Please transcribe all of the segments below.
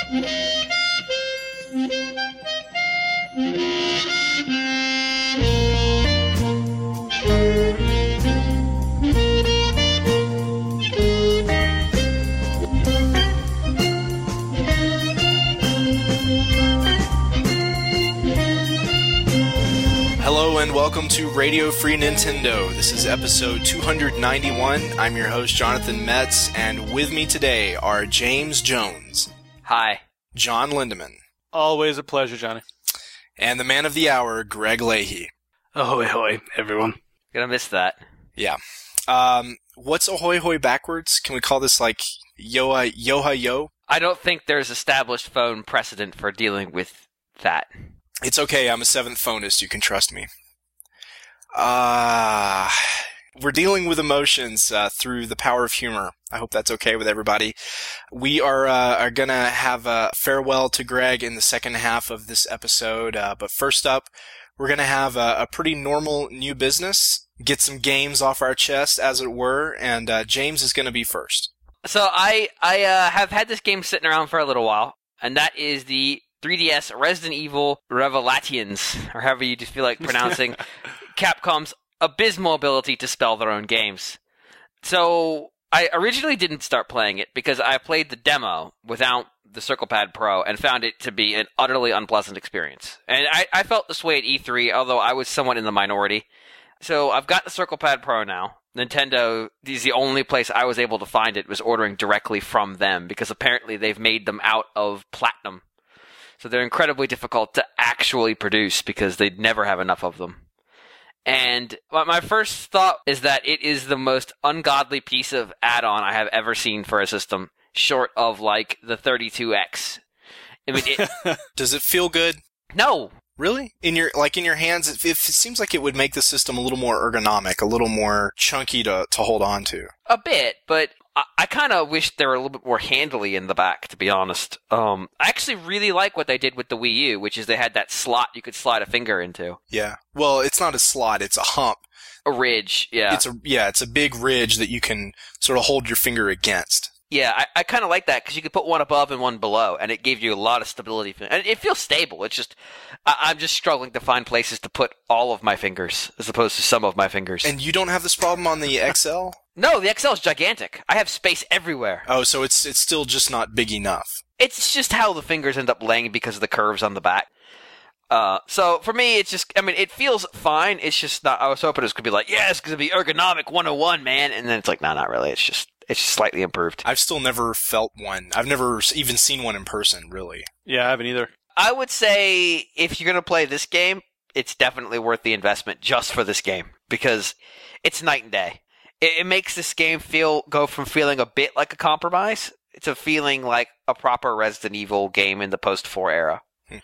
Hello and welcome to Radio Free Nintendo. This is episode 291. I'm your host, Jonathan Metz, and with me today are James Jones. Hi. John Lindemann. Always a pleasure, Johnny. And the man of the hour, Greg Leahy. Ahoy hoy, everyone. Gonna miss that. Yeah. What's ahoy hoy backwards? Can we call this like yoha yo? I don't think there's established phone precedent for dealing with that. It's okay, I'm a seventh phonist, you can trust me. We're dealing with emotions through the power of humor. I hope that's okay with everybody. We are going to have a farewell to Greg in the second half of this episode, but first up, we're going to have a pretty normal new business, get some games off our chest, as it were, and James is going to be first. So I have had this game sitting around for a little while, and that is the 3DS Resident Evil Revelations, or however you just feel like pronouncing Capcom's abysmal ability to spell their own games. So I originally didn't start playing it because I played the demo without the CirclePad Pro and found it to be an utterly unpleasant experience. And I felt this way at E3, although I was somewhat in the minority. So I've got the CirclePad Pro now. Nintendo is the only place I was able to find it was ordering directly from them because apparently they've made them out of platinum. So they're incredibly difficult to actually produce because they'd never have enough of them. And my first thought is that it is the most ungodly piece of add-on I have ever seen for a system, short of, like, the 32X. I mean, Does it feel good? No. Really? In your hands, it seems like it would make the system a little more ergonomic, a little more chunky to hold on to. A bit, but I kind of wish they were a little bit more handly in the back, to be honest. I actually really like what they did with the Wii U, which is they had that slot you could slide a finger into. Yeah. Well, it's not a slot, it's a hump. A ridge, yeah. It's a big ridge that you can sort of hold your finger against. Yeah, I kind of like that because you could put one above and one below, and it gave you a lot of stability. And it feels stable. It's just, I'm just struggling to find places to put all of my fingers as opposed to some of my fingers. And you don't have this problem on the XL? No, the XL is gigantic. I have space everywhere. Oh, so it's still just not big enough. It's just how the fingers end up laying because of the curves on the back. So for me, it's just, I mean, it feels fine. It's just not, I was hoping it was going to be like, yeah, it's going to be ergonomic 101, man. And then it's like, no, not really. It's just slightly improved. I've still never felt one. I've never even seen one in person, really. Yeah, I haven't either. I would say if you're going to play this game, it's definitely worth the investment just for this game because it's night and day. It makes this game go from feeling a bit like a compromise to feeling like a proper Resident Evil game in the post-4 era.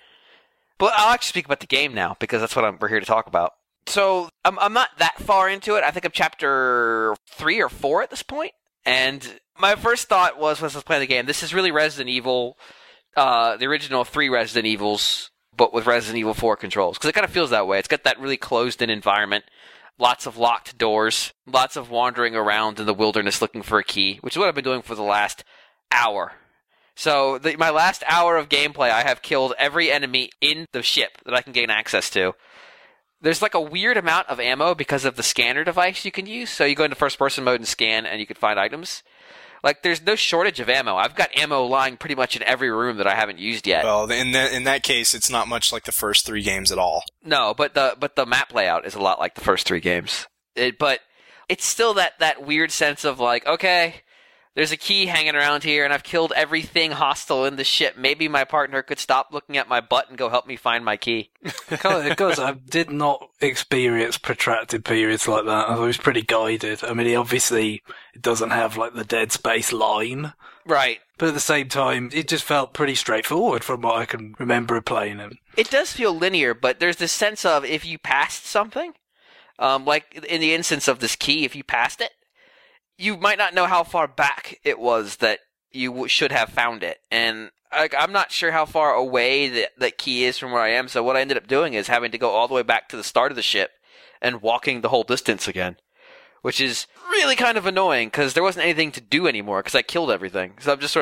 But I'll actually speak about the game now because that's what we're here to talk about. So I'm not that far into it. I think I'm chapter 3 or 4 at this point. And my first thought was, when I was playing the game, this is really Resident Evil, the original 3 Resident Evils, but with Resident Evil 4 controls. Because it kind of feels that way. It's got that really closed-in environment, lots of locked doors, lots of wandering around in the wilderness looking for a key, which is what I've been doing for the last hour. So my last hour of gameplay, I have killed every enemy in the ship that I can gain access to. There's like a weird amount of ammo because of the scanner device you can use. So you go into first-person mode and scan, and you can find items. Like, there's no shortage of ammo. I've got ammo lying pretty much in every room that I haven't used yet. Well, in that case, it's not much like the first 3 games at all. No, but the map layout is a lot like the first 3 games. But it's still that weird sense of like, okay, there's a key hanging around here, and I've killed everything hostile in the ship. Maybe my partner could stop looking at my butt and go help me find my key. Because I did not experience protracted periods like that. I was pretty guided. I mean, it doesn't have like the Dead Space line. Right. But at the same time, it just felt pretty straightforward from what I can remember of playing it. It does feel linear, but there's this sense of if you passed something, like in the instance of this key, if you passed it, you might not know how far back it was that you should have found it. And I'm not sure how far away that key is from where I am, so what I ended up doing is having to go all the way back to the start of the ship and walking the whole distance again, which is really kind of annoying because there wasn't anything to do anymore because I killed everything. So I'm just sort of just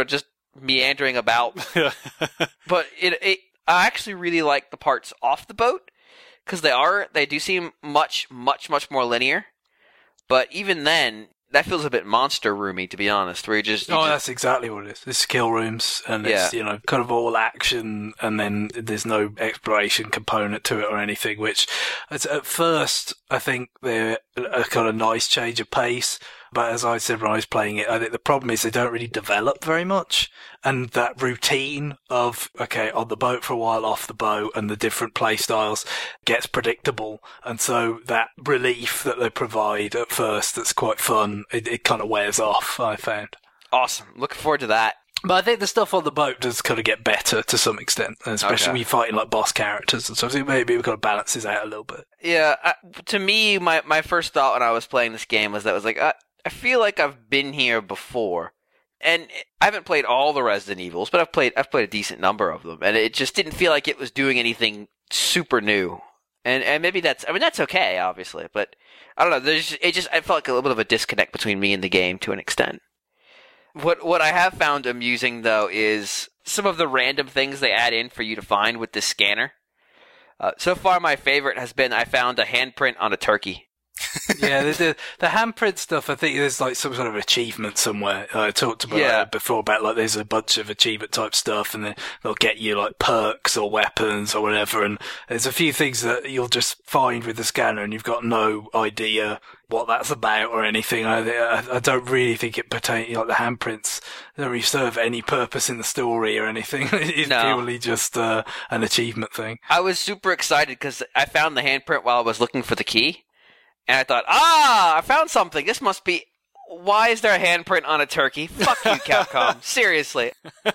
meandering about. But I actually really like the parts off the boat, because they do seem much more linear. But even then, that feels a bit monster roomy, to be honest. Where that's exactly what it is. It's skill rooms, and it's kind of all action, and then there's no exploration component to it or anything. Which, at first, I think they're a kind of nice change of pace. But as I said when I was playing it, I think the problem is they don't really develop very much. And that routine of, on the boat for a while, off the boat, and the different play styles gets predictable. And so that relief that they provide at first that's quite fun, it kind of wears off, I found. Awesome. Looking forward to that. But I think the stuff on the boat does kind of get better to some extent, especially when you're fighting like boss characters and stuff. So maybe it kind of balances out a little bit. Yeah, to me, my first thought when I was playing this game was I feel like I've been here before. And I haven't played all the Resident Evils, but I've played a decent number of them, and it just didn't feel like it was doing anything super new. And maybe that's okay, obviously, but I don't know. I felt like a little bit of a disconnect between me and the game to an extent. What I have found amusing though is some of the random things they add in for you to find with this scanner. So far, my favorite has been I found a handprint on a turkey. Yeah, the handprint stuff, I think there's like some sort of achievement somewhere. I talked about it before about like there's a bunch of achievement type stuff, and then they'll get you like perks or weapons or whatever, and there's a few things that you'll just find with the scanner and you've got no idea what that's about or anything. I don't really think it pertains, like the handprints don't really serve any purpose in the story or anything. It's purely just an achievement thing. I was super excited because I found the handprint while I was looking for the key. And I thought, I found something. This must be... Why is there a handprint on a turkey? Fuck you, Capcom. Seriously.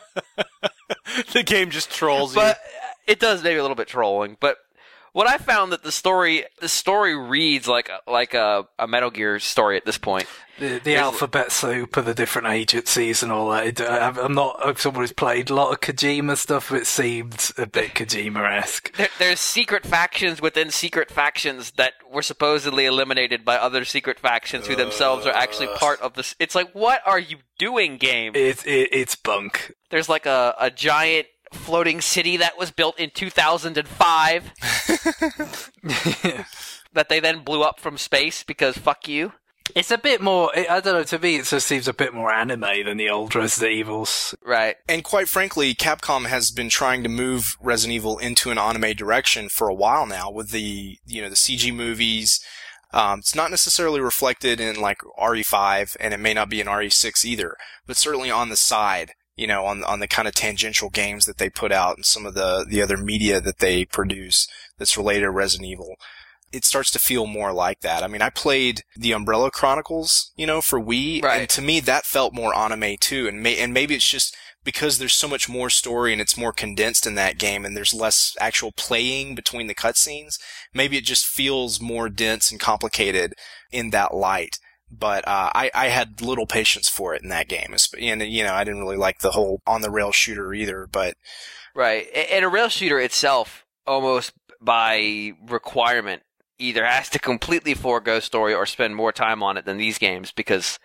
The game just trolls you. But it does maybe a little bit trolling. But what I found that the story reads like a Metal Gear story at this point. The alphabet soup of the different agencies and all that. I'm not someone who's played a lot of Kojima stuff, but it seemed a bit Kojima-esque. There's secret factions within secret factions that were supposedly eliminated by other secret factions who themselves are actually part of this. It's like, what are you doing, game? It's bunk. There's like a giant floating city that was built in 2005 that they then blew up from space because fuck you. It's a bit more, I don't know, to me it just seems a bit more anime than the old Resident Evils. Right. And quite frankly, Capcom has been trying to move Resident Evil into an anime direction for a while now with the CG movies. It's not necessarily reflected in like RE5, and it may not be in RE6 either, but certainly on the side, on the kind of tangential games that they put out and some of the other media that they produce that's related to Resident Evil. It starts to feel more like that. I mean, I played the Umbrella Chronicles, for Wii, right. And to me that felt more anime too. And maybe it's just because there's so much more story and it's more condensed in that game, and there's less actual playing between the cutscenes. Maybe it just feels more dense and complicated in that light. But I had little patience for it in that game, and I didn't really like the whole on the rail shooter either. But right, and a rail shooter itself, almost by requirement, either has to completely forego story or spend more time on it than these games, because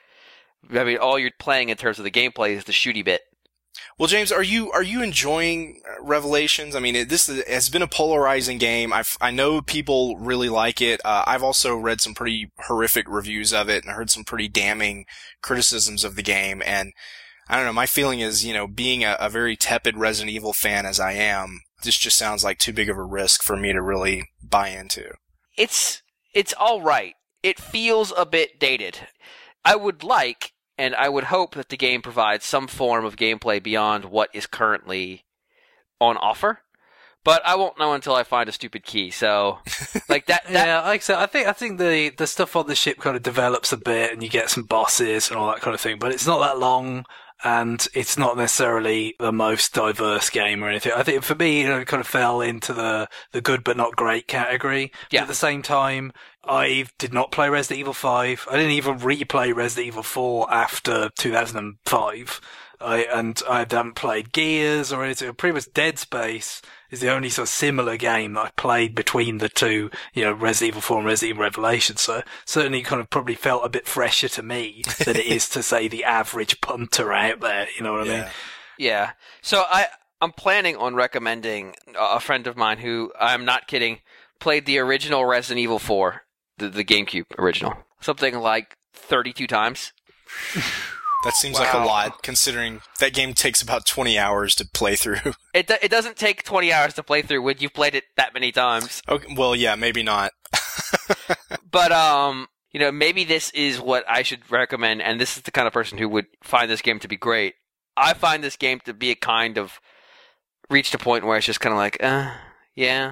I mean, all you're playing in terms of the gameplay is the shooty bit. Well, James, are you enjoying Revelations? I mean, this has been a polarizing game. I know people really like it. I've also read some pretty horrific reviews of it and heard some pretty damning criticisms of the game. And I don't know, my feeling is, being a very tepid Resident Evil fan as I am, this just sounds like too big of a risk for me to really buy into. It's all right. It feels a bit dated. I would like, and I would hope that the game provides some form of gameplay beyond what is currently on offer. But I won't know until I find a stupid key. So, like that. Yeah, like I said, I think the stuff on the ship kind of develops a bit, and you get some bosses and all that kind of thing. But it's not that long, and it's not necessarily the most diverse game or anything. I think for me, it kind of fell into the good but not great category. Yeah. But at the same time, I did not play Resident Evil 5. I didn't even replay Resident Evil 4 after 2005. I haven't played Gears or anything. Pretty much Dead Space is the only sort of similar game that I played between the two, Resident Evil 4 and Resident Evil Revelations. So certainly kind of probably felt a bit fresher to me than it is to say the average punter out there. You know what I mean? Yeah. So I'm planning on recommending a friend of mine who, I'm not kidding, played the original Resident Evil 4, the GameCube original, something like 32 times. That seems like a lot, considering that game takes about 20 hours to play through. It doesn't take 20 hours to play through when you've played it that many times. Okay, well, yeah, maybe not. But, maybe this is what I should recommend, and this is the kind of person who would find this game to be great. I find this game to be a kind of reached a point where it's just kind of like, yeah.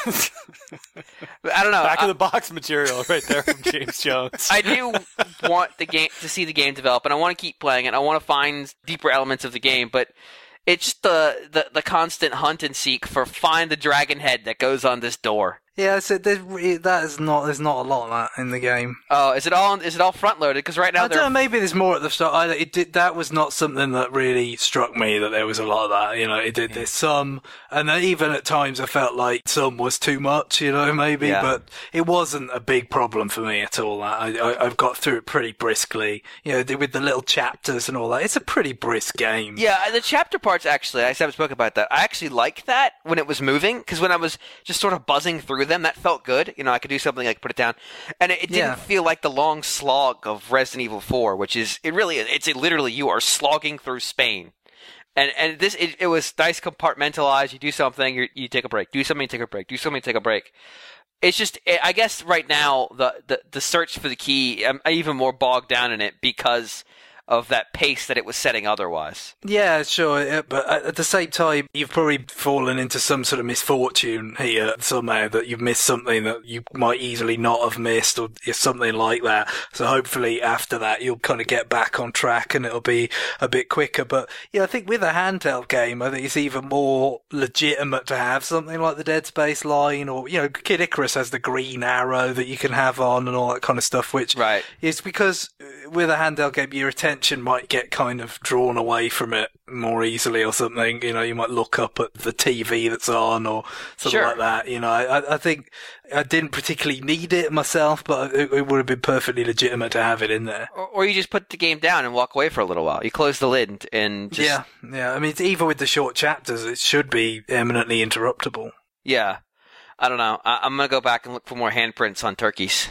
I don't know. Back of the box material right there from James Jones. I do want the game to see the game develop, and I want to keep playing it. I want to find deeper elements of the game, but it's the constant hunt and seek for find the dragon head that goes on this door. Yeah, so there's not a lot of that in the game. Oh, is it all front loaded? Because right now I don't know, maybe there's more at the start. That was not something that really struck me, that there was a lot of that. There's some, and even at times I felt like some was too much. Maybe, Yeah. But it wasn't a big problem for me at all. I've got through it pretty briskly. With the little chapters and all that. It's a pretty brisk game. Yeah, the chapter parts actually, I haven't spoken about that. I actually liked that when it was moving, because when I was just sort of buzzing through them, that felt good. I could do something, I could put it down. And it didn't feel like the long slog of Resident Evil 4, which is, literally you are slogging through Spain. And this, it was nice compartmentalized. You do something, you take a break. Do something, take a break. Do something, take a break. It's just, I guess right now, the search for the key, I'm even more bogged down in it because of that pace that it was setting otherwise. Yeah, sure, but at the same time, you've probably fallen into some sort of misfortune here somehow, that you've missed something that you might easily not have missed, or something like that. So hopefully after that, you'll kind of get back on track and it'll be a bit quicker. But yeah, I think with a handheld game, I think it's even more legitimate to have something like the Dead Space line, or, Kid Icarus has the green arrow that you can have on and all that kind of stuff, which is because with a handheld game, your attention might get kind of drawn away from it more easily or something. You might look up at the TV that's on or something like that. I think I didn't particularly need it myself, but it would have been perfectly legitimate to have it in there. Or you just put the game down and walk away for a little while. You close the lid and just... Yeah. I mean, even with the short chapters, it should be eminently interruptible. Yeah. I don't know. I'm going to go back and look for more handprints on turkeys.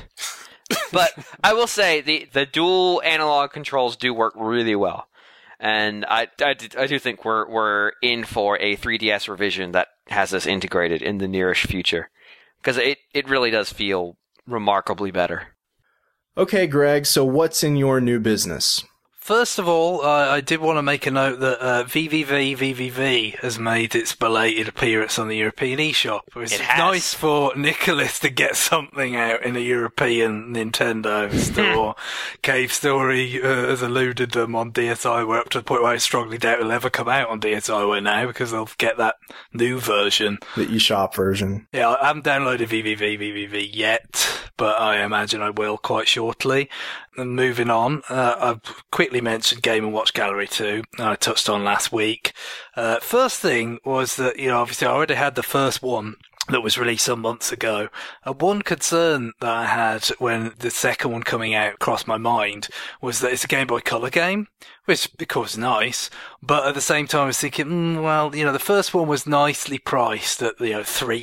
But I will say the dual analog controls do work really well, and I do think we're in for a 3DS revision that has this integrated in the nearish future, because it really does feel remarkably better. Okay, Greg. So what's in your new business? First of all, I did want to make a note that VVV has made its belated appearance on the European eShop. It's nice for Nicholas to get something out in a European Nintendo store. Cave Story has eluded them on DSiWare. We're up to the point where I strongly doubt it'll ever come out on DSiWare now, because they'll get that new version. The eShop version. Yeah, I haven't downloaded VVV yet, but I imagine I will quite shortly. And moving on, I've quickly mentioned Game & Watch Gallery 2, I touched on last week. First thing was that, obviously I already had the first one that was released some months ago. One concern that I had when the second one coming out crossed my mind was that it's a Game Boy Color game, which of course is nice, but at the same time I was thinking, the first one was nicely priced at €3,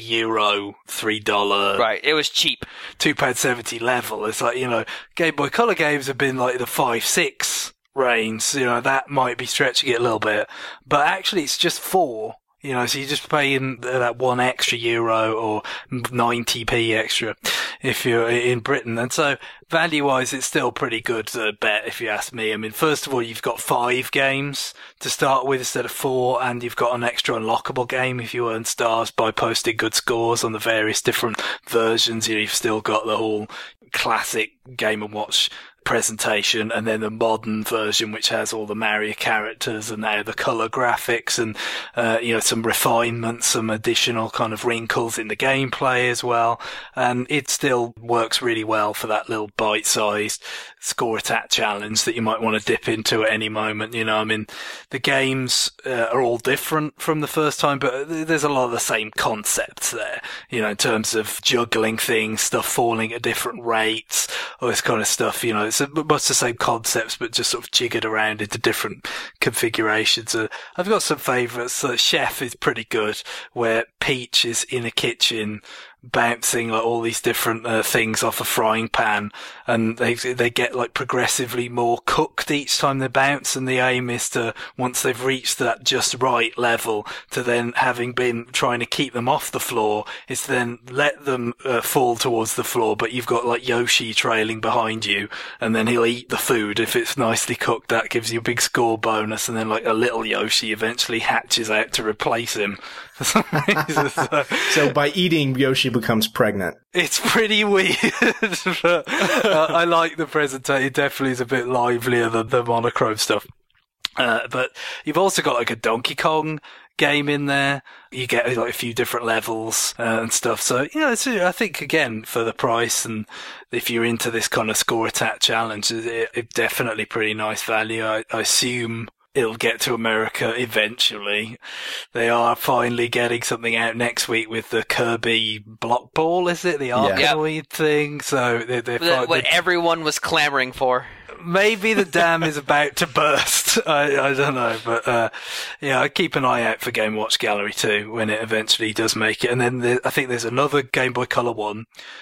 $3. Right, it was cheap. £2.70 level. It's like, Game Boy Color games have been like the 5-6 range, that might be stretching it a little bit, but actually it's just £4. So you're just paying that €1 extra or 90p extra if you're in Britain. And so value-wise, it's still pretty good bet if you ask me. I mean, first of all, you've got 5 games to start with instead of 4, and you've got an extra unlockable game if you earn stars by posting good scores on the various different versions. You've still got the whole classic Game & Watch presentation, and then the modern version which has all the Mario characters and now the color graphics and some refinements, some additional kind of wrinkles in the gameplay as well, and it still works really well for that little bite-sized score attack challenge that you might want to dip into at any moment. The games are all different from the first time, but there's a lot of the same concepts there, in terms of juggling things, stuff falling at different rates, all this kind of stuff. It's it's much the same concepts, but just sort of jiggered around into different configurations. I've got some favourites. Chef is pretty good, where Peach is in a kitchen bouncing like all these different things off a frying pan, and they get like progressively more cooked each time they bounce, and the aim is to, once they've reached that just right level, to then, having been trying to keep them off the floor, is to then let them fall towards the floor, but you've got like Yoshi trailing behind you, and then he'll eat the food. If it's nicely cooked, that gives you a big score bonus, and then like a little Yoshi eventually hatches out to replace him. So by eating, Yoshi becomes pregnant. It's pretty weird. But, I like the presentation. It definitely is a bit livelier than the monochrome stuff. But you've also got like a Donkey Kong game in there. You get like a few different levels and stuff. So, I think again, for the price, and if you're into this kind of score attack challenge, it's definitely pretty nice value. I assume it'll get to America eventually. They are finally getting something out next week with the Kirby Block Ball, is it? The Arkanoid thing. So what everyone was clamoring for. Maybe the dam is about to burst. I don't know, but I keep an eye out for Game Watch Gallery 2 when it eventually does make it. And then I think there's another Game Boy Color 1,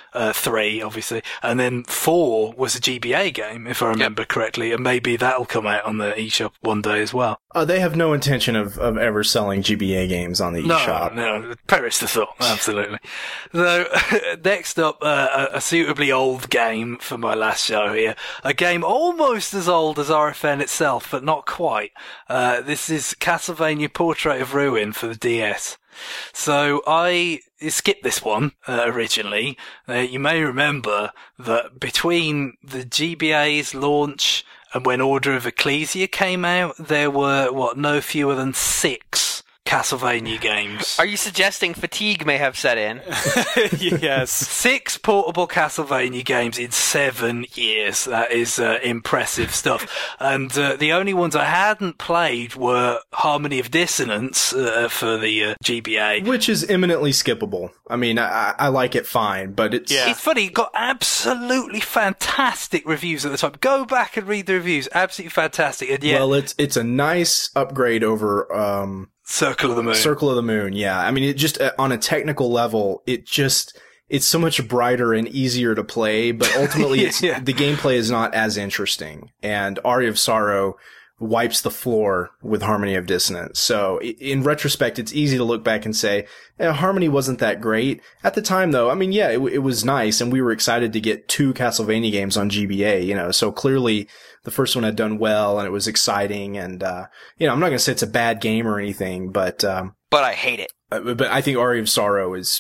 3 obviously, and then 4 was a GBA game, if I remember correctly, and maybe that'll come out on the eShop one day as well. They have no intention of ever selling GBA games on the eShop. No, perish the thought, absolutely. So, next up, a suitably old game for my last show here. A game almost as old as RFN itself, but not quite. This is Castlevania Portrait of Ruin for the DS. So I skipped this one originally. You may remember that between the GBA's launch and when Order of Ecclesia came out, there were, no fewer than 6 Castlevania games. Are you suggesting fatigue may have set in? Yes. 6 portable Castlevania games in 7 years. That is impressive stuff. And the only ones I hadn't played were Harmony of Dissonance for the GBA. Which is eminently skippable. I mean, I like it fine, but it's... Yeah. It's funny, it got absolutely fantastic reviews at the time. Go back and read the reviews. Absolutely fantastic. And yeah, Well, it's a nice upgrade over... Circle of the Moon. Circle of the Moon, yeah. I mean, it just, on a technical level, it's so much brighter and easier to play, but ultimately the gameplay is not as interesting. And Aria of Sorrow wipes the floor with Harmony of Dissonance. So in retrospect, it's easy to look back and say, Harmony wasn't that great. At the time, though, I mean, yeah, it was nice, and we were excited to get 2 Castlevania games on GBA, so clearly the first one had done well, and it was exciting, and, I'm not gonna say it's a bad game or anything, but I hate it. But I think Aria of Sorrow is,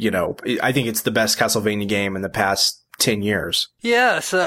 I think it's the best Castlevania game in the past 10 years. Yeah, so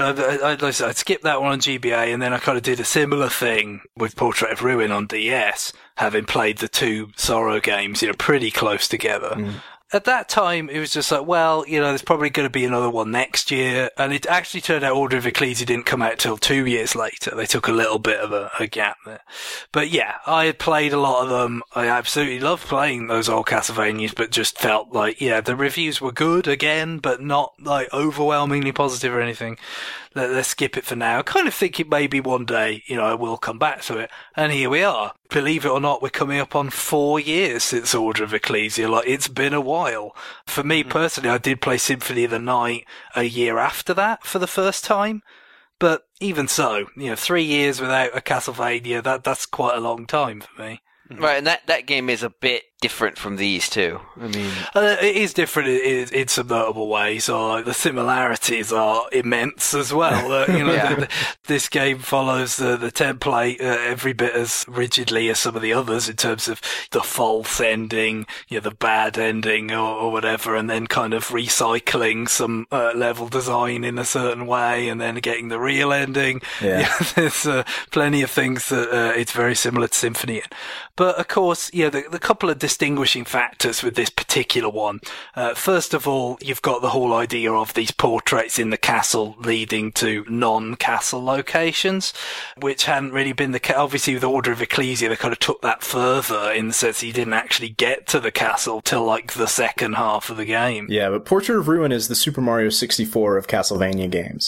I skipped that one on GBA, and then I kind of did a similar thing with Portrait of Ruin on DS, having played the 2 Sorrow games, pretty close together. At that time, it was just like, there's probably going to be another one next year. And it actually turned out Order of Ecclesia didn't come out till 2 years later. They took a little bit of a gap there. But yeah, I had played a lot of them. I absolutely loved playing those old Castlevanias, but just felt like, the reviews were good again, but not like overwhelmingly positive or anything. Let's skip it for now. Kind of thinking maybe one day, I will come back to it. And here we are. Believe it or not, we're coming up on 4 years since Order of Ecclesia. Like, it's been a while. For me personally, I did play Symphony of the Night a year after that for the first time. But even so, 3 years without a Castlevania, that's quite a long time for me. Right, and that game is a bit different from these two. I mean, it is different in some notable ways. The similarities are immense as well. This game follows the template every bit as rigidly as some of the others in terms of the false ending, the bad ending or whatever, and then kind of recycling some level design in a certain way, and then getting the real ending. Yeah. There's plenty of things that it's very similar to Symphony in. But of course, the couple of distinguishing factors with this particular one. First of all, you've got the whole idea of these portraits in the castle leading to non-castle locations, which hadn't really been the case. Obviously, with Order of Ecclesia, they kind of took that further in the sense that you didn't actually get to the castle till like the second half of the game. Yeah, but Portrait of Ruin is the Super Mario 64 of Castlevania games.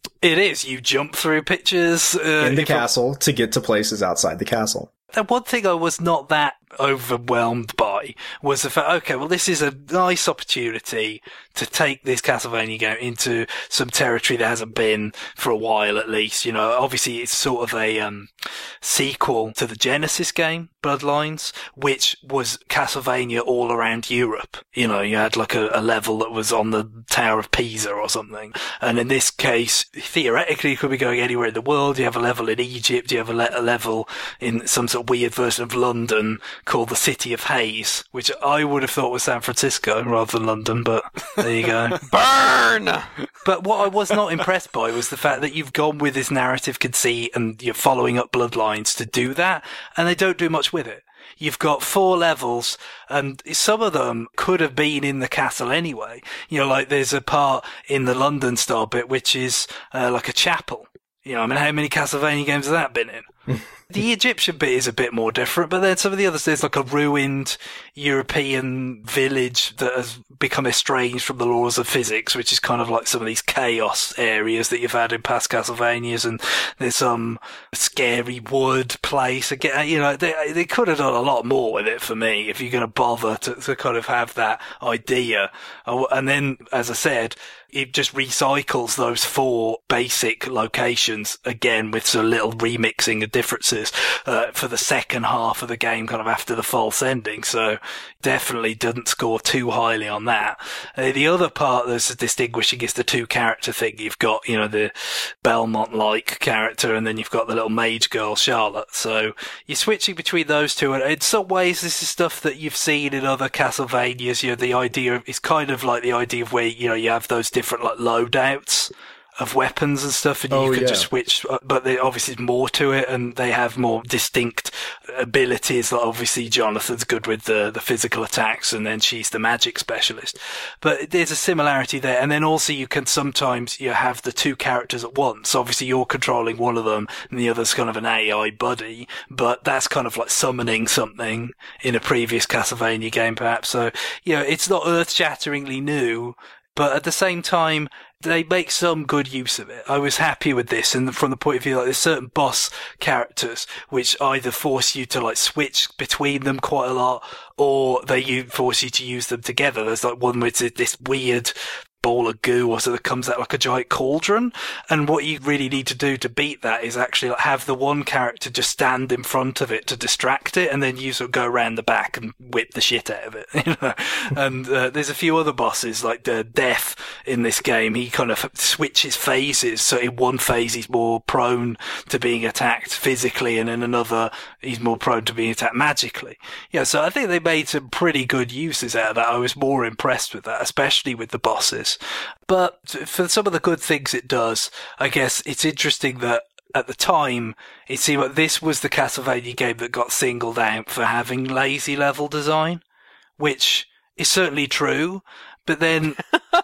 It is. You jump through pictures in the castle to get to places outside the castle. The one thing I was not that overwhelmed by was the fact, okay, well, this is a nice opportunity to take this Castlevania game into some territory that hasn't been for a while, at least. You know, obviously it's sort of a sequel to the Genesis game, Bloodlines, which was Castlevania all around Europe. You know, you had like a level that was on the Tower of Pisa or something. And in this case, theoretically, you could be going anywhere in the world. You have a level in Egypt, you have a level in some sort of weird version of London called the City of Haze, which I would have thought was San Francisco rather than London, but there you go. Burn! But what I was not impressed by was the fact that you've gone with this narrative conceit and you're following up Bloodlines to do that, and they don't do much with it. You've got 4 levels, and some of them could have been in the castle anyway. You know, like there's a part in the London style bit which is like a chapel. You know, I mean, how many Castlevania games has that been in? The Egyptian bit is a bit more different, but then some of the others, there's like a ruined European village that has become estranged from the laws of physics, which is kind of like some of these chaos areas that you've had in past Castlevanias, and there's some scary wood place. Again, you know, they could have done a lot more with it for me if you're going to bother to kind of have that idea. And then, as I said, it just recycles those 4 basic locations again with some little remixing of differences for the second half of the game, kind of after the false ending. So definitely didn't score too highly on that. The other part that's distinguishing is the 2-character thing. You've got, you know, the Belmont-like character, and then you've got the little mage girl, Charlotte. So you're switching between those two, and in some ways this is stuff that you've seen in other Castlevanias. You know, the idea of, it's kind of like the idea of where, you know, you have those different like loadouts of weapons and stuff, and you can just switch, but there obviously is more to it, and they have more distinct abilities. Like obviously Jonathan's good with the physical attacks, and then she's the magic specialist. But there's a similarity there, and then also you can sometimes you have the 2 characters at once. Obviously you're controlling one of them, and the other's kind of an AI buddy, but that's kind of like summoning something in a previous Castlevania game perhaps. So, you know, it's not earth-shatteringly new, but at the same time, they make some good use of it. I was happy with this, and from the point of view, like, there's certain boss characters which either force you to like switch between them quite a lot, or they force you to use them together. There's like one with this weird ball of goo or so that comes out like a giant cauldron, and what you really need to do to beat that is actually like have the one character just stand in front of it to distract it, and then you sort of go around the back and whip the shit out of it, you know. And there's a few other bosses like the Death in this game. He kind of switches phases, so in one phase he's more prone to being attacked physically, and in another he's more prone to being attacked magically. Yeah, so I think they made some pretty good uses out of that. I was more impressed with that, especially with the bosses. But for some of the good things it does, I guess it's interesting that at the time, it seemed like this was the Castlevania game that got singled out for having lazy level design, which is certainly true. But then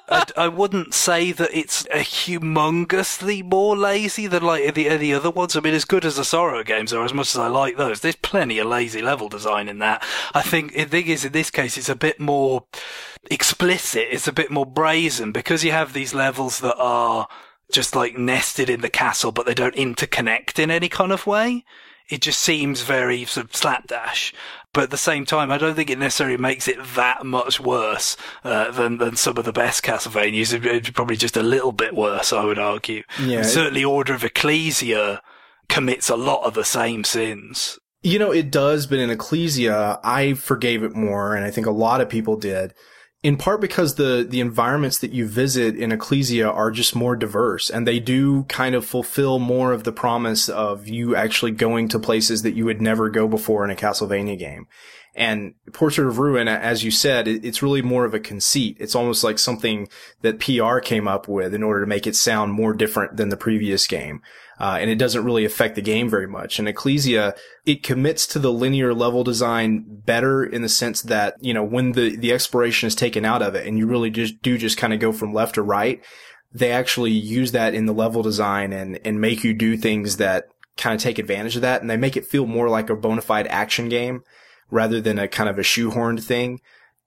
I wouldn't say that it's a humongously more lazy than like any other ones. I mean, as good as the Sorrow games are, as much as I like those, there's plenty of lazy level design in that. I think the thing is, in this case, it's a bit more explicit. It's a bit more brazen, because you have these levels that are just like nested in the castle, but they don't interconnect in any kind of way. It just seems very sort of slapdash. But at the same time, I don't think it necessarily makes it that much worse than some of the best Castlevanias. It's probably just a little bit worse, I would argue. Yeah, certainly Order of Ecclesia commits a lot of the same sins. You know, it does, but in Ecclesia, I forgave it more, and I think a lot of people did. In part because the environments that you visit in Ecclesia are just more diverse, and they do kind of fulfill more of the promise of you actually going to places that you would never go before in a Castlevania game. And Portrait of Ruin, as you said, it's really more of a conceit. It's almost like something that PR came up with in order to make it sound more different than the previous game. And it doesn't really affect the game very much. And Ecclesia, it commits to the linear level design better in the sense that, you know, when the exploration is taken out of it and you really just kind of go from left to right, they actually use that in the level design and make you do things that kind of take advantage of that. And they make it feel more like a bona fide action game rather than a kind of a shoehorned thing.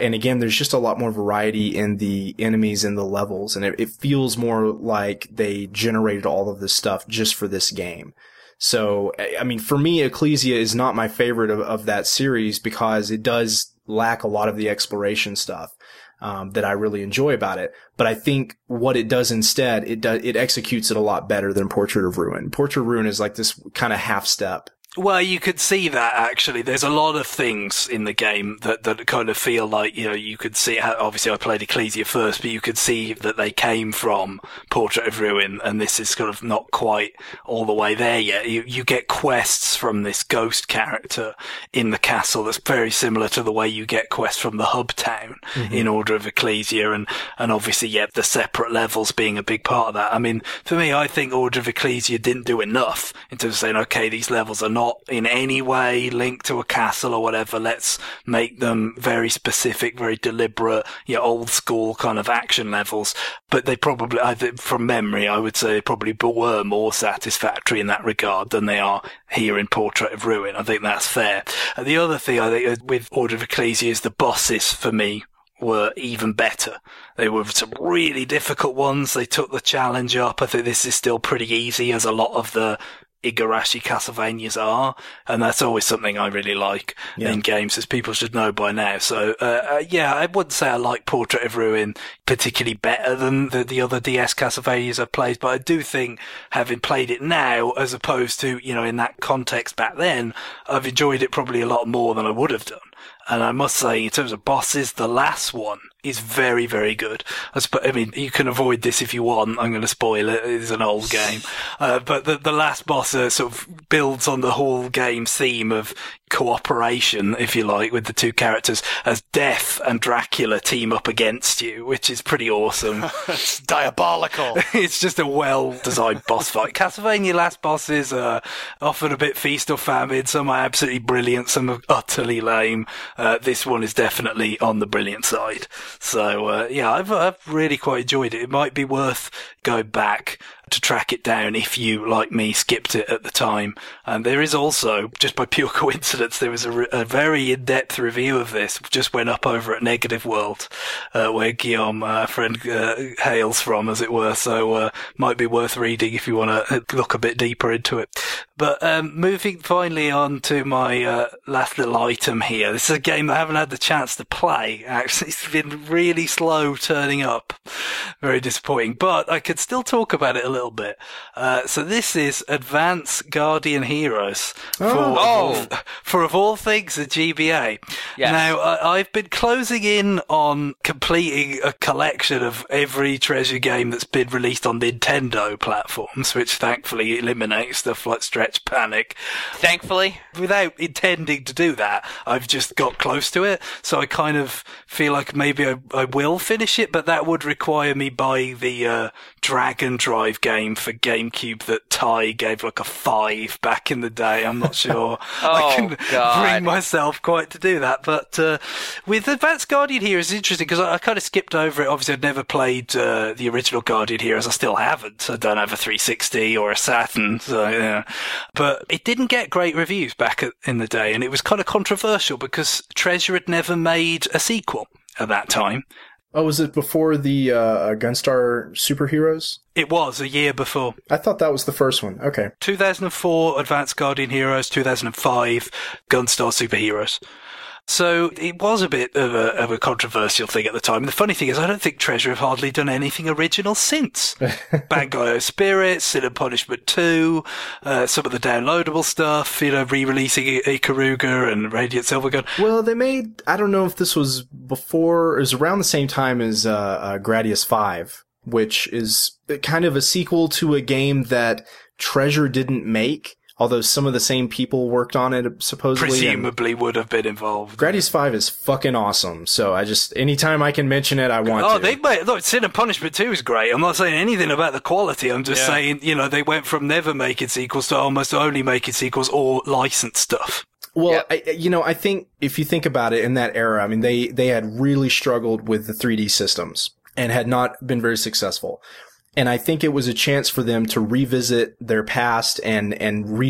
And again, there's just a lot more variety in the enemies and the levels. And it feels more like they generated all of this stuff just for this game. So, I mean, for me, Ecclesia is not my favorite of that series because it does lack a lot of the exploration stuff. That I really enjoy about it. But I think what it does instead, it executes it a lot better than Portrait of Ruin. Portrait of Ruin is like this kind of half step. Well, you could see that actually. There's a lot of things in the game that kind of feel like, you know, you could see, obviously I played Ecclesia first, but you could see that they came from Portrait of Ruin, and this is kind of not quite all the way there yet. You get quests from this ghost character in the castle that's very similar to the way you get quests from the hub town in Order of Ecclesia, and obviously, yeah, the separate levels being a big part of that. I mean, for me, I think Order of Ecclesia didn't do enough in terms of saying, okay, these levels are not in any way linked to a castle or whatever. Let's make them very specific, very deliberate, you know, old school kind of action levels. But they probably, I think, from memory, I would say they probably were more satisfactory in that regard than they are here in Portrait of Ruin. I think that's fair. And the other thing I think with Order of Ecclesia is the bosses for me were even better. They were some really difficult ones. They took the challenge up. I think this is still pretty easy, as a lot of the Igarashi Castlevanias are, and that's always something I really like in games, as people should know by now. So, yeah, I wouldn't say I like Portrait of Ruin particularly better than the other DS Castlevanias I've played, but I do think, having played it now, as opposed to, you know, in that context back then, I've enjoyed it probably a lot more than I would have done. And I must say, in terms of bosses, the last one is very, very good. I mean, you can avoid this if you want. I'm going to spoil it. It's an old game. But the last boss sort of builds on the whole game's theme of cooperation, if you like, with the two characters, as Death and Dracula team up against you, which is pretty awesome. It's diabolical. It's just a well-designed boss fight. Castlevania last bosses are often a bit feast or famine. Some are absolutely brilliant, some are utterly lame. This one is definitely on the brilliant side. So, yeah, I've really quite enjoyed it. It might be worth going back to track it down if you, like me, skipped it at the time. And there is also, just by pure coincidence, there was a very in-depth review of this, just went up over at Negative World, where Guillaume, our friend, hails from, as it were. So, might be worth reading if you want to look a bit deeper into it. But, moving finally on to my, last little item here. This is a game I haven't had the chance to play, actually. It's been really slow turning up. Very disappointing. But I could still talk about it a little bit. So this is Advance Guardian Heroes for of all things a GBA. Yes. Now, I've been closing in on completing a collection of every Treasure game that's been released on Nintendo platforms, which thankfully eliminates stuff like Stretch Panic. Thankfully. Without intending to do that, I've just got close to it. So I kind of feel like maybe I will finish it, but that would require me buy the Dragon Drive game for GameCube that Ty gave like a 5 back in the day. I'm not sure I can bring myself quite to do that. But with Advanced Guardian Heroes, it's interesting because I kind of skipped over it. Obviously, I'd never played the original Guardian Heroes. I still haven't. I don't have a 360 or a Saturn. So, yeah. But it didn't get great reviews back in the day, and it was kind of controversial because Treasure had never made a sequel at that time. Oh, was it before the Gunstar Superheroes? It was a year before. I thought that was the first one. Okay. 2004, Advanced Guardian Heroes. 2005, Gunstar Superheroes. So it was a bit of a controversial thing at the time. And the funny thing is, I don't think Treasure have hardly done anything original since. Bangai Spirits, Sin and Punishment 2, some of the downloadable stuff, you know, re-releasing Ikaruga and Radiant Silvergun. Well, they made, I don't know if this was before, it was around the same time as Gradius 5, which is kind of a sequel to a game that Treasure didn't make. Although some of the same people worked on it, supposedly. Presumably would have been involved. Gradius 5 is fucking awesome. So anytime I can mention it, I want to. Look, Sin and Punishment 2 is great. I'm not saying anything about the quality. I'm just saying, you know, they went from never making sequels to almost only making sequels or licensed stuff. Well, I think if you think about it in that era, I mean, they had really struggled with the 3D systems and had not been very successful. And I think it was a chance for them to revisit their past and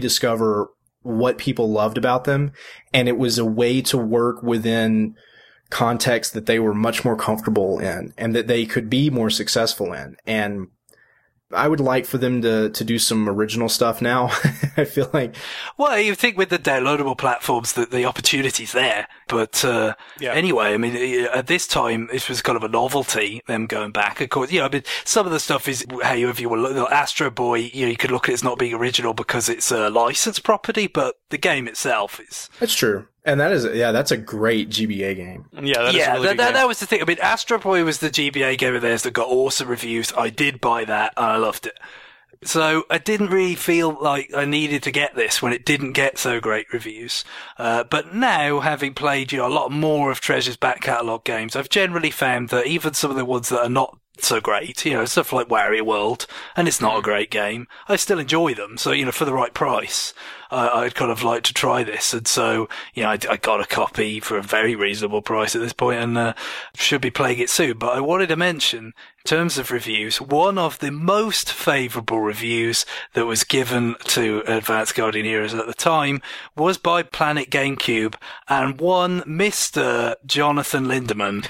rediscover what people loved about them. And it was a way to work within context that they were much more comfortable in and that they could be more successful in. And I would like for them to do some original stuff now. I feel like. Well, you think with the downloadable platforms that the opportunity's there. But, anyway, I mean, at this time, this was kind of a novelty, them going back. Of course, I mean, some of the stuff is, however you will look, Astro Boy, you could look at it as not being original because it's a licensed property, but the game itself is. That's true. And that's a great GBA game. Yeah, that is a really good game. That was the thing. I mean, Astro Boy was the GBA game of theirs that got awesome reviews. I did buy that, and I loved it. So I didn't really feel like I needed to get this when it didn't get so great reviews. But now, having played, a lot more of Treasure's back catalogue games, I've generally found that even some of the ones that are not so great, stuff like Wario World, and it's not a great game, I still enjoy them. So, for the right price, I'd kind of like to try this. And so, I got a copy for a very reasonable price at this point and should be playing it soon. But I wanted to mention, in terms of reviews, one of the most favourable reviews that was given to Advanced Guardian Heroes at the time was by Planet GameCube and one Mr. Jonathan Lindemann.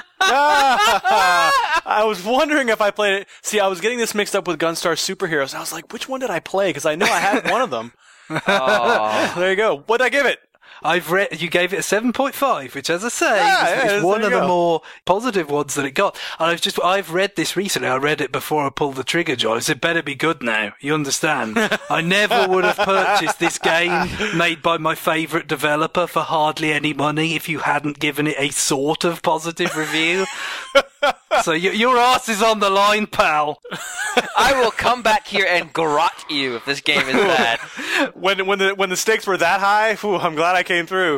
I was wondering if I played it. See, I was getting this mixed up with Gunstar Superheroes. I was like, which one did I play? Because I know I had one of them. There you go. What'd I give it? You gave it a 7.5, which, as I say, is one of the more positive ones that it got. And I've read this recently. I read it before I pulled the trigger, John. I said, better be good now. You understand? I never would have purchased this game made by my favourite developer for hardly any money if you hadn't given it a sort of positive review. So your ass is on the line, pal. I will come back here and garrote you if this game is bad. When the stakes were that high, I'm glad I came through.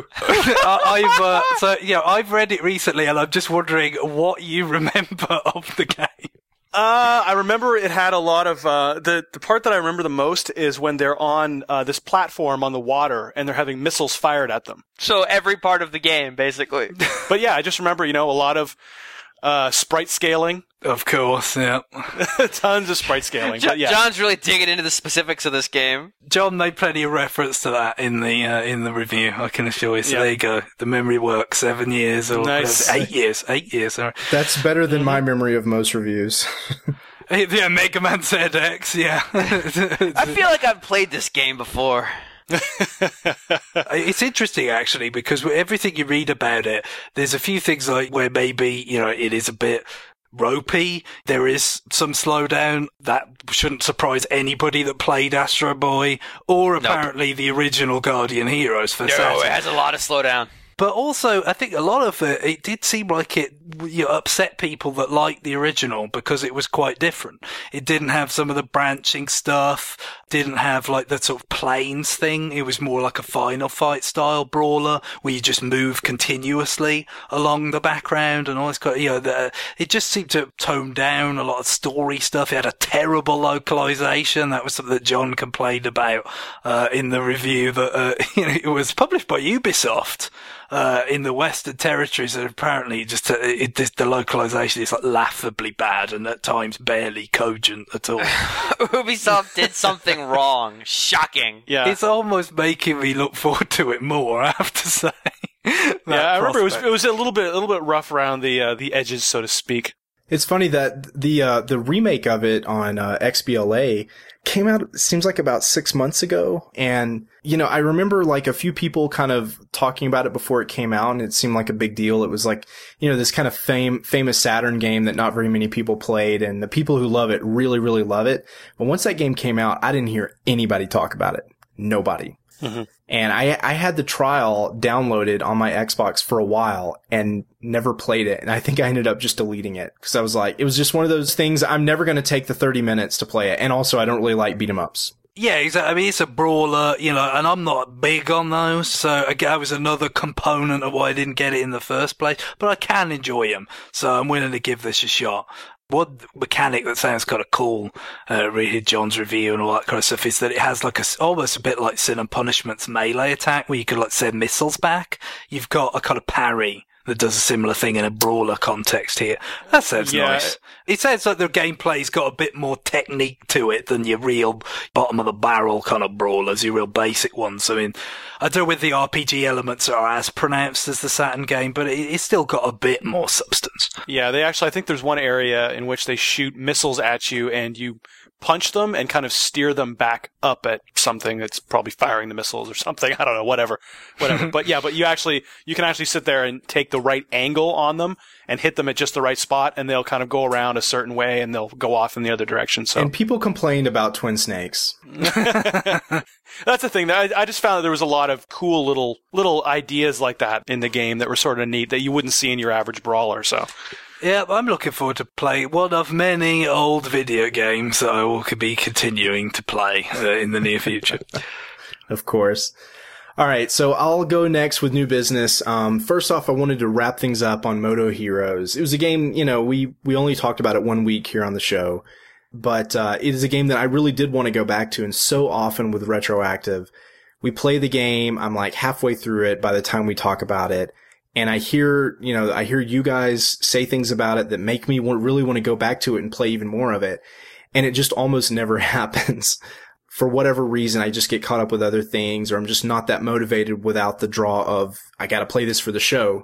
I've read it recently, and I'm just wondering what you remember of the game. I remember it had a lot of the part that I remember the most is when they're on this platform on the water and they're having missiles fired at them. So every part of the game, basically. But yeah, I just remember a lot of sprite scaling. Of course, yeah. Tons of sprite scaling. But yeah. John's really digging into the specifics of this game. John made plenty of reference to that in the review, I can assure you. So there you go. The memory works. 7 years or nice. 8 years. 8 years. Sorry. That's better than my memory of most reviews. Yeah, Mega Man ZX, yeah. I feel like I've played this game before. It's interesting, actually, because everything you read about it, there's a few things like where maybe, it is a bit ropey. There is some slowdown. That shouldn't surprise anybody that played Astro Boy or apparently the original Guardian Heroes for Saturn. No, it has a lot of slowdown. But also, I think a lot of it did seem like it upset people that liked the original because it was quite different. It didn't have some of the branching stuff, didn't have like the sort of planes thing. It was more like a Final Fight style brawler where you just move continuously along the background and all this kind of, it just seemed to tone down a lot of story stuff. It had a terrible localization. That was something that John complained about, in the review that, it was published by Ubisoft. In the Western territories, and apparently the localization is like laughably bad and at times barely cogent at all. Ubisoft did something wrong. Shocking. Yeah. It's almost making me look forward to it more, I have to say. I remember it was a little bit rough around the edges, so to speak. It's funny that the remake of it on XBLA came out, seems like about 6 months ago. And, I remember like a few people kind of talking about it before it came out and it seemed like a big deal. It was like, this kind of famous Saturn game that not very many people played, and the people who love it really, really love it. But once that game came out, I didn't hear anybody talk about it. Nobody. Mm-hmm. And I had the trial downloaded on my Xbox for a while and never played it. And I think I ended up just deleting it because I was like, it was just one of those things. I'm never going to take the 30 minutes to play it. And also I don't really like beat 'em ups. Yeah, exactly. I mean, it's a brawler, and I'm not big on those. So that was another component of why I didn't get it in the first place. But I can enjoy them. So I'm willing to give this a shot. One mechanic that sounds kind of cool, reading John's review and all that kind of stuff, is that it has like almost a bit like Sin and Punishment's melee attack where you could like send missiles back. You've got a kind of parry that does a similar thing in a brawler context here. That sounds nice. It sounds like the gameplay's got a bit more technique to it than your real bottom of the barrel kind of brawlers, your real basic ones. I mean, I don't know whether the RPG elements are as pronounced as the Saturn game, but it's still got a bit more substance. Yeah, I think there's one area in which they shoot missiles at you and you punch them and kind of steer them back up at something that's probably firing the missiles or something. I don't know, whatever. But you can actually sit there and take the right angle on them and hit them at just the right spot, and they'll kind of go around a certain way and they'll go off in the other direction. So, and people complained about Twin Snakes. That's the thing. I just found that there was a lot of cool little ideas like that in the game that were sort of neat that you wouldn't see in your average brawler. So. Yeah, I'm looking forward to play one of many old video games that I will be continuing to play in the near future. Of course. All right, so I'll go next with new business. First off, I wanted to wrap things up on Moto Heroes. It was a game, we only talked about it 1 week here on the show, but it is a game that I really did want to go back to, and so often with Retroactive, we play the game, I'm like halfway through it by the time we talk about it, and I hear you guys say things about it that make me really want to go back to it and play even more of it. And it just almost never happens. For whatever reason, I just get caught up with other things, or I'm just not that motivated without the draw of, I gotta play this for the show.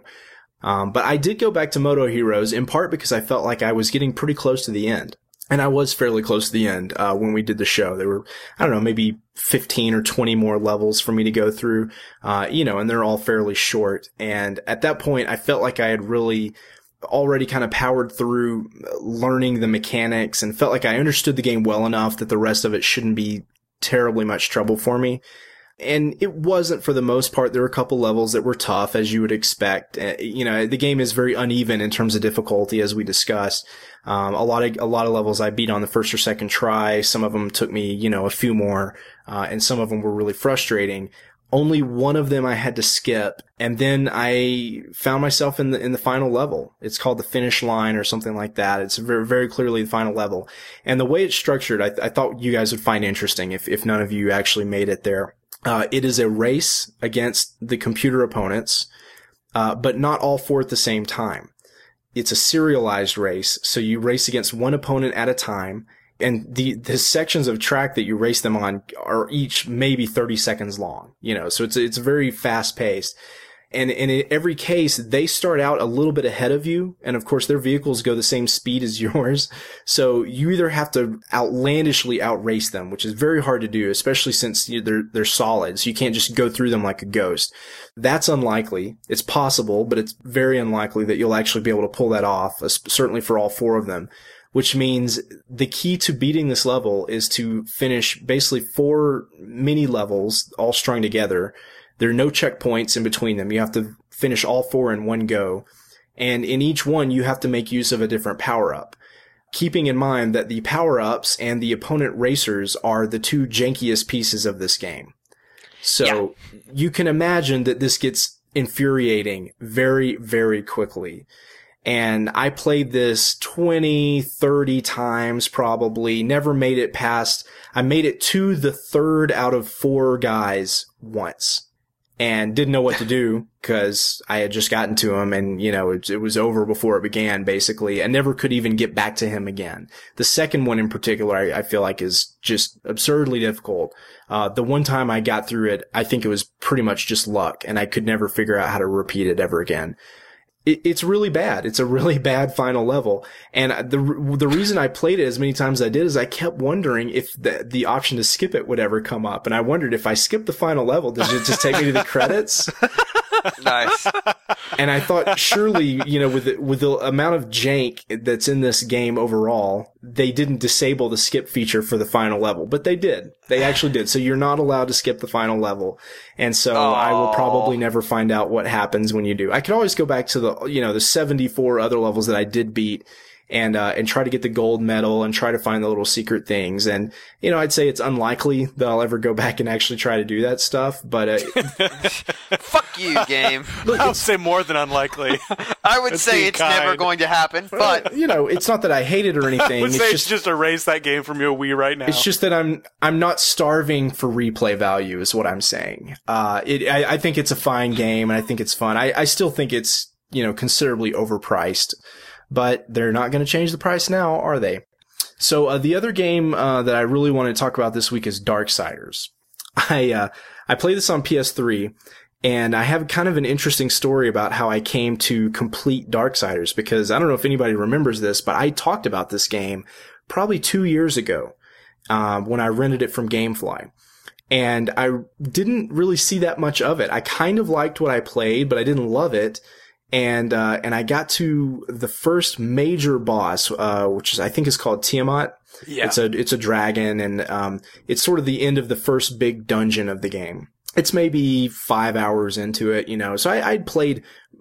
But I did go back to Moto Heroes in part because I felt like I was getting pretty close to the end. And I was fairly close to the end, when we did the show. There were, I don't know, maybe 15 or 20 more levels for me to go through, and they're all fairly short. And at that point, I felt like I had really already kind of powered through learning the mechanics and felt like I understood the game well enough that the rest of it shouldn't be terribly much trouble for me. And it wasn't for the most part. There were a couple levels that were tough, as you would expect. The game is very uneven in terms of difficulty, as we discussed. A lot of levels I beat on the first or second try. Some of them took me, a few more, and some of them were really frustrating. Only one of them I had to skip, and then I found myself in the final level. It's called the finish line or something like that. It's very, very clearly the final level. And the way it's structured, I thought you guys would find interesting if none of you actually made it there. It is a race against the computer opponents, but not all four at the same time. It's a serialized race, so you race against one opponent at a time, and the sections of track that you race them on are each maybe 30 seconds long, so it's very fast paced. And in every case, they start out a little bit ahead of you. And of course, their vehicles go the same speed as yours. So you either have to outlandishly outrace them, which is very hard to do, especially since they're solid. So you can't just go through them like a ghost. That's unlikely. It's possible, but it's very unlikely that you'll actually be able to pull that off, certainly for all four of them. Which means the key to beating this level is to finish basically 4 mini levels all strung together. There are no checkpoints in between them. You have to finish all 4 in one go. And in each one, you have to make use of a different power-up. Keeping in mind that the power-ups and the opponent racers are the 2 jankiest pieces of this game. So you can imagine that this gets infuriating very, very quickly. And I played this 20, 30 times probably, never made it past, I made it to the 3rd out of 4 guys once. And didn't know what to do because I had just gotten to him and, it was over before it began, basically. I never could even get back to him again. The second one in particular, I feel like is just absurdly difficult. The one time I got through it, I think it was pretty much just luck and I could never figure out how to repeat it ever again. It's really bad. It's a really bad final level. And the reason I played it as many times as I did is I kept wondering if the option to skip it would ever come up. And I wondered if I skipped the final level, does it just take me to the credits? Nice. And I thought surely, with the amount of jank that's in this game overall, they didn't disable the skip feature for the final level, but they did. They actually did. So you're not allowed to skip the final level. And so I will probably never find out what happens when you do. I could always go back to the 74 other levels that I did beat and try to get the gold medal and try to find the little secret things. And, I'd say it's unlikely that I'll ever go back and actually try to do that stuff, but, fuck you, game. Look, I'll say more than unlikely. I would say it's never going to happen, but. It's not that I hate it or anything. I would say just erase that game from your Wii right now. It's just that I'm not starving for replay value is what I'm saying. I think it's a fine game and I think it's fun. I still think it's, considerably overpriced. But they're not going to change the price now, are they? So the other game that I really want to talk about this week is Darksiders. I played this on PS3, and I have kind of an interesting story about how I came to complete Darksiders, because I don't know if anybody remembers this, but I talked about this game probably 2 years ago when I rented it from GameFly. And I didn't really see that much of it. I kind of liked what I played, but I didn't love it. And I got to the first major boss, which I think is called Tiamat. Yeah. It's a dragon, and it's sort of the end of the first big dungeon of the game. It's maybe 5 hours into it, so I'd played,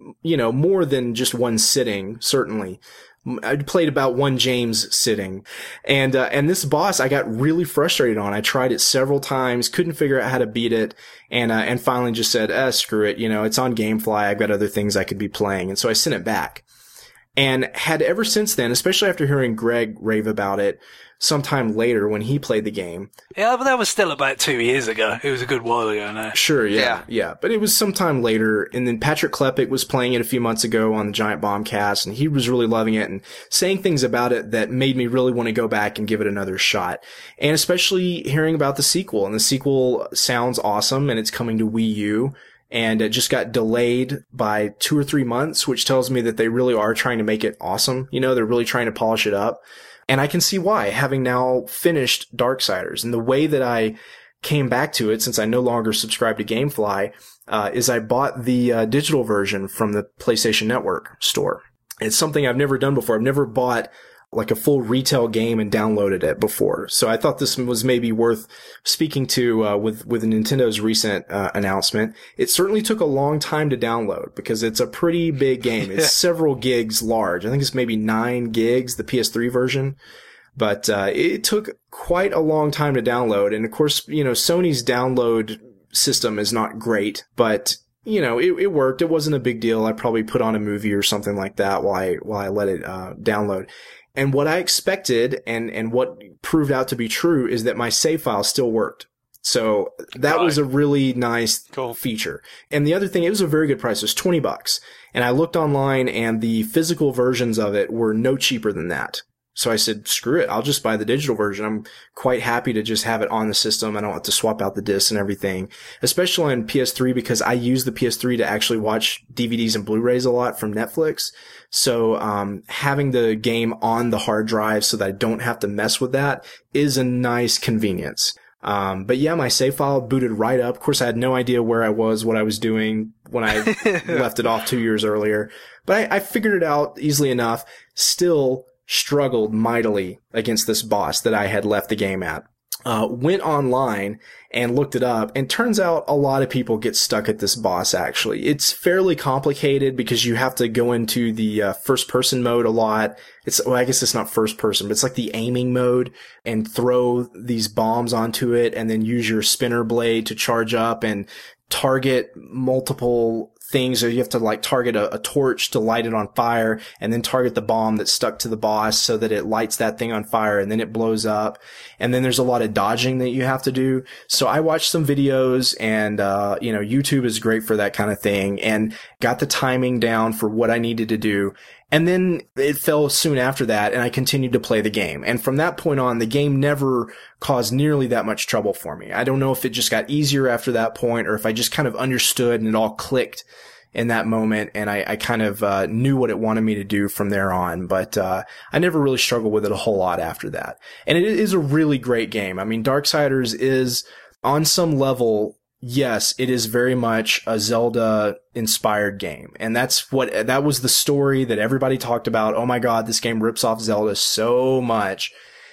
more than just one sitting, certainly. I'd played about one James sitting. And this boss I got really frustrated on. I tried it several times, couldn't figure out how to beat it, and finally just said, screw it, it's on GameFly, I've got other things I could be playing. And so I sent it back. And had ever since then, especially after hearing Greg rave about it sometime later when he played the game. Yeah, but that was still about 2 years ago. It was a good while ago now. Sure, yeah. But it was sometime later, and then Patrick Klepek was playing it a few months ago on the Giant Bombcast, and he was really loving it and saying things about it that made me really want to go back and give it another shot. And especially hearing about the sequel, and the sequel sounds awesome, and it's coming to Wii U. And it just got delayed by 2 or 3 months, which tells me that they really are trying to make it awesome. They're really trying to polish it up. And I can see why, having now finished Darksiders. And the way that I came back to it, since I no longer subscribe to GameFly, is I bought the digital version from the PlayStation Network store. It's something I've never done before. I've never bought like a full retail game and downloaded it before. So I thought this was maybe worth speaking to with Nintendo's recent announcement. It certainly took a long time to download because it's a pretty big game. It's several gigs large. I think it's maybe 9 gigs, the PS3 version. But it took quite a long time to download. And of course, Sony's download system is not great, but it worked. It wasn't a big deal. I probably put on a movie or something like that while I let it download. And what I expected and what proved out to be true is that my save file still worked. So that was a really nice feature. And the other thing, it was a very good price. It was $20. And I looked online and the physical versions of it were no cheaper than that. So I said, screw it. I'll just buy the digital version. I'm quite happy to just have it on the system. I don't have to swap out the discs and everything, especially on PS3 because I use the PS3 to actually watch DVDs and Blu-rays a lot from Netflix. So, having the game on the hard drive so that I don't have to mess with that is a nice convenience. But yeah, my save file booted right up. Of course, I had no idea where I was, what I was doing when I left it off 2 years earlier, but I figured it out easily enough. Still struggled mightily against this boss that I had left the game at. Went online and looked it up, and turns out a lot of people get stuck at this boss, actually. It's fairly complicated because you have to go into the first-person mode a lot. I guess it's not first-person, but it's like the aiming mode, and throw these bombs onto it, and then use your spinner blade to charge up and target multiple things, or you have to target a torch to light it on fire, and then target the bomb that's stuck to the boss so that it lights that thing on fire, and then it blows up. And then there's a lot of dodging that you have to do. So I watched some videos, and YouTube is great for that kind of thing, and got the timing down for what I needed to do. And then it fell soon after that, and I continued to play the game. And from that point on, the game never caused nearly that much trouble for me. I don't know if it just got easier after that point, or if I just kind of understood and it all clicked in that moment, and I kind of knew what it wanted me to do from there on. But I never really struggled with it a whole lot after that. And it is a really great game. I mean, Darksiders is, on some level, yes, it is very much a Zelda-inspired game. And that was the story that everybody talked about. Oh my god, this game rips off Zelda so much.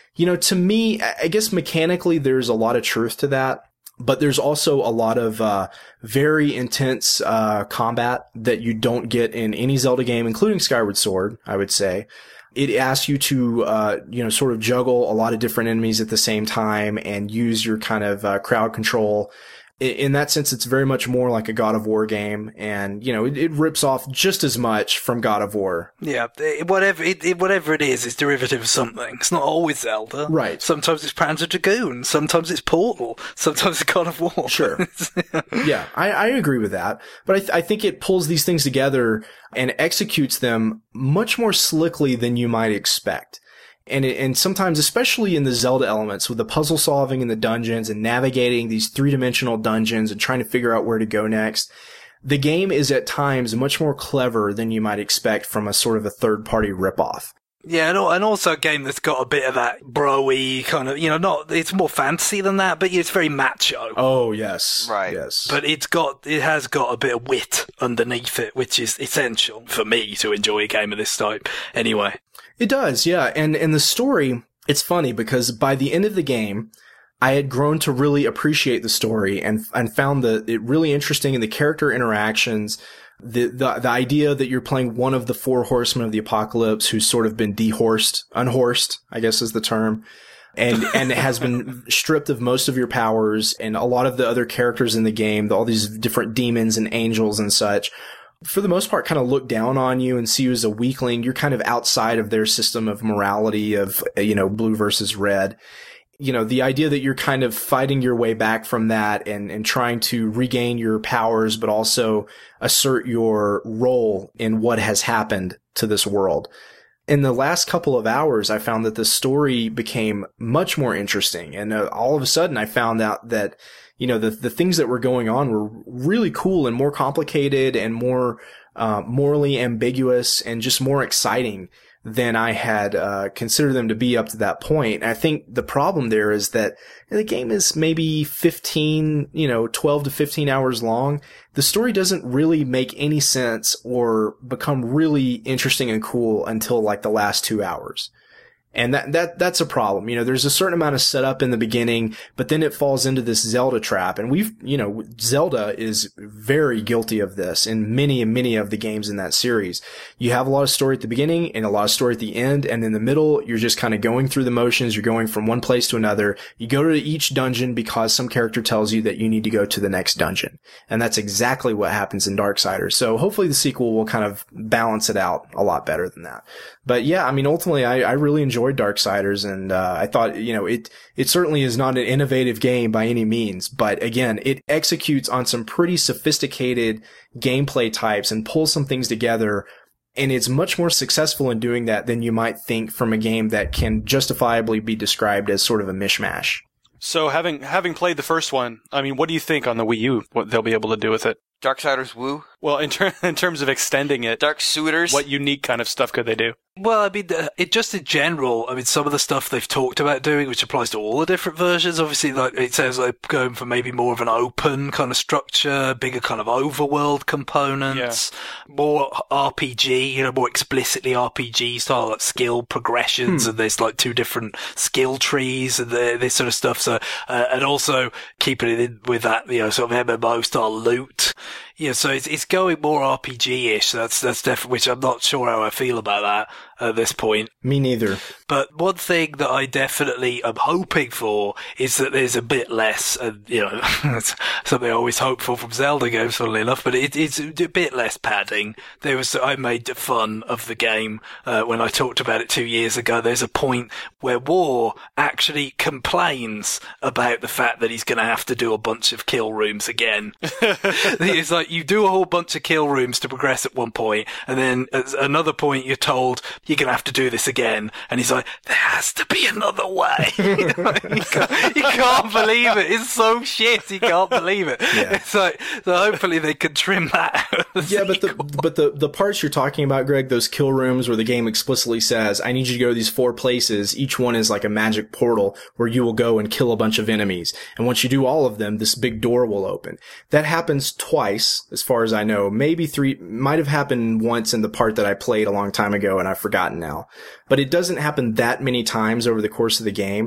To me, I guess mechanically there's a lot of truth to that. But there's also a lot of very intense combat that you don't get in any Zelda game, including Skyward Sword, I would say. It asks you to, sort of juggle a lot of different enemies at the same time and use your kind of crowd control in that sense, it's very much more like a God of War game, and it rips off just as much from God of War. Yeah, whatever it is, it's derivative of something. It's not always Zelda, right? Sometimes it's Panzer Dragoon, sometimes it's Portal, sometimes it's God of War. Sure, yeah, I agree with that, but I think it pulls these things together and executes them much more slickly than you might expect. And sometimes, especially in the Zelda elements, with the puzzle solving in the dungeons and navigating these three-dimensional dungeons and trying to figure out where to go next, the game is at times much more clever than you might expect from a sort of a third-party ripoff. Yeah, and also a game that's got a bit of that bro-y kind of, it's more fantasy than that, but it's very macho. Oh, yes. Right. Yes. But it has got a bit of wit underneath it, which is essential for me to enjoy a game of this type. Anyway. It does, yeah. And the story, it's funny because by the end of the game, I had grown to really appreciate the story and found it really interesting in the character interactions. The idea that you're playing one of the four horsemen of the apocalypse who's sort of been unhorsed, I guess is the term, and has been stripped of most of your powers, and a lot of the other characters in the game, all these different demons and angels and such, for the most part, kind of look down on you and see you as a weakling. You're kind of outside of their system of morality of, blue versus red. The idea that you're kind of fighting your way back from that and trying to regain your powers, but also assert your role in what has happened to this world. In the last couple of hours, I found that the story became much more interesting. And all of a sudden, I found out that, the things that were going on were really cool and more complicated and more morally ambiguous and just more exciting than I had considered them to be up to that point. And I think the problem there is that the game is maybe 12 to 15 hours long. The story doesn't really make any sense or become really interesting and cool until like the last 2 hours. And that's a problem. There's a certain amount of setup in the beginning, but then it falls into this Zelda trap. And Zelda is very guilty of this in many and many of the games in that series. You have a lot of story at the beginning and a lot of story at the end. And in the middle, you're just kind of going through the motions. You're going from one place to another. You go to each dungeon because some character tells you that you need to go to the next dungeon. And that's exactly what happens in Darksiders. So hopefully the sequel will kind of balance it out a lot better than that. But yeah, ultimately, I really enjoyed Darksiders, and I thought, it certainly is not an innovative game by any means, but again, it executes on some pretty sophisticated gameplay types and pulls some things together, and it's much more successful in doing that than you might think from a game that can justifiably be described as sort of a mishmash. So having played the first one, what do you think on the Wii U, what they'll be able to do with it? Darksiders Woo? Well, in terms of extending it, Dark Suitors, what unique kind of stuff could they do? Well, it just in general, some of the stuff they've talked about doing, which applies to all the different versions, obviously, like, it sounds like going for maybe more of an open kind of structure, bigger kind of overworld components, more RPG, more explicitly RPG style, like skill progressions, and there's like 2 different skill trees and this sort of stuff. So, and also keeping it in with that, sort of MMO style loot. Yeah, so it's going more RPG-ish. That's definitely, which I'm not sure how I feel about that at this point. Me neither. But one thing that I definitely am hoping for is that there's a bit less, and that's something I always hope for from Zelda games, funnily enough, but it's a bit less padding. I made fun of the game when I talked about it 2 years ago. There's a point where War actually complains about the fact that he's going to have to do a bunch of kill rooms again. It's like you do a whole bunch of kill rooms to progress at one point, and then at another point you're told you're going to have to do this again. And he's like, there has to be another way. you can't believe it. It's so shit. You can't believe it. Yeah. It's like, so hopefully they can trim that out. Yeah, but the parts you're talking about, Greg, those kill rooms where the game explicitly says, I need you to go to these 4 places. Each one is like a magic portal where you will go and kill a bunch of enemies. And once you do all of them, this big door will open. That happens twice, as far as I know. Maybe 3, might have happened once in the part that I played a long time ago and I've forgotten now. But it doesn't happen that many times over the course of the game.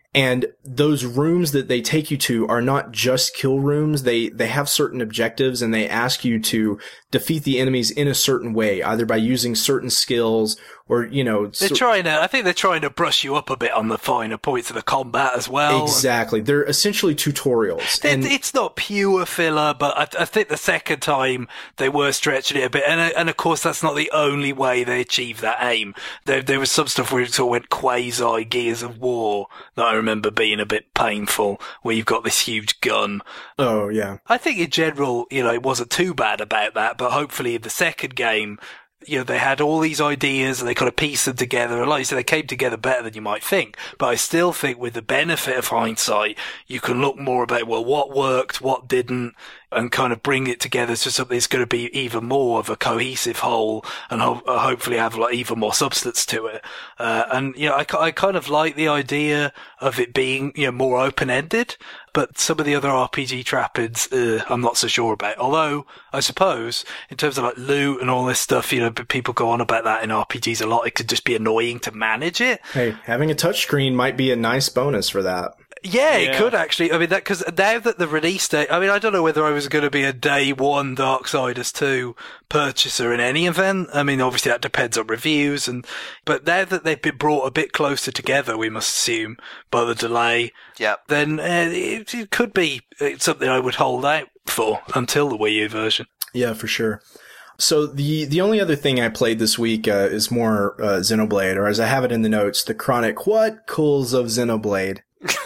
And those rooms that they take you to are not just kill rooms. They have certain objectives, and they ask you to defeat the enemies in a certain way, either by using certain skills or, I think they're trying to brush you up a bit on the finer points of the combat as well. Exactly. They're essentially tutorials. It's not pure filler, but I think the second time they were stretching it a bit. And of course, that's not the only way they achieve that aim. There was some stuff where it sort of went quasi Gears of War that I remember being a bit painful, where you've got this huge gun. Oh, yeah. I think in general, it wasn't too bad about that, but hopefully in the second game, they had all these ideas and they kind of pieced them together. And like you said, they came together better than you might think. But I still think with the benefit of hindsight, you can look more about, what worked, what didn't, and kind of bring it together to something that's going to be even more of a cohesive whole and hopefully have even more substance to it. I kind of like the idea of it being, more open-ended. But some of the other RPG trappings, I'm not so sure about. Although, I suppose, in terms of like loot and all this stuff, people go on about that in RPGs a lot. It could just be annoying to manage it. Hey, having a touchscreen might be a nice bonus for that. Yeah, it could actually. I mean, because now that the release date, I don't know whether I was going to be a day one Darksiders 2 purchaser in any event. I mean, obviously that depends on reviews, but now that they've been brought a bit closer together, we must assume, by the delay, then it could be something I would hold out for until the Wii U version. Yeah, for sure. So the only other thing I played this week is more Xenoblade, or as I have it in the notes, the Chronic What Cools of Xenoblade.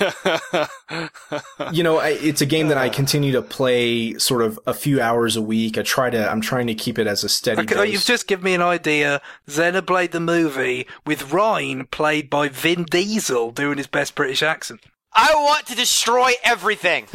It's a game that I continue to play sort of a few hours a week. I'm trying to keep it as a steady dose. You've just given me an idea. Xenoblade the movie with Ryan played by Vin Diesel doing his best British accent. I want to destroy everything.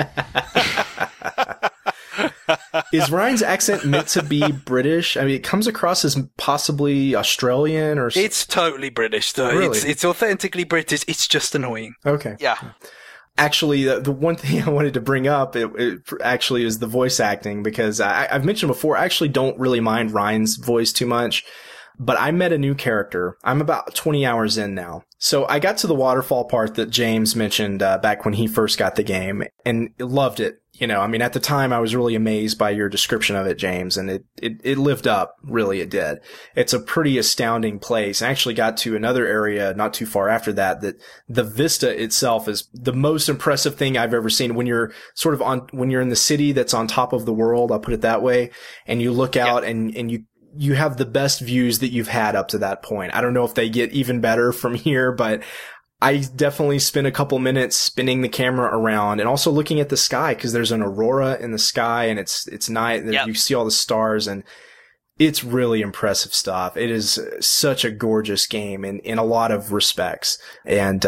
Is Ryan's accent meant to be British? I mean, it comes across as possibly Australian or... It's totally British, though. Really? It's authentically British. It's just annoying. Okay. Yeah. Actually, the one thing I wanted to bring up, it actually is the voice acting, because I've mentioned before, I actually don't really mind Ryan's voice too much. But I met a new character. I'm about 20 hours in now. So I got to the waterfall part that James mentioned back when he first got the game, and loved it. At the time I was really amazed by your description of it, James, and it lived up. Really, it did. It's a pretty astounding place. I actually got to another area not too far after that the vista itself is the most impressive thing I've ever seen. When you're when you're in the city that's on top of the world, I'll put it that way, and you look out and you have the best views that you've had up to that point. I don't know if they get even better from here, but I definitely spent a couple minutes spinning the camera around and also looking at the sky, because there's an aurora in the sky and it's night. Yep. You see all the stars, and it's really impressive stuff. It is such a gorgeous game in a lot of respects. And,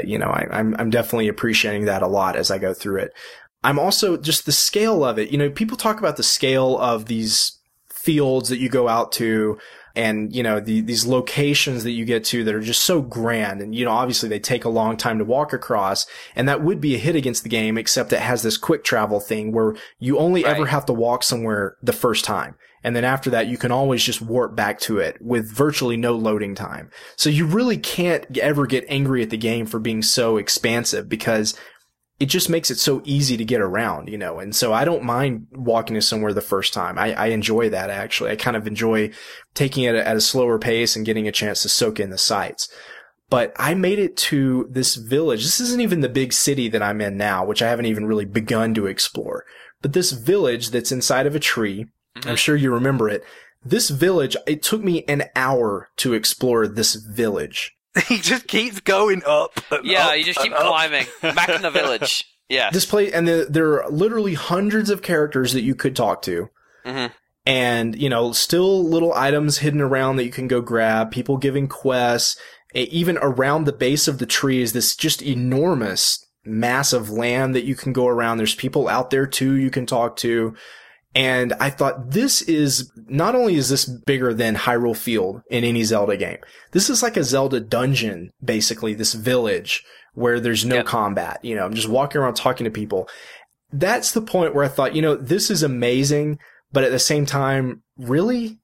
I'm definitely appreciating that a lot as I go through it. I'm also just the scale of it. People talk about the scale of these fields that you go out to, and, these locations that you get to that are just so grand. And, obviously they take a long time to walk across, and that would be a hit against the game, except it has this quick travel thing where you only ever have to walk somewhere the first time. And then after that, you can always just warp back to it with virtually no loading time. So you really can't ever get angry at the game for being so expansive, because it just makes it so easy to get around, and so I don't mind walking to somewhere the first time. I enjoy that, actually. I kind of enjoy taking it at a slower pace and getting a chance to soak in the sights. But I made it to this village. This isn't even the big city that I'm in now, which I haven't even really begun to explore. But this village that's inside of a tree, I'm sure you remember it. This village, it took me an hour to explore this village. He just keeps going up. You just keep climbing back in the village. Yeah. This place, and there are literally hundreds of characters that you could talk to. Mm-hmm. And, still little items hidden around that you can go grab, people giving quests. Even around the base of the tree is this just enormous, massive land that you can go around. There's people out there too you can talk to. And I thought, this is, not only is this bigger than Hyrule Field in any Zelda game, this is like a Zelda dungeon, basically, this village where there's no combat. I'm just walking around talking to people. That's the point where I thought, this is amazing, but at the same time, really?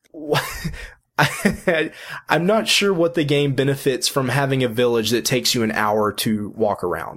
I'm not sure what the game benefits from having a village that takes you an hour to walk around.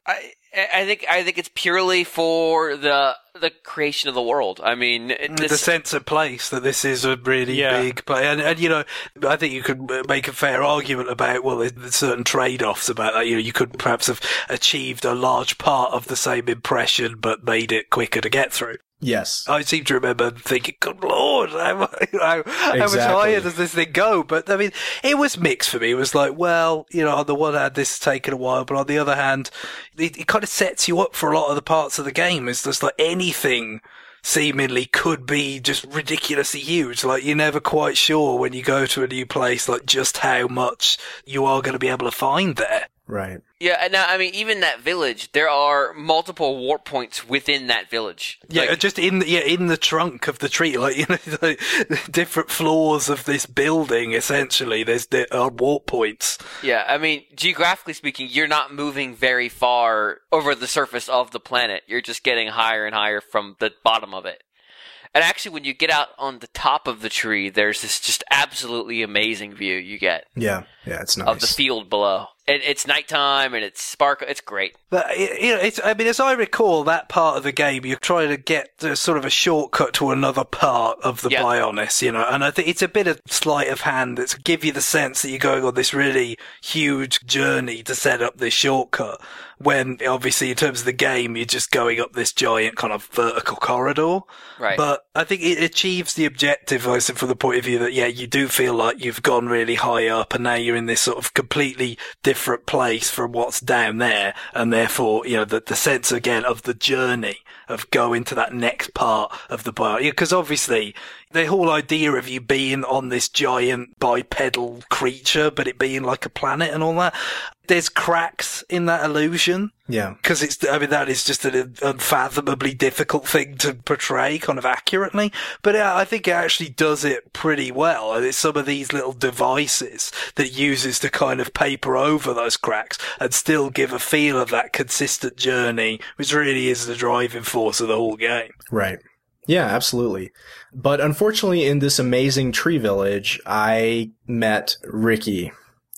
I think it's purely for the creation of the world. I mean, the sense of place that this is a really big play, and you know, I think you could make a fair argument about there's certain trade-offs about that. You know, you could perhaps have achieved a large part of the same impression, but made it quicker to get through. Yes. I seem to remember thinking, good lord, how much higher does this thing go? But, I mean, it was mixed for me. It was like, well, you know, on the one hand, this has taken a while, but on the other hand, it kind of sets you up for a lot of the parts of the game. It's just like anything seemingly could be just ridiculously huge. Like, you're never quite sure when you go to a new place, like, just how much you are going to be able to find there. Right. Yeah, and I mean, even that village, there are multiple warp points within that village. Yeah, just in the trunk of the tree, like, you know, like, different floors of this building. Essentially, there are warp points. Yeah, I mean, geographically speaking, you're not moving very far over the surface of the planet. You're just getting higher and higher from the bottom of it. And actually, when you get out on the top of the tree, there's this just absolutely amazing view you get. Yeah, it's nice. Of the field below. And it's nighttime, and it's sparkle. It's great. But, you know, I mean, as I recall, that part of the game, you're trying to get sort of a shortcut to another part of the Bionis, you know, and I think it's a bit of sleight of hand that's give you the sense that you're going on this really huge journey to set up this shortcut, when obviously in terms of the game, you're just going up this giant kind of vertical corridor. Right. But I think it achieves the objective, I said, from the point of view that, yeah, you do feel like you've gone really high up, and now you're in this sort of completely different place from what's down there, and therefore, you know, the sense again of the journey of going to that next part of the bio. Because obviously, the whole idea of you being on this giant bipedal creature, but it being like a planet and all that, there's cracks in that illusion. Yeah. Because that is just an unfathomably difficult thing to portray kind of accurately. But I think it actually does it pretty well. And it's some of these little devices that it uses to kind of paper over those cracks and still give a feel of that consistent journey, which really is the driving force of the whole game. Right. Yeah, absolutely. But unfortunately, in this amazing tree village, I met Ricky.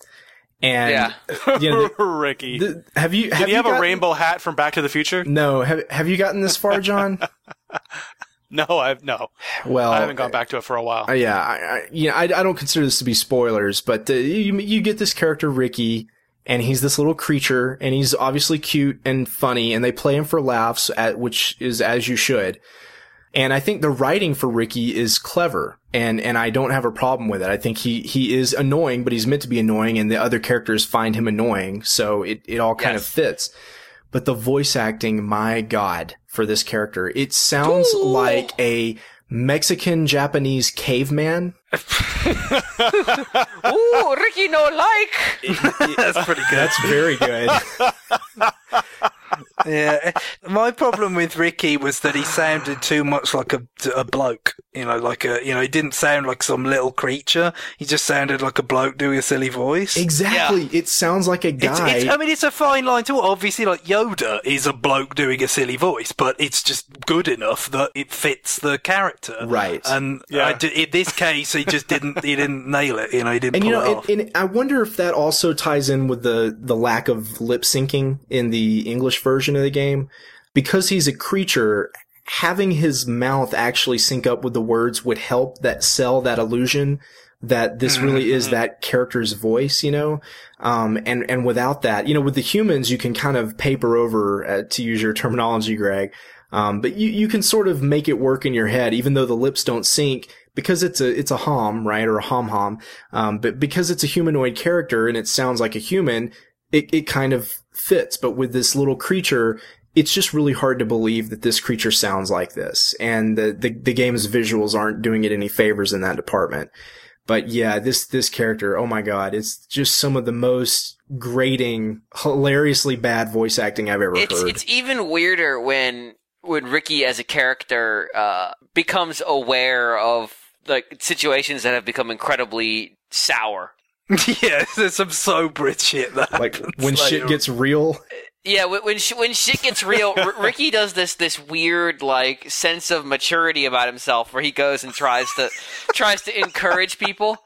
And you know, Ricky, did you have a rainbow hat from Back to the Future? No. Have you gotten this far, John? No. Well, I haven't gone back to it for a while. I don't consider this to be spoilers, but you get this character Ricky, and he's this little creature, and he's obviously cute and funny, and they play him for laughs, which is as you should. And I think the writing for Ricky is clever, and I don't have a problem with it. I think he is annoying, but he's meant to be annoying, and the other characters find him annoying, so it all kind of fits. But the voice acting, my God, for this character, it sounds like a Mexican-Japanese caveman. Ooh, Ricky no like! That's pretty good. That's very good. Yeah, my problem with Ricky was that he sounded too much like a bloke. You know, he didn't sound like some little creature. He just sounded like a bloke doing a silly voice. Exactly. Yeah. It sounds like a guy. It's a fine line too. Obviously, like Yoda is a bloke doing a silly voice, but it's just good enough that it fits the character. Right. And in this case, he just didn't nail it. You know, he didn't pull it off. And I wonder if that also ties in with the lack of lip syncing in the English version of the game. Because he's a creature, having his mouth actually sync up with the words would help that sell that illusion that this really is that character's voice, you know? And without that, you know, with the humans, you can kind of paper over, to use your terminology, Greg. But you can sort of make it work in your head, even though the lips don't sync, because it's a hom, right? Or a hom. But because it's a humanoid character and it sounds like a human, it kind of fits. But with this little creature, it's just really hard to believe that this creature sounds like this. And the game's visuals aren't doing it any favors in that department. But yeah, this character, oh my God, it's just some of the most grating, hilariously bad voice acting I've ever heard. It's even weirder when Ricky as a character becomes aware of like situations that have become incredibly sour. Yeah, there's some sober shit that like when shit gets real. Yeah, when shit gets real, Ricky does this weird like sense of maturity about himself, where he goes and tries to encourage people.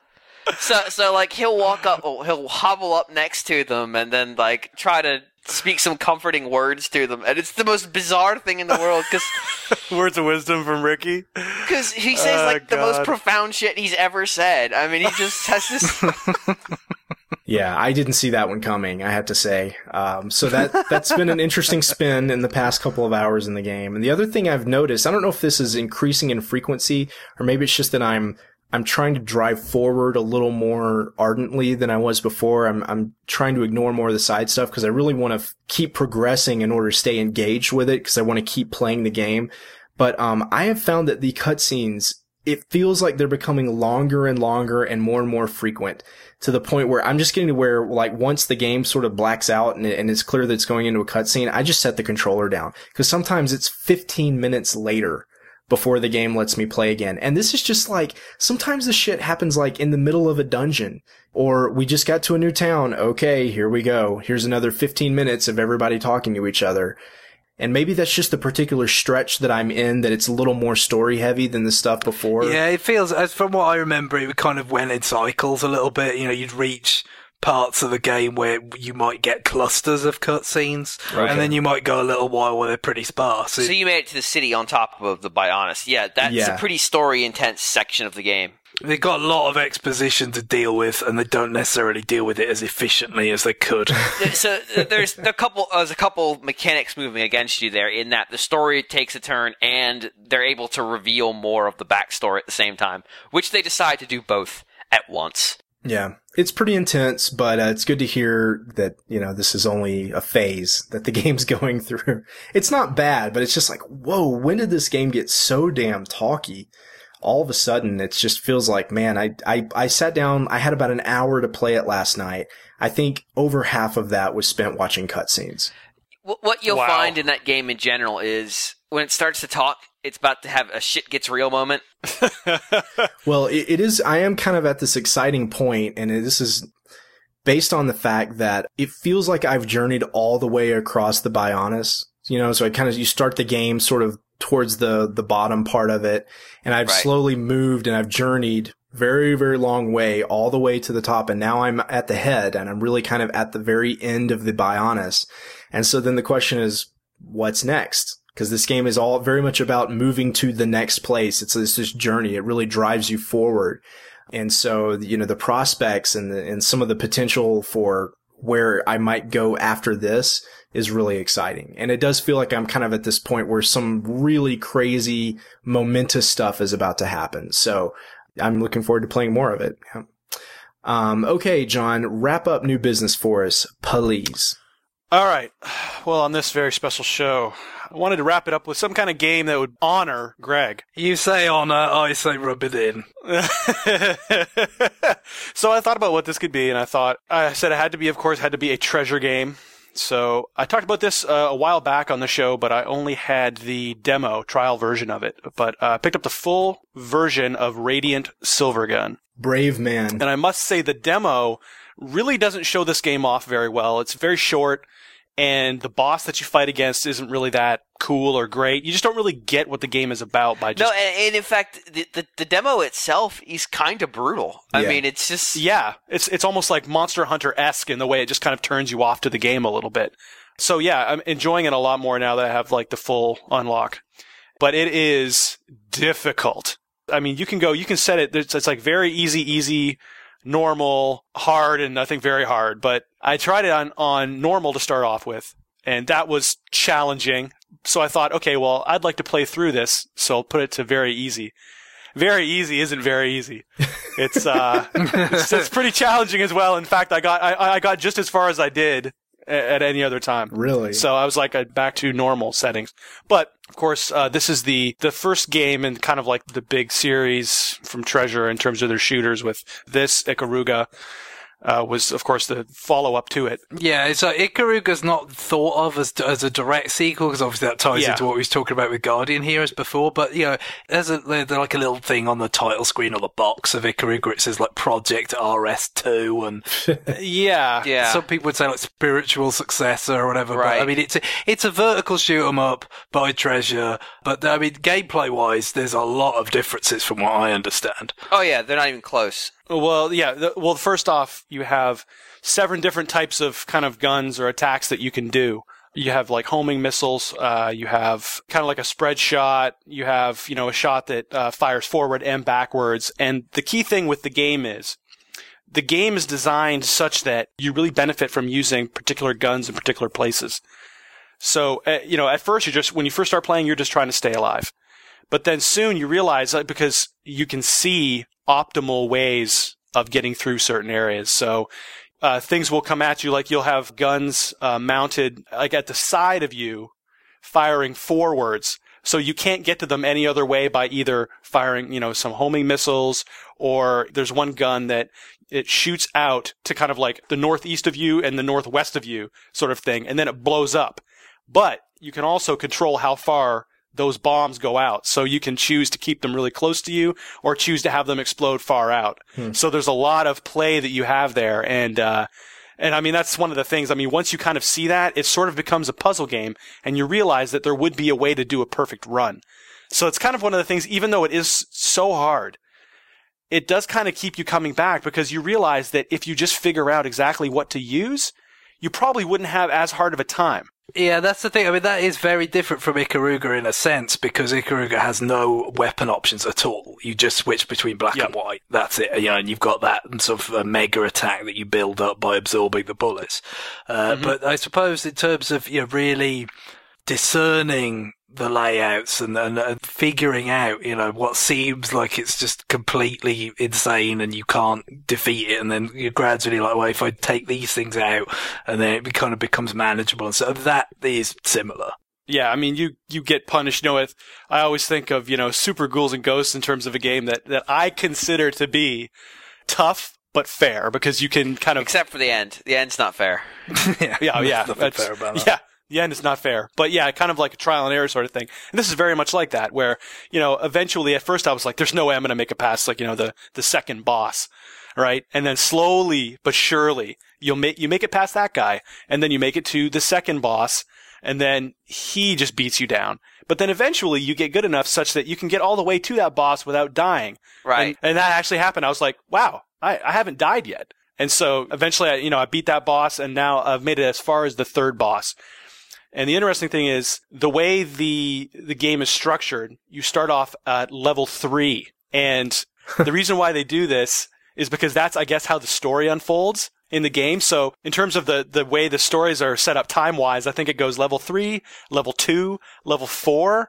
So like he'll walk up, he'll hobble up next to them, and then like try to speak some comforting words to them, and it's the most bizarre thing in the world because words of wisdom from Ricky. Because he says the most profound shit he's ever said. I mean, he just has this. Yeah, I didn't see that one coming, I have to say. So that's been an interesting spin in the past couple of hours in the game. And the other thing I've noticed, I don't know if this is increasing in frequency, or maybe it's just that I'm trying to drive forward a little more ardently than I was before. I'm trying to ignore more of the side stuff because I really want to keep progressing in order to stay engaged with it because I want to keep playing the game. But I have found that the cutscenes, it feels like they're becoming longer and longer and more frequent, to the point where I'm just getting to where, like, once the game sort of blacks out and it's clear that it's going into a cutscene, I just set the controller down. Because sometimes it's 15 minutes later before the game lets me play again. And this is just like, sometimes the shit happens like in the middle of a dungeon. Or we just got to a new town. Okay, here we go. Here's another 15 minutes of everybody talking to each other. And maybe that's just the particular stretch that I'm in, that it's a little more story heavy than the stuff before. Yeah, it feels, as from what I remember, it kind of went in cycles a little bit. You know, you'd reach parts of the game where you might get clusters of cutscenes, and then you might go a little while where they're pretty sparse. So you made it to the city on top of the Bionis. Yeah, that's a pretty story-intense section of the game. They've got a lot of exposition to deal with, and they don't necessarily deal with it as efficiently as they could. So there's a couple mechanics moving against you there, in that the story takes a turn, and they're able to reveal more of the backstory at the same time, which they decide to do both at once. Yeah, it's pretty intense, but it's good to hear that, you know, this is only a phase that the game's going through. It's not bad, but it's just like, whoa, when did this game get so damn talky? All of a sudden, it just feels like, man, I sat down, I had about an hour to play it last night. I think over half of that was spent watching cutscenes. What you'll find in that game in general is when it starts to talk, it's about to have a shit gets real moment. Well, it is, I am kind of at this exciting point, and this is based on the fact that it feels like I've journeyed all the way across the Bionis. You know, so you start the game sort of towards the bottom part of it, and I've slowly moved and I've journeyed very, very long way all the way to the top, and now I'm at the head, and I'm really kind of at the very end of the Bionis. And so then the question is, what's next? Because this game is all very much about moving to the next place. It's this journey. It really drives you forward. And so, you know, the prospects and some of the potential for where I might go after this is really exciting. And it does feel like I'm kind of at this point where some really crazy, momentous stuff is about to happen. So I'm looking forward to playing more of it. Okay, John, wrap up new business for us, please. All right. Well, on this very special show, I wanted to wrap it up with some kind of game that would honor Greg. You say honor, I say rub it in. So I thought about what this could be, and I said it had to be a treasure game. So I talked about this a while back on the show, but I only had the demo trial version of it. But I picked up the full version of Radiant Silvergun. Brave man. And I must say the demo really doesn't show this game off very well. It's very short, and the boss that you fight against isn't really that cool or great. You just don't really get what the game is about by just... No, and in fact, the demo itself is kind of brutal. I mean, it's just... Yeah, it's almost like Monster Hunter-esque in the way it just kind of turns you off to the game a little bit. So yeah, I'm enjoying it a lot more now that I have like the full unlock. But it is difficult. I mean, you can set it, it's like very easy, normal, hard, and I think very hard. But I tried it on normal to start off with, and that was challenging. So I thought, okay, well, I'd like to play through this, so I'll put it to very easy. Very easy isn't very easy. It's it's pretty challenging as well. In fact, I got just as far as I did at any other time. Really? So I was like back to normal settings. But of course, this is the first game in kind of like the big series from Treasure in terms of their shooters with this Ikaruga. was, of course, the follow-up to it. Yeah, so Ikaruga's not thought of as a direct sequel, because obviously that ties into what we was talking about with Guardian Heroes before, but, you know, there's like a little thing on the title screen or the box of Ikaruga, it says like Project RS2, and yeah. Some people would say like spiritual successor or whatever, right. But I mean, it's a vertical shoot 'em up by Treasure, but I mean, gameplay-wise, there's a lot of differences from what I understand. Oh yeah, they're not even close. Well, yeah. Well, first off, you have 7 different types of kind of guns or attacks that you can do. You have like homing missiles. You have kind of like a spread shot. You have, you know, a shot that fires forward and backwards. And the key thing with the game is designed such that you really benefit from using particular guns in particular places. So, you know, at first when you first start playing, you're just trying to stay alive. But then soon you realize, because you can see optimal ways of getting through certain areas. So, things will come at you, like you'll have guns, mounted, like at the side of you, firing forwards. So you can't get to them any other way by either firing, you know, some homing missiles, or there's one gun that it shoots out to kind of like the northeast of you and the northwest of you sort of thing, and then it blows up. But you can also control how far those bombs go out. So you can choose to keep them really close to you or choose to have them explode far out. So there's a lot of play that you have there. And I mean, that's one of the things. I mean, once you kind of see that, it sort of becomes a puzzle game, and you realize that there would be a way to do a perfect run. So it's kind of one of the things, even though it is so hard, it does kind of keep you coming back, because you realize that if you just figure out exactly what to use, you probably wouldn't have as hard of a time. Yeah, that's the thing. I mean, that is very different from Ikaruga in a sense, because Ikaruga has no weapon options at all. You just switch between black and white. That's it. You know, and you've got that sort of mega attack that you build up by absorbing the bullets. But I suppose in terms of, you know, really discerning the layouts and figuring out, you know, what seems like it's just completely insane and you can't defeat it, and then you're gradually like, well, if I take these things out, and then it kind of becomes manageable. And so that is similar. Yeah, I mean, you get punished. You know, I always think of, you know, Super Ghouls and Ghosts in terms of a game that I consider to be tough but fair, because you can kind of... Except for the end. The end's not fair. Yeah. Nothing fair about that. Yeah. The end is not fair. But yeah, kind of like a trial and error sort of thing. And this is very much like that, where, you know, eventually at first I was like, there's no way I'm going to make it past, like, you know, the second boss, right? And then slowly but surely you make it past that guy, and then you make it to the second boss, and then he just beats you down. But then eventually you get good enough such that you can get all the way to that boss without dying. Right. And that actually happened. I was like, wow, I haven't died yet. And so eventually I beat that boss, and now I've made it as far as the third boss. And the interesting thing is, the way the game is structured, you start off at level 3. And the reason why they do this is because that's, I guess, how the story unfolds in the game. So in terms of the way the stories are set up time-wise, I think it goes level 3, level 2, level 4,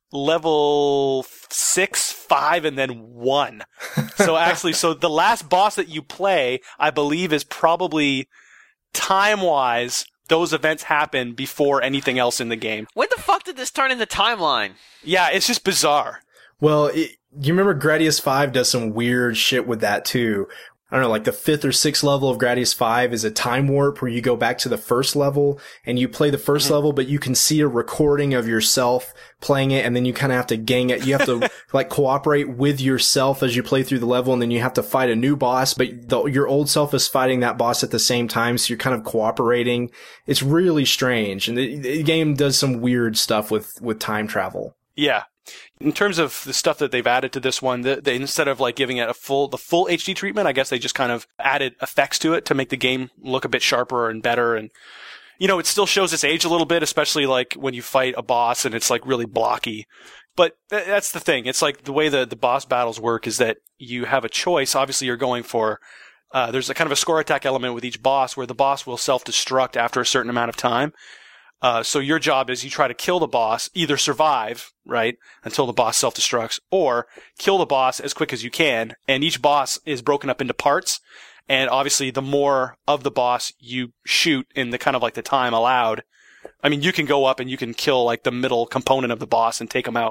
level 6, 5, and then 1. So actually, the last boss that you play, I believe, is probably time-wise, those events happen before anything else in the game. When the fuck did this turn into timeline? Yeah, it's just bizarre. Well, you remember Gradius 5 does some weird shit with that too. I don't know, like the 5th or 6th level of Gradius 5 is a time warp where you go back to the first level and you play the first level, but you can see a recording of yourself playing it, and then you kind of have to gang it. You have to like cooperate with yourself as you play through the level, and then you have to fight a new boss, but your old self is fighting that boss at the same time, so you're kind of cooperating. It's really strange, and the game does some weird stuff with time travel. Yeah. In terms of the stuff that they've added to this one, they instead of like giving it the full HD treatment, I guess they just kind of added effects to it to make the game look a bit sharper and better. And, you know, it still shows its age a little bit, especially like when you fight a boss and it's like really blocky. But that's the thing. It's like the way the boss battles work is that you have a choice. Obviously, you're going for, there's a kind of a score attack element with each boss where the boss will self-destruct after a certain amount of time. So your job is you try to kill the boss, either survive, right, until the boss self-destructs, or kill the boss as quick as you can. And each boss is broken up into parts. And obviously, the more of the boss you shoot in the kind of like the time allowed, I mean, you can go up and you can kill like the middle component of the boss and take him out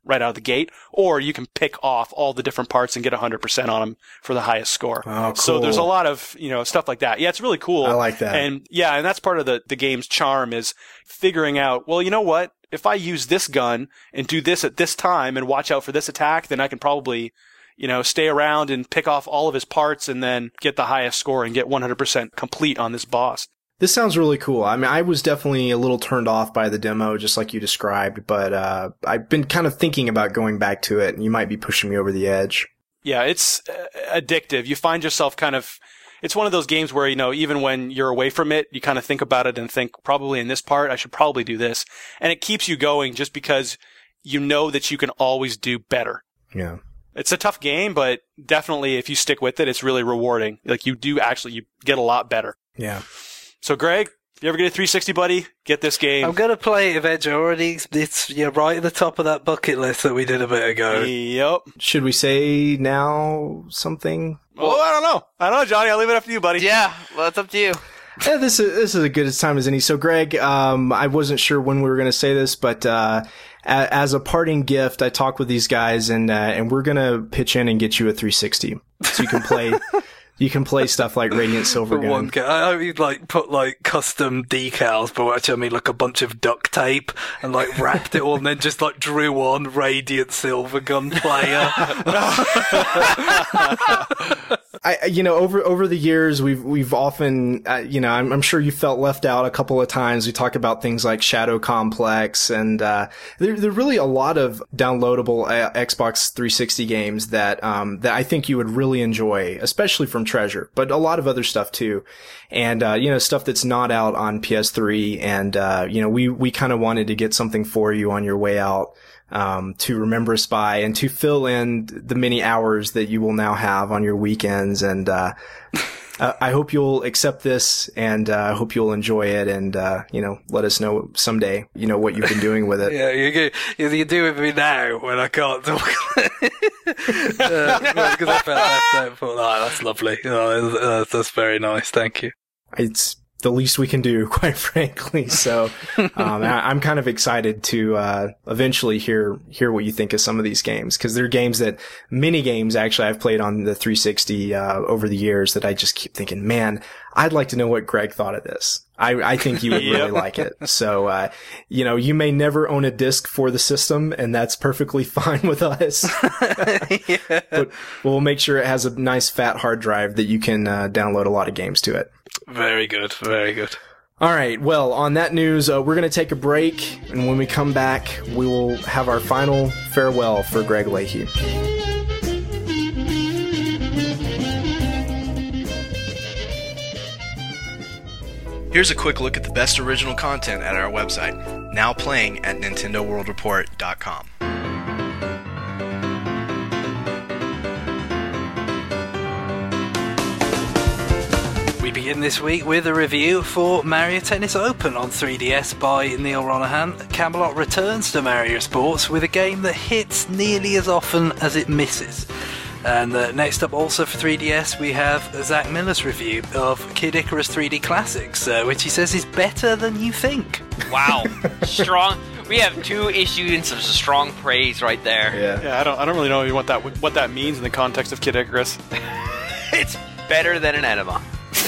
right out of the gate, or you can pick off all the different parts and get 100% on them for the highest score. Oh, cool. So there's a lot of, stuff like that. Yeah, it's really cool. I like that. And that's part of the game's charm is figuring out, well, you know what? If I use this gun and do this at this time and watch out for this attack, then I can probably, stay around and pick off all of his parts and then get the highest score and get 100% complete on this boss. This sounds really cool. I mean, I was definitely a little turned off by the demo, just like you described, but I've been kind of thinking about going back to it, and you might be pushing me over the edge. Yeah, it's addictive. You find yourself it's one of those games where, even when you're away from it, you kind of think about it and think, probably in this part, I should probably do this. And it keeps you going just because you know that you can always do better. Yeah. It's a tough game, but definitely if you stick with it, it's really rewarding. Like you get a lot better. Yeah. So, Greg, if you ever get a 360, buddy, get this game. I'm going to play it eventually. It's right at the top of that bucket list that we did a bit ago. Yep. Should we say now something? Well, I don't know, Johnny. I'll leave it up to you, buddy. Yeah, well, it's up to you. Yeah, this is as good a time as any. So, Greg, I wasn't sure when we were going to say this, but as a parting gift, I talked with these guys, and we're going to pitch in and get you a 360, so you can play. You can play stuff like Radiant Silvergun. I hope you'd put custom decals, but actually I mean a bunch of duct tape and wrapped it all and then just drew on Radiant Silvergun player. Over the years, we've often, I'm sure you felt left out a couple of times. We talk about things like Shadow Complex, and there are really a lot of downloadable Xbox 360 games that I think you would really enjoy, especially from Treasure, but a lot of other stuff too. And, stuff that's not out on PS3. And, we kind of wanted to get something for you on your way out, to remember us by and to fill in the many hours that you will now have on your weekends. And, I hope you'll accept this, and I hope you'll enjoy it, and let us know someday, what you've been doing with it. Yeah, you do it with me now when I can't talk. Because I felt left out. That's lovely. That's very nice. Thank you. It's the least we can do, quite frankly. So, I'm kind of excited to, eventually hear what you think of some of these games. Cause they're many games actually I've played on the 360, over the years that I just keep thinking, man, I'd like to know what Greg thought of this. I think you would really like it. So, you may never own a disc for the system, and that's perfectly fine with us. Yeah. But we'll make sure it has a nice fat hard drive that you can, download a lot of games to it. Very good. Very good. All right. Well, on that news, we're going to take a break. And when we come back, we will have our final farewell for Greg Leahy. Here's a quick look at the best original content at our website, now playing at NintendoWorldReport.com. We begin this week with a review for Mario Tennis Open on 3DS by Neil Ronahan. Camelot returns to Mario Sports with a game that hits nearly as often as it misses. And next up, also for 3DS, we have Zach Miller's review of Kid Icarus 3D Classics, which he says is better than you think. Wow. Strong. We have two issues of strong praise right there. Yeah. I don't really know what that means in the context of Kid Icarus. It's better than an enema.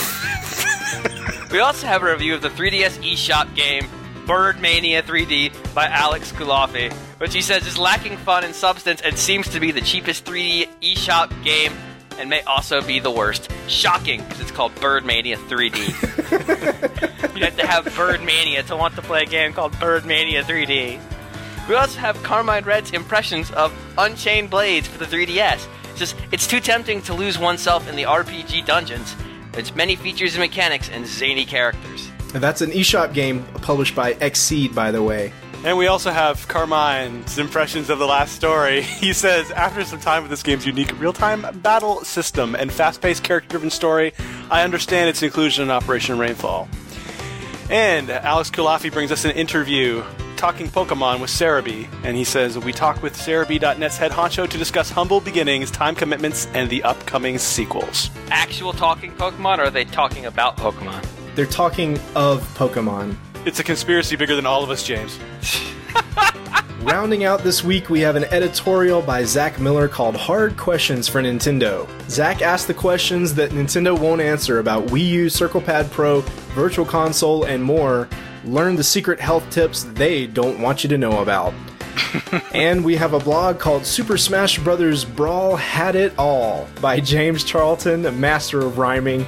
We also have a review of the 3DS eShop game Birdmania 3D by Alex Kulafi, which he says is lacking fun and substance and seems to be the cheapest 3D eShop game and may also be the worst. Shocking, because it's called Birdmania 3D. You have to have Birdmania to want to play a game called Birdmania 3D. We also have Carmine Red's impressions of Unchained Blades for the 3DS. It's too tempting to lose oneself in the RPG dungeons. Its many features and mechanics and zany characters. And that's an eShop game published by Xseed, by the way. And we also have Carmine's impressions of the last story. He says, after some time with this game's unique real-time battle system and fast-paced character-driven story, I understand its inclusion in Operation Rainfall. And Alex Kulafi brings us an interview talking Pokemon with Cerebi, and he says, we talk with Cerebi.net's head honcho to discuss humble beginnings, time commitments, and the upcoming sequels. Actual talking Pokemon, or are they talking about Pokemon? They're talking of Pokemon. It's a conspiracy bigger than all of us, James. Rounding out this week, we have an editorial by Zach Miller called Hard Questions for Nintendo. Zach asked the questions that Nintendo won't answer about Wii U, CirclePad Pro, Virtual Console, and more. Learn the secret health tips they don't want you to know about. And we have a blog called Super Smash Bros. Brawl Had It All by James Charlton, a master of rhyming.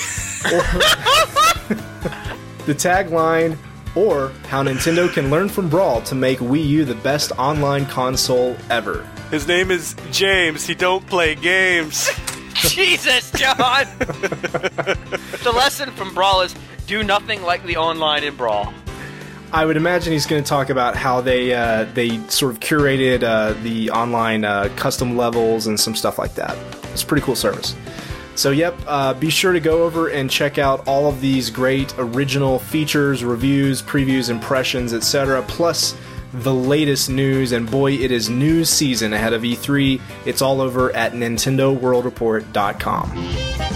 The tagline, or how Nintendo can learn from Brawl to make Wii U the best online console ever. His name is James. He don't play games. Jesus, John! The lesson from Brawl is do nothing like the online in Brawl. I would imagine he's going to talk about how they sort of curated the online custom levels and some stuff like that. It's a pretty cool service. So be sure to go over and check out all of these great original features, reviews, previews, impressions, etc. Plus the latest news, and boy, it is news season ahead of E3. It's all over at NintendoWorldReport.com.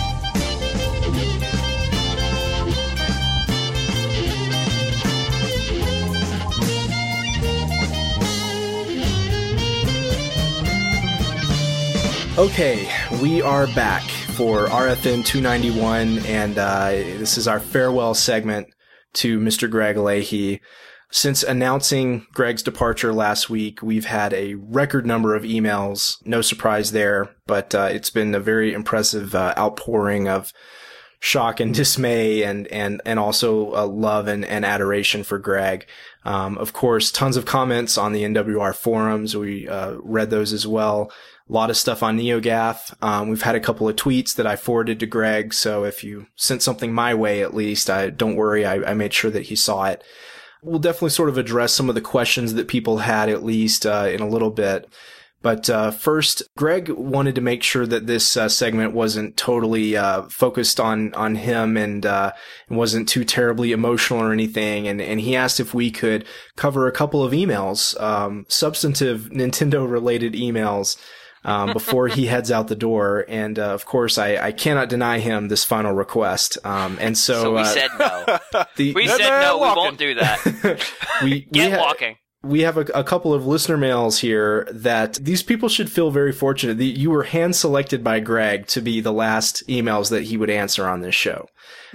Okay, we are back for RFN 291, and this is our farewell segment to Mr. Greg Leahy. Since announcing Greg's departure last week, we've had a record number of emails. No surprise there, but it's been a very impressive outpouring of shock and dismay and also love and adoration for Greg. Of course, tons of comments on the NWR forums. We read those as well. A lot of stuff on NeoGAF. We've had a couple of tweets that I forwarded to Greg, so if you sent something my way at least, don't worry, I made sure that he saw it. We'll definitely sort of address some of the questions that people had at least in a little bit. But first, Greg wanted to make sure that this segment wasn't totally focused on him and wasn't too terribly emotional or anything. And he asked if we could cover a couple of emails, substantive Nintendo-related emails, before he heads out the door. And of course, I cannot deny him this final request. And so we said no. We won't do that. Get walking. We have a couple of listener mails here that these people should feel very fortunate. You were hand selected by Greg to be the last emails that he would answer on this show.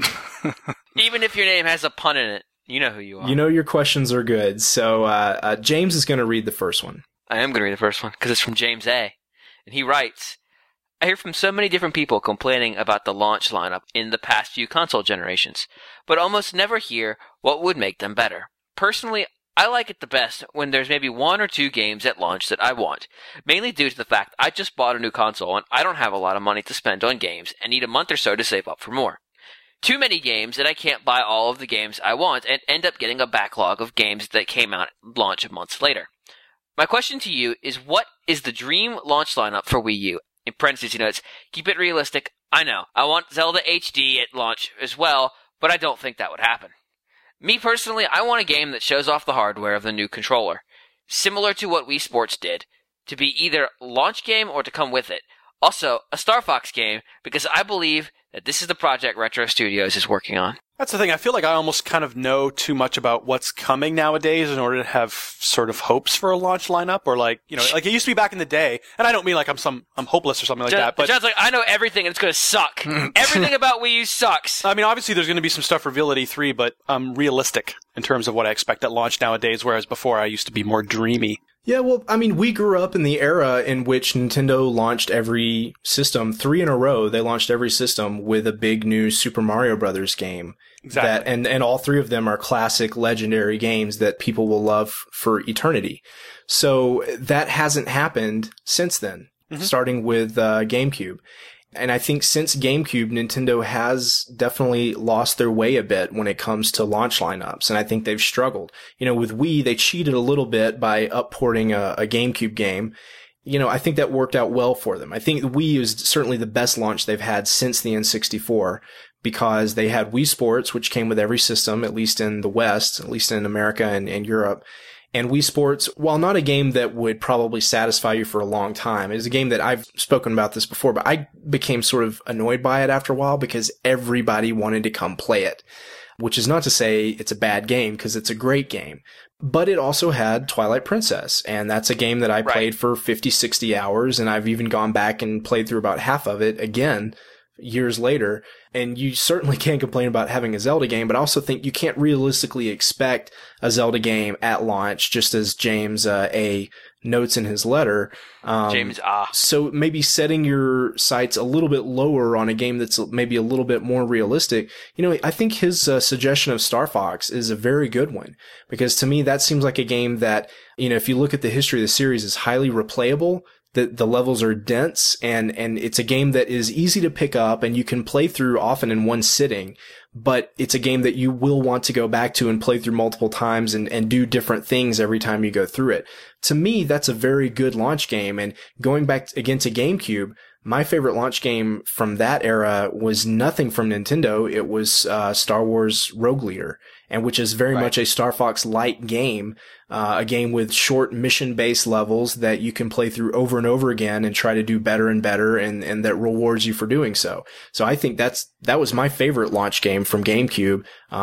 Even if your name has a pun in it, you know who you are. You know your questions are good. So James is going to read the first one. I am going to read the first one because it's from James A. And he writes, I hear from so many different people complaining about the launch lineup in the past few console generations, but almost never hear what would make them better. Personally, I like it the best when there's maybe one or two games at launch that I want, mainly due to the fact I just bought a new console and I don't have a lot of money to spend on games and need a month or so to save up for more. Too many games that I can't buy all of the games I want and end up getting a backlog of games that came out at launch months later. My question to you is, what is the dream launch lineup for Wii U? In parentheses, he notes, keep it realistic. I know, I want Zelda HD at launch as well, but I don't think that would happen. Me personally, I want a game that shows off the hardware of the new controller, similar to what Wii Sports did, to be either a launch game or to come with it. Also, a Star Fox game, because I believe that this is the project Retro Studios is working on. That's the thing. I feel like I almost kind of know too much about what's coming nowadays in order to have sort of hopes for a launch lineup, or like it used to be back in the day. And I don't mean like I'm hopeless or something like that. But John's like, I know everything and it's going to suck. Everything about Wii U sucks. I mean, obviously there's going to be some stuff revealed at E3, but I'm realistic in terms of what I expect at launch nowadays, whereas before I used to be more dreamy. Yeah, well, I mean, we grew up in the era in which Nintendo launched every system 3 in a row. They launched every system with a big new Super Mario Brothers game. Exactly. And all three of them are classic, legendary games that people will love for eternity. So that hasn't happened since then, starting with GameCube. And I think since GameCube, Nintendo has definitely lost their way a bit when it comes to launch lineups. And I think they've struggled. With Wii, they cheated a little bit by upporting a GameCube game. I think that worked out well for them. I think Wii is certainly the best launch they've had since the N64, because they had Wii Sports, which came with every system, at least in the West, at least in America and Europe. And Wii Sports, while not a game that would probably satisfy you for a long time, is a game that I've spoken about this before, but I became sort of annoyed by it after a while because everybody wanted to come play it. which is not to say it's a bad game, because it's a great game. But it also had Twilight Princess, and that's a game that I played for 50, 60 hours, and I've even gone back and played through about half of it again years later. And you certainly can't complain about having a Zelda game, but I also think you can't realistically expect a Zelda game at launch, just as James A. notes in his letter. James A. So maybe setting your sights a little bit lower on a game that's maybe a little bit more realistic. I think his suggestion of Star Fox is a very good one, because to me that seems like a game that, if you look at the history of the series, is highly replayable. The levels are dense, and it's a game that is easy to pick up and you can play through often in one sitting, but it's a game that you will want to go back to and play through multiple times and do different things every time you go through it. To me, that's a very good launch game. And going back again to GameCube, my favorite launch game from that era was nothing from Nintendo. It was Star Wars Rogue Leader, and which is very much a Star Fox-like game, a game with short mission-based levels that you can play through over and over again and try to do better and better, and that rewards you for doing so. So I think that was my favorite launch game from GameCube.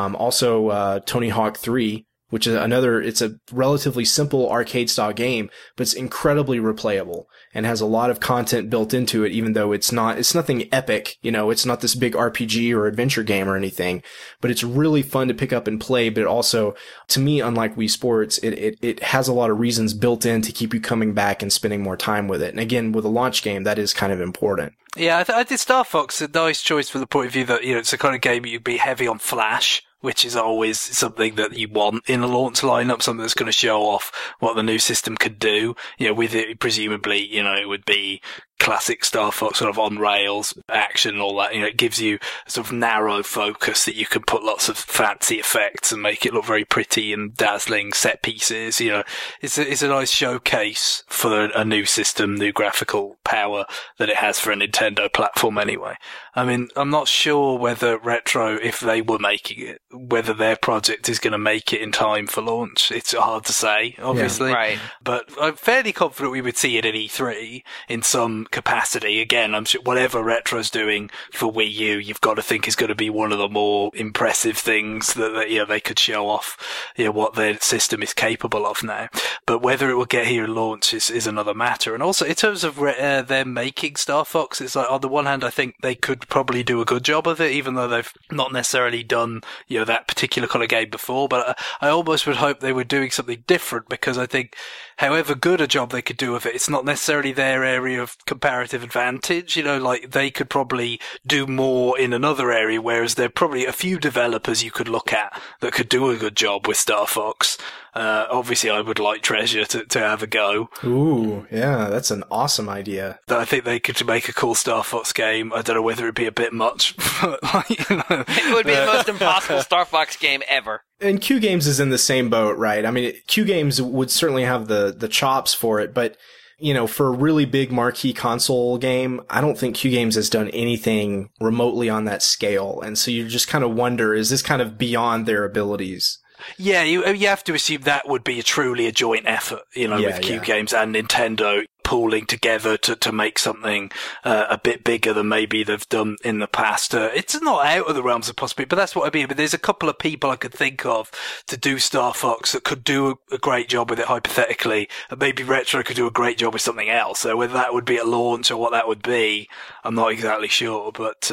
Also, Tony Hawk 3, which is it's a relatively simple arcade-style game, but it's incredibly replayable and has a lot of content built into it, even though it's nothing epic, it's not this big RPG or adventure game or anything, but it's really fun to pick up and play. But it also, to me, unlike Wii Sports, it has a lot of reasons built in to keep you coming back and spending more time with it. And again, with a launch game, that is kind of important. Yeah, I did Star Fox a nice choice from the point of view that, it's a kind of game you'd be heavy on flash, which is always something that you want in a launch lineup, something that's going to show off what the new system could do. With it, presumably, it would be classic Star Fox sort of on rails action and all that. It gives you a sort of narrow focus that you can put lots of fancy effects and make it look very pretty and dazzling set pieces. It's a nice showcase for a new system, new graphical power that it has for a Nintendo platform anyway. I mean, I'm not sure whether Retro, if they were making it, whether their project is going to make it in time for launch. It's hard to say, obviously. Yeah, right. But I'm fairly confident we would see it at E3 in some capacity. Again, I'm sure whatever Retro's doing for Wii U, you've got to think is going to be one of the more impressive things that they could show off, what their system is capable of now. But whether it will get here and launch is another matter. And also, in terms of them making Star Fox, it's like, on the one hand, I think they could probably do a good job of it, even though they've not necessarily done, that particular kind of game before. But I almost would hope they were doing something different, because I think however good a job they could do of it, it's not necessarily their area of comparative advantage. Like they could probably do more in another area, whereas there are probably a few developers you could look at that could do a good job with Star Fox. Obviously, I would like Treasure to have a go. Ooh, yeah, that's an awesome idea. I think they could make a cool Star Fox game. I don't know whether it'd be a bit much. It would be the most impossible Star Fox game ever. And Q Games is in the same boat, right? I mean, Q Games would certainly have the chops for it, but for a really big marquee console game, I don't think Q Games has done anything remotely on that scale. And so you just kind of wonder, is this kind of beyond their abilities? Yeah, you have to assume that would be truly a joint effort, with Q Games and Nintendo pooling together to make something a bit bigger than maybe they've done in the past. It's not out of the realms of possibility, but that's what I mean. But there's a couple of people I could think of to do Star Fox that could do a great job with it, hypothetically, and maybe Retro could do a great job with something else. So whether that would be at launch or what that would be, I'm not exactly sure. But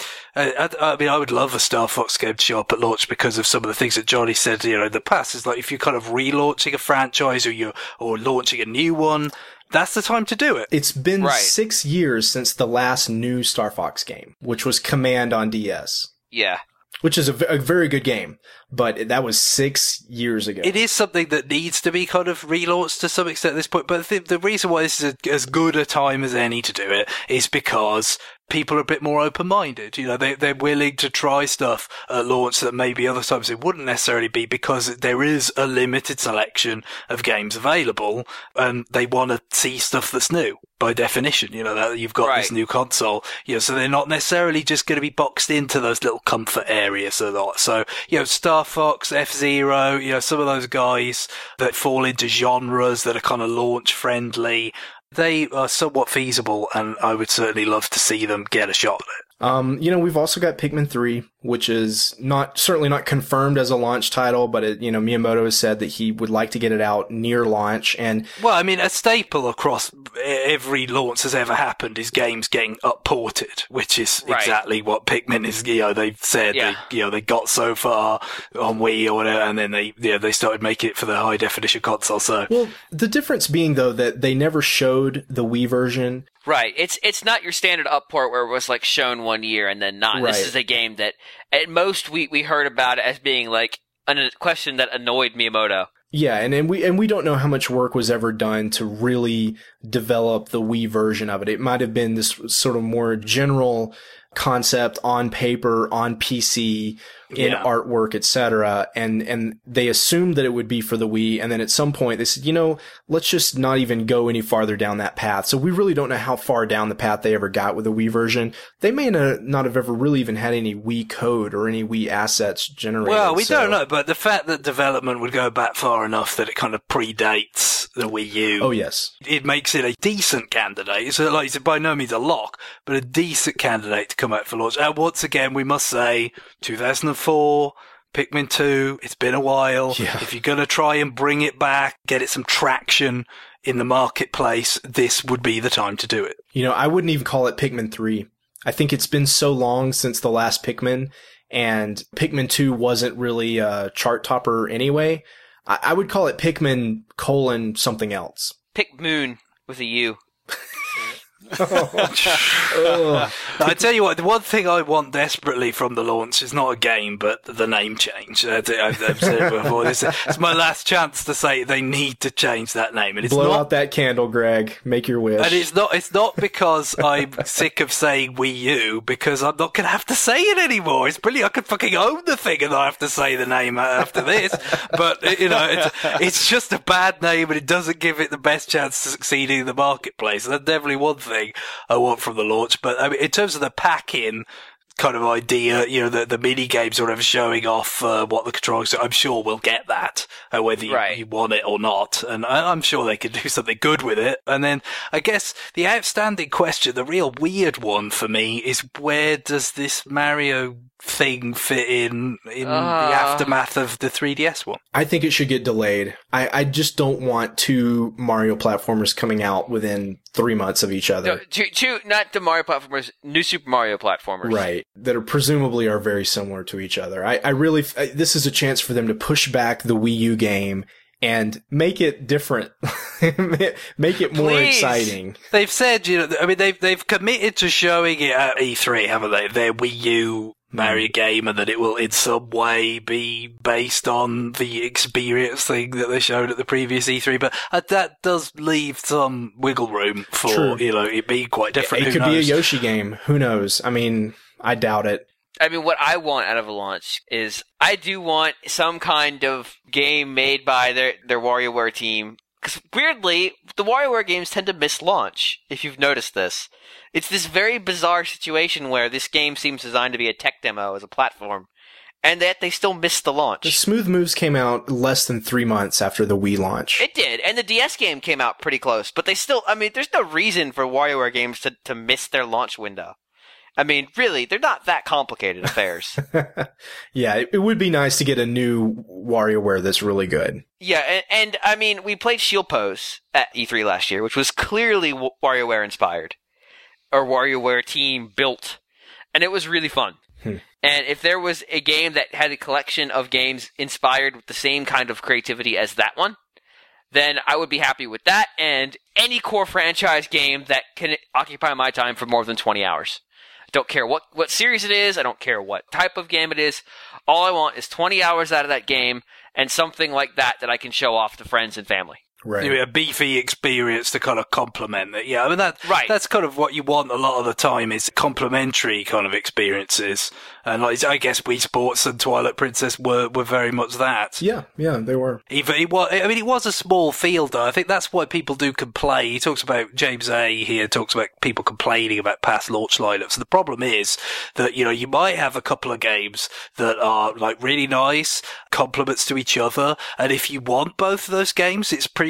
I mean, I would love a Star Fox game to show up at launch because of some of the things that Johnny said. In the past, is like if you're kind of relaunching a franchise or launching a new one, that's the time to do it. It's been 6 years since the last new Star Fox game, which was Command on DS. Yeah. Which is a very good game, but that was 6 years ago. It is something that needs to be kind of relaunched to some extent at this point, but the reason why this is as good a time as any to do it is because people are a bit more open-minded. They're willing to try stuff at launch that maybe other times it wouldn't necessarily be, because there is a limited selection of games available and they want to see stuff that's new by definition. That you've got this new console, so they're not necessarily just going to be boxed into those little comfort areas a lot. So, Star Fox, F-Zero, some of those guys that fall into genres that are kind of launch friendly, they are somewhat feasible, and I would certainly love to see them get a shot at it. We've also got Pikmin 3, which is certainly not confirmed as a launch title, but Miyamoto has said that he would like to get it out near launch. And well, I mean, a staple across every launch that's ever happened is games getting up-ported, which is exactly what Pikmin is. They've said they got so far on Wii or whatever, and then they started making it for the high definition console. So, well, the difference being though that they never showed the Wii version. Right. It's not your standard up port where it was like shown 1 year and then not. Right. This is a game that at most we heard about it as being like a question that annoyed Miyamoto. Yeah, and we don't know how much work was ever done to really develop the Wii version of it. It might have been this sort of more general concept on paper, on PC, in artwork, etc. And they assumed that it would be for the Wii, and then at some point they said, let's just not even go any farther down that path. So we really don't know how far down the path they ever got with the Wii version. They may not have ever really even had any Wii code or any Wii assets generated. Well, we don't know, but the fact that development would go back far enough that it kind of predates the Wii U. Oh, yes. It makes it a decent candidate. So, like you said, by no means a lock, but a decent candidate to come out for launch. And once again, we must say, 2004, Pikmin 2, it's been a while. Yeah. If you're going to try and bring it back, get it some traction in the marketplace, this would be the time to do it. I wouldn't even call it Pikmin 3. I think it's been so long since the last Pikmin, and Pikmin 2 wasn't really a chart topper anyway. I would call it Pikmin : something else. Pikmoon with a U. I tell you what, the one thing I want desperately from the launch is not a game, but the name change. I've said it before. It's my last chance to say they need to change that name. And it's Blow out that candle, Greg. Make your wish. And it's not because I'm sick of saying Wii U, because I'm not going to have to say it anymore. It's brilliant. I could fucking own the thing and I have to say the name after this. But, it's just a bad name and it doesn't give it the best chance to succeeding in the marketplace. That's definitely one thing I want from the launch. But I mean, in terms of the pack-in kind of idea, the mini games or whatever showing off what the controls are, I'm sure we'll get that, whether you want it or not. And I'm sure they could do something good with it. And then I guess the outstanding question, the real weird one for me, is where does this Mario thing fit in the aftermath of the 3DS one? I think it should get delayed. I just don't want 2 Mario platformers coming out within 3 months of each other. No, two, not the Mario platformers, New Super Mario platformers. Right. That are very similar to each other. This is a chance for them to push back the Wii U game and make it different. Make it more exciting. They've said, they've committed to showing it at E3, haven't they? Their Wii U Mario game, and that it will in some way be based on the experience thing that they showed at the previous E3. But that does leave some wiggle room for, it being quite different. It could be a Yoshi game. Who knows? I mean, I doubt it. I mean, what I want out of a launch is I do want some kind of game made by their WarioWare team. Because weirdly, the WarioWare games tend to miss launch, if you've noticed this. It's this very bizarre situation where this game seems designed to be a tech demo as a platform, and yet they still missed the launch. The Smooth Moves came out less than 3 months after the Wii launch. It did, and the DS game came out pretty close, but they still, there's no reason for WarioWare games to miss their launch window. I mean, really, they're not that complicated affairs. Yeah, it would be nice to get a new WarioWare that's really good. Yeah, and we played Shield Pose at E3 last year, which was clearly WarioWare inspired, or WarioWare team built, and it was really fun. And if there was a game that had a collection of games inspired with the same kind of creativity as that one, then I would be happy with that, and any core franchise game that can occupy my time for more than 20 hours. Don't care what series it is. I don't care what type of game it is. All I want is 20 hours out of that game and something like that I can show off to friends and family. Right. A beefy experience to kind of complement it. Yeah, right. That's kind of what you want a lot of the time, is complementary kind of experiences. And I guess Wii Sports and Twilight Princess were very much that. Yeah, they were. It was a small field, though. I think that's why people do complain. He talks about, James A. here talks about people complaining about past launch lineups. The problem is that, you might have a couple of games that are like really nice, complements to each other. And if you want both of those games, it's pretty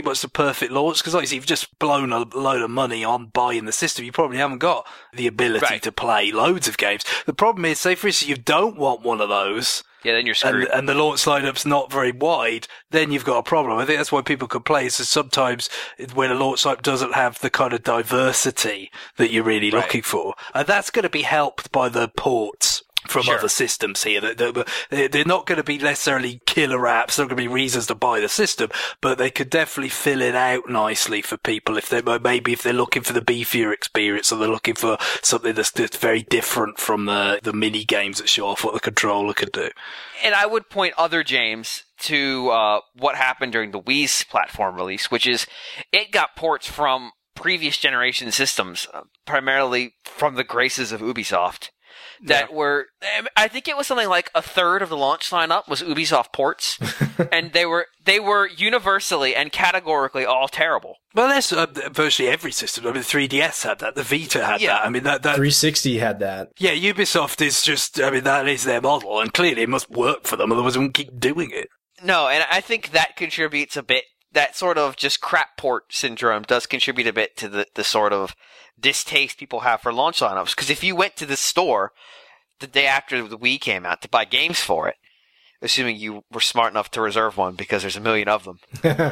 pretty much the perfect launch, because obviously you've just blown a load of money on buying the system. You probably haven't got the ability to play loads of games. The problem is, say for instance, you don't want one of those. Yeah, then you're screwed. And the launch lineup's not very wide, then you've got a problem. I think that's why people complain. So sometimes when a launch lineup doesn't have the kind of diversity that you're really looking for, and that's going to be helped by the ports from other systems here. They're not going to be necessarily killer apps. They're not going to be reasons to buy the system, but they could definitely fill it out nicely for people if they're looking for the beefier experience, or they're looking for something that's very different from the mini games that show off what the controller could do. And I would point other James to what happened during the Wii's platform release, which is it got ports from previous generation systems, primarily from the graces of Ubisoft. That were, I think it was something like a third of the launch lineup was Ubisoft ports, and they were universally and categorically all terrible. Well, that's virtually every system. I mean, the 3DS had that, the Vita had that. I mean, that 360 had that. Yeah, Ubisoft is just, I mean, that is their model, and clearly it must work for them, otherwise they won't keep doing it. No, and I think that contributes a bit. That sort of just crap port syndrome does contribute a bit to the sort of distaste people have for launch lineups. Because if you went to the store the day after the Wii came out to buy games for it, assuming you were smart enough to reserve one because there's a million of them,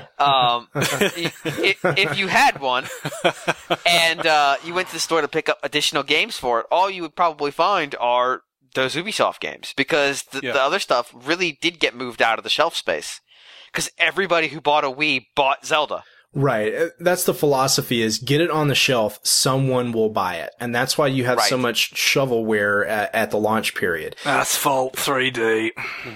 if you had one and you went to the store to pick up additional games for it, all you would probably find are those Ubisoft games, because the other stuff really did get moved out of the shelf space. Because everybody who bought a Wii bought Zelda. Right. That's the philosophy, is get it on the shelf, someone will buy it. And that's why you have so much shovelware at the launch period. Asphalt 3D.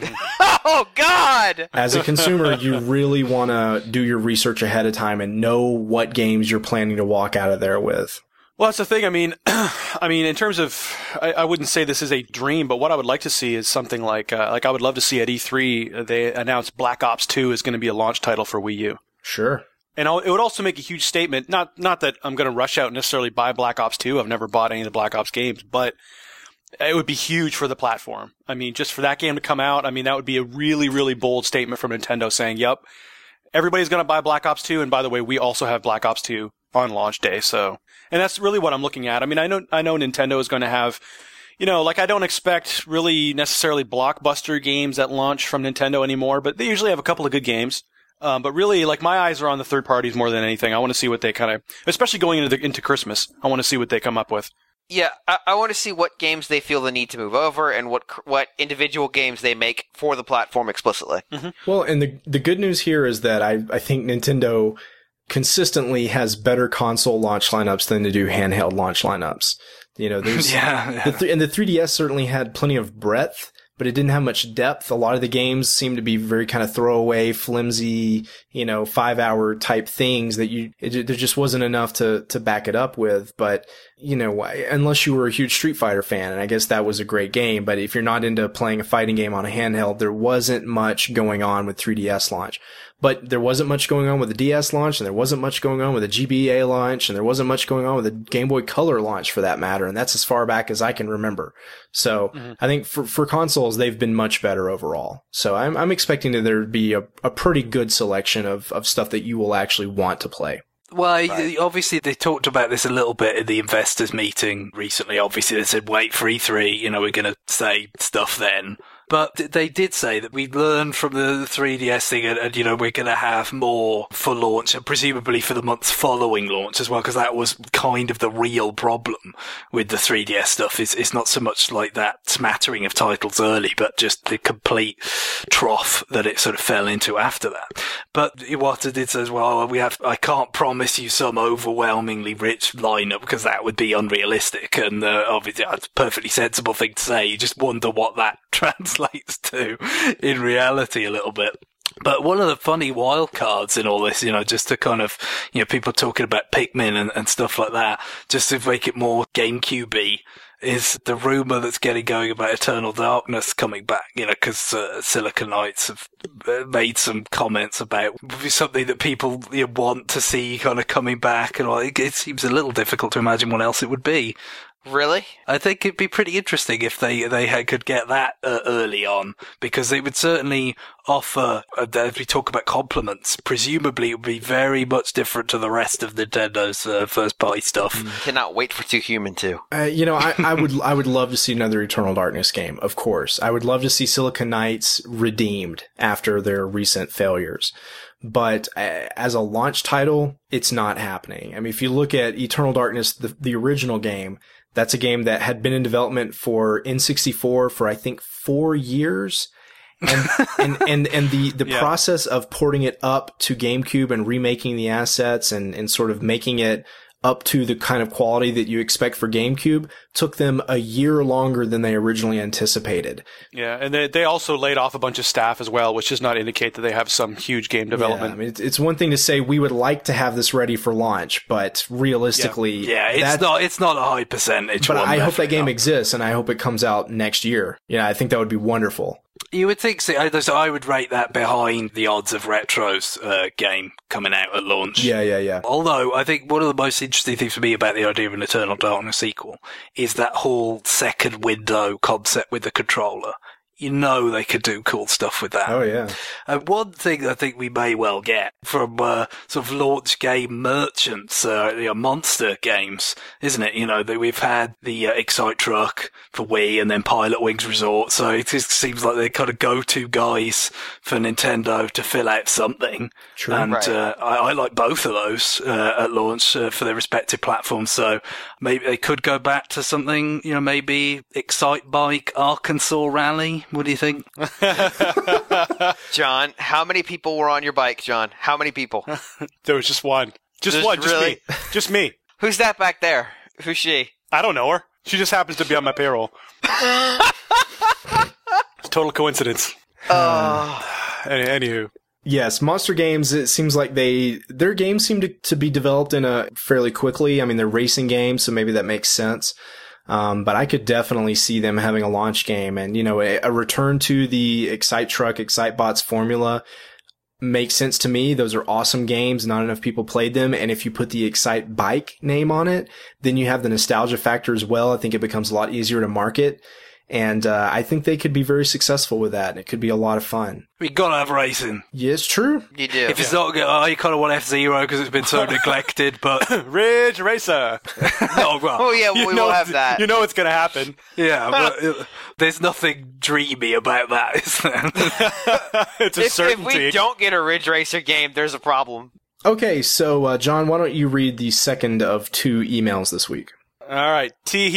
Oh, God! As a consumer, you really want to do your research ahead of time and know what games you're planning to walk out of there with. Well, that's the thing. I mean, in terms of, I wouldn't say this is a dream, but what I would like to see is something like I would love to see at E3, they announced Black Ops 2 is going to be a launch title for Wii U. Sure. And it would also make a huge statement, not that I'm going to rush out and necessarily buy Black Ops 2. I've never bought any of the Black Ops games, but it would be huge for the platform. I mean, just for that game to come out, I mean, that would be a really, really bold statement from Nintendo saying, yep, everybody's going to buy Black Ops 2. And by the way, we also have Black Ops 2 on launch day. So, and that's really what I'm looking at. I mean, I know Nintendo is going to have, I don't expect really necessarily blockbuster games at launch from Nintendo anymore, but they usually have a couple of good games. But really, my eyes are on the third parties more than anything. I want to see what they kind of, especially going into Christmas, I want to see what they come up with. Yeah, I want to see what games they feel the need to move over and what individual games they make for the platform explicitly. Mm-hmm. Well, and the good news here is that I think Nintendo consistently has better console launch lineups than they do handheld launch lineups. There's and the 3DS certainly had plenty of breadth, but it didn't have much depth. A lot of the games seemed to be very kind of throwaway, flimsy, 5-hour type things that there just wasn't enough to back it up with. But, unless you were a huge Street Fighter fan, and I guess that was a great game, but if you're not into playing a fighting game on a handheld, there wasn't much going on with 3DS launch. But there wasn't much going on with the DS launch, and there wasn't much going on with the GBA launch, and there wasn't much going on with the Game Boy Color launch for that matter, and that's as far back as I can remember. So I think for consoles, they've been much better overall. So I'm expecting that there would be a pretty good selection of stuff that you will actually want to play. Well, obviously they talked about this a little bit at the investors meeting recently. Obviously they said, wait for E3, we're going to say stuff then. But they did say that we learned from the 3DS thing and we're going to have more for launch and presumably for the months following launch as well, because that was kind of the real problem with the 3DS stuff. It's not so much like that smattering of titles early, but just the complete trough that it sort of fell into after that. But Iwata did say as well, I can't promise you some overwhelmingly rich lineup because that would be unrealistic, and obviously that's a perfectly sensible thing to say. You just wonder what that translates to in reality a little bit. But one of the funny wild cards in all this, just to kind of, people talking about Pikmin and stuff like that, just to make it more GameCube-y, is the rumor that's getting going about Eternal Darkness coming back, because Silicon Knights have made some comments about something that people want to see kind of coming back, and all. It seems a little difficult to imagine what else it would be. Really? I think it'd be pretty interesting if they could get that early on, because it would certainly offer, if we talk about compliments, presumably it would be very much different to the rest of Nintendo's first-party stuff. Cannot wait for 2 Human 2. I would love to see another Eternal Darkness game, of course. I would love to see Silicon Knights redeemed after their recent failures. But as a launch title, it's not happening. I mean, if you look at Eternal Darkness, the original game, that's a game that had been in development for N64 for, I think, 4 years. And the process of porting it up to GameCube and remaking the assets and sort of making it up to the kind of quality that you expect for GameCube took them a year longer than they originally anticipated. Yeah, and they also laid off a bunch of staff as well, which does not indicate that they have some huge game development. Yeah, I mean, it's one thing to say we would like to have this ready for launch, but realistically, it's not a high percentage. But I hope that game exists, and I hope it comes out next year. Yeah, I think that would be wonderful. You would think so. I would rate that behind the odds of Retro's game coming out at launch. Yeah. Although, I think one of the most interesting things for me about the idea of an Eternal Darkness sequel is that whole second window concept with the controller. You know they could do cool stuff with that. Oh, yeah. One thing I think we may well get from sort of launch game merchants, Monster games, isn't it? You know, that we've had the Excite Truck for Wii and then Pilot Wings Resort, so it just seems like they're kind of go-to guys for Nintendo to fill out something. True. And Right. I like both of those at launch for their respective platforms, so maybe they could go back to something, maybe Excite Bike Arkansas Rally. What do you think? John, how many people were on your bike, John? How many people? There was just one. Just Really? me. Just me. Who's that back there? Who's she? I don't know her. She just happens to be on my payroll. It's total coincidence. Anywho. Yes, Monster Games, it seems like their games seem to be developed in a fairly quickly. I mean, they're racing games, so maybe that makes sense. But I could definitely see them having a launch game, and, a return to the Excite Truck, Excite Bots formula makes sense to me. Those are awesome games. Not enough people played them. And if you put the Excite Bike name on it, then you have the nostalgia factor as well. I think it becomes a lot easier to market. And I think they could be very successful with that, and it could be a lot of fun. We gotta have racing. Yeah, it's true. You do. If it's not good, you kind of want F-Zero because it's been so neglected, but... Ridge Racer. No, well, Oh, yeah, we will have that. You know it's going to happen. yeah, but there's nothing dreamy about that, is there? It's a If certainty. we don't get a Ridge Racer game, there's a problem. Okay, so John, why don't you read the second of 2 emails this week? All right.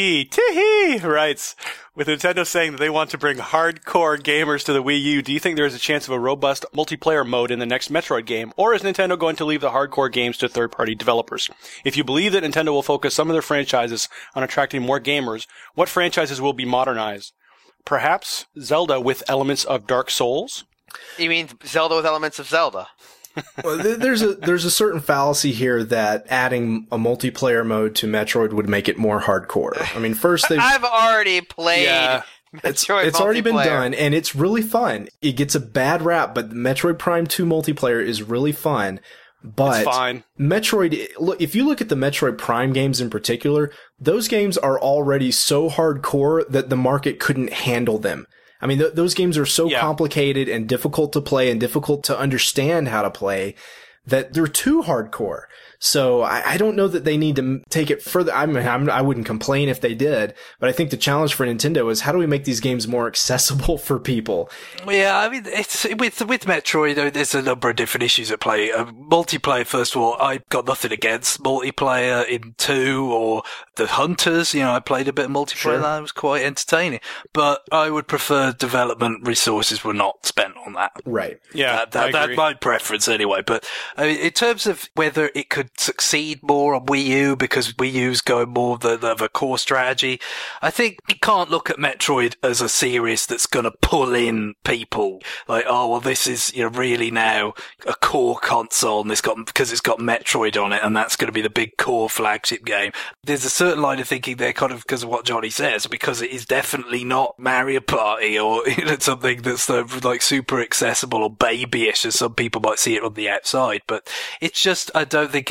Teehee writes, with Nintendo saying that they want to bring hardcore gamers to the Wii U, do you think there is a chance of a robust multiplayer mode in the next Metroid game? Or is Nintendo going to leave the hardcore games to third-party developers? If you believe that Nintendo will focus some of their franchises on attracting more gamers, what franchises will be modernized? Perhaps Zelda with elements of Dark Souls? You mean Zelda with elements of Zelda? Well, there's a certain fallacy here that adding a multiplayer mode to Metroid would make it more hardcore. I mean, first I've already played Yeah. Metroid it's already been multiplayer. done, and it's really fun. It gets a bad rap, but Metroid Prime 2 multiplayer is really fun. But It's fine. Metroid, look, if you look at the Metroid Prime games in particular, those games are already so hardcore that the market couldn't handle them. I mean, those games are so complicated and difficult to play and difficult to understand how to play that they're too hardcore. So I don't know that they need to take it further. I wouldn't complain if they did, but I think the challenge for Nintendo is how do we make these games more accessible for people? Yeah, I mean, it's with Metroid, there's a number of different issues at play. Multiplayer, first of all, I've got nothing against multiplayer in 2 or the Hunters. I played a bit of multiplayer. Sure. That was quite entertaining. But I would prefer development resources were not spent on that. Right. Yeah, I agree. That's my preference anyway. But in terms of whether it could succeed more on Wii U because Wii U's going more of a core strategy, I think you can't look at Metroid as a series that's going to pull in people like, oh well, this is really now a core console and because it's got Metroid on it and that's going to be the big core flagship game. There's a certain line of thinking there, kind of because of what Johnny says, because it is definitely not Mario Party or something that's like super accessible or babyish as some people might see it on the outside. But it's just, I don't think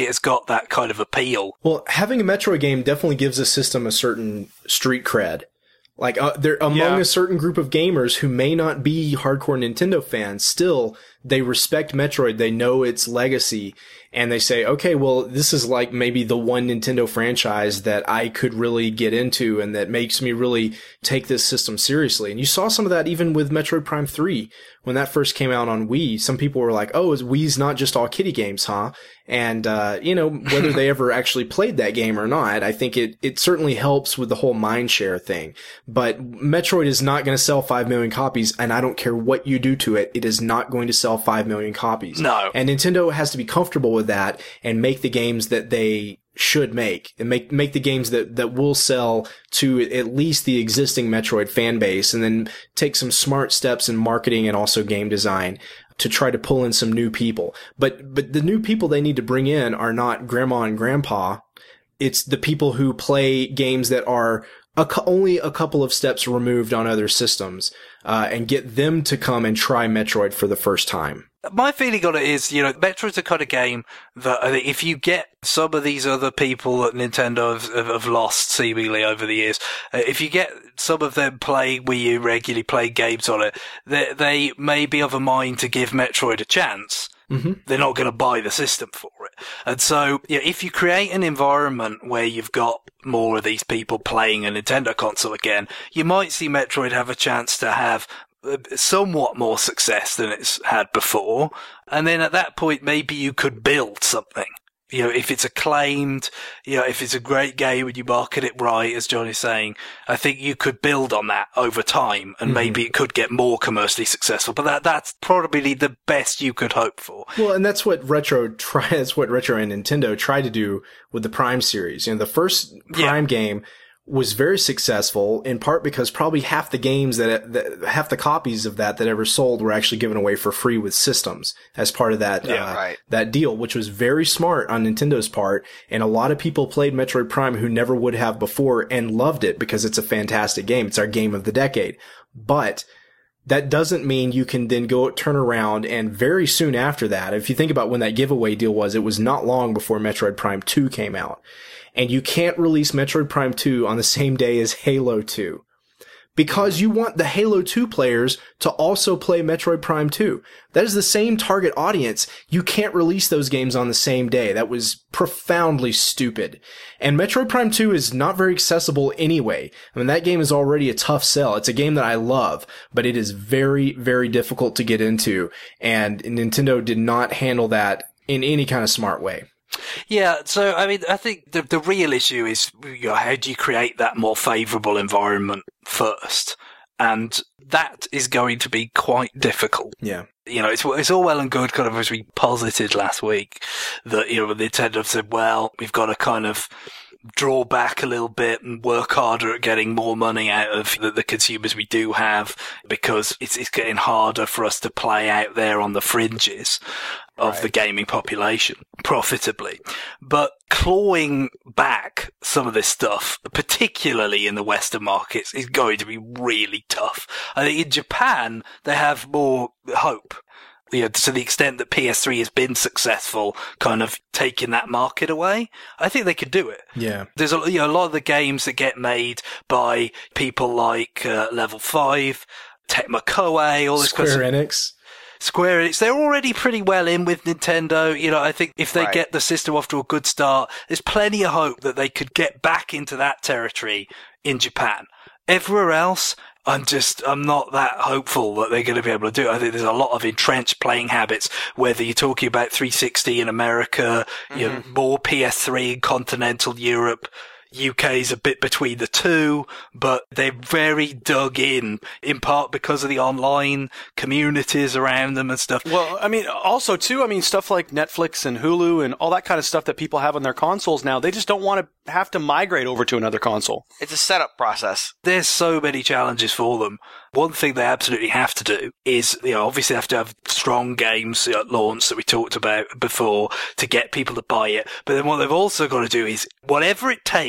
it has got that kind of appeal. Well, having a Metroid game definitely gives a system a certain street cred. Like, they're among a certain group of gamers who may not be hardcore Nintendo fans, still, they respect Metroid, they know its legacy, and they say, okay, well, this is like maybe the one Nintendo franchise that I could really get into and that makes me really take this system seriously. And you saw some of that even with Metroid Prime 3. When that first came out on Wii, some people were like, oh, Wii's not just all kiddie games, huh? And, whether they ever actually played that game or not, I think it certainly helps with the whole mindshare thing. But Metroid is not going to sell 5 million copies, and I don't care what you do to it, it is not going to sell 5 million copies. No. And Nintendo has to be comfortable with that and make the games that they should make, and make the games that will sell to at least the existing Metroid fan base, and then take some smart steps in marketing and also game design to try to pull in some new people. But the new people they need to bring in are not grandma and grandpa. It's the people who play games that are only a couple of steps removed on other systems, and get them to come and try Metroid for the first time. My feeling on it is, Metroid's the kind of game that I think if you get some of these other people that Nintendo have lost seemingly over the years, if you get some of them playing Wii U regularly, playing games on it, they may be of a mind to give Metroid a chance. Mm-hmm. They're not going to buy the system for it. And so, if you create an environment where you've got more of these people playing a Nintendo console again, you might see Metroid have a chance to have somewhat more success than it's had before. And then at that point, maybe you could build something. If it's acclaimed, if it's a great game and you market it right, as John is saying, I think you could build on that over time and maybe it could get more commercially successful. But that's probably the best you could hope for. Well, and that's what Retro and Nintendo tried to do with the Prime series. The first Prime game was very successful, in part because probably half the games half the copies of that ever sold were actually given away for free with systems as part of that, that deal, which was very smart on Nintendo's part. And a lot of people played Metroid Prime who never would have before and loved it because it's a fantastic game. It's our game of the decade. But that doesn't mean you can then turn around and very soon after that, if you think about when that giveaway deal was, it was not long before Metroid Prime 2 came out. And you can't release Metroid Prime 2 on the same day as Halo 2. Because you want the Halo 2 players to also play Metroid Prime 2. That is the same target audience. You can't release those games on the same day. That was profoundly stupid. And Metroid Prime 2 is not very accessible anyway. I mean, that game is already a tough sell. It's a game that I love, but it is very, very difficult to get into. And Nintendo did not handle that in any kind of smart way. Yeah, so I mean, I think the real issue is how do you create that more favourable environment first, and that is going to be quite difficult. Yeah, it's all well and good, kind of as we posited last week, that Nintendo said, well, we've got to kind of draw back a little bit and work harder at getting more money out of the consumers we do have, because it's getting harder for us to play out there on the fringes of the gaming population profitably. But clawing back some of this stuff, particularly in the Western markets, is going to be really tough. I think in Japan, they have more hope. To the extent that PS3 has been successful, kind of taking that market away, I think they could do it. Yeah. There's a lot of the games that get made by people like Level 5, Tecmo Koei, all this Square Enix. Square Enix, they're already pretty well in with Nintendo. I think if they get the system off to a good start, there's plenty of hope that they could get back into that territory in Japan. Everywhere else, I'm not that hopeful that they're going to be able to do it. I think there's a lot of entrenched playing habits, whether you're talking about 360 in America, more PS3 in continental Europe. UK's a bit between the two, but they're very dug in part because of the online communities around them and stuff. Well, I mean, also too, stuff like Netflix and Hulu and all that kind of stuff that people have on their consoles now, they just don't want to have to migrate over to another console. It's a setup process. There's so many challenges for them. One thing they absolutely have to do is, obviously have to have strong games at launch that we talked about before to get people to buy it. But then what they've also got to do is, whatever it takes,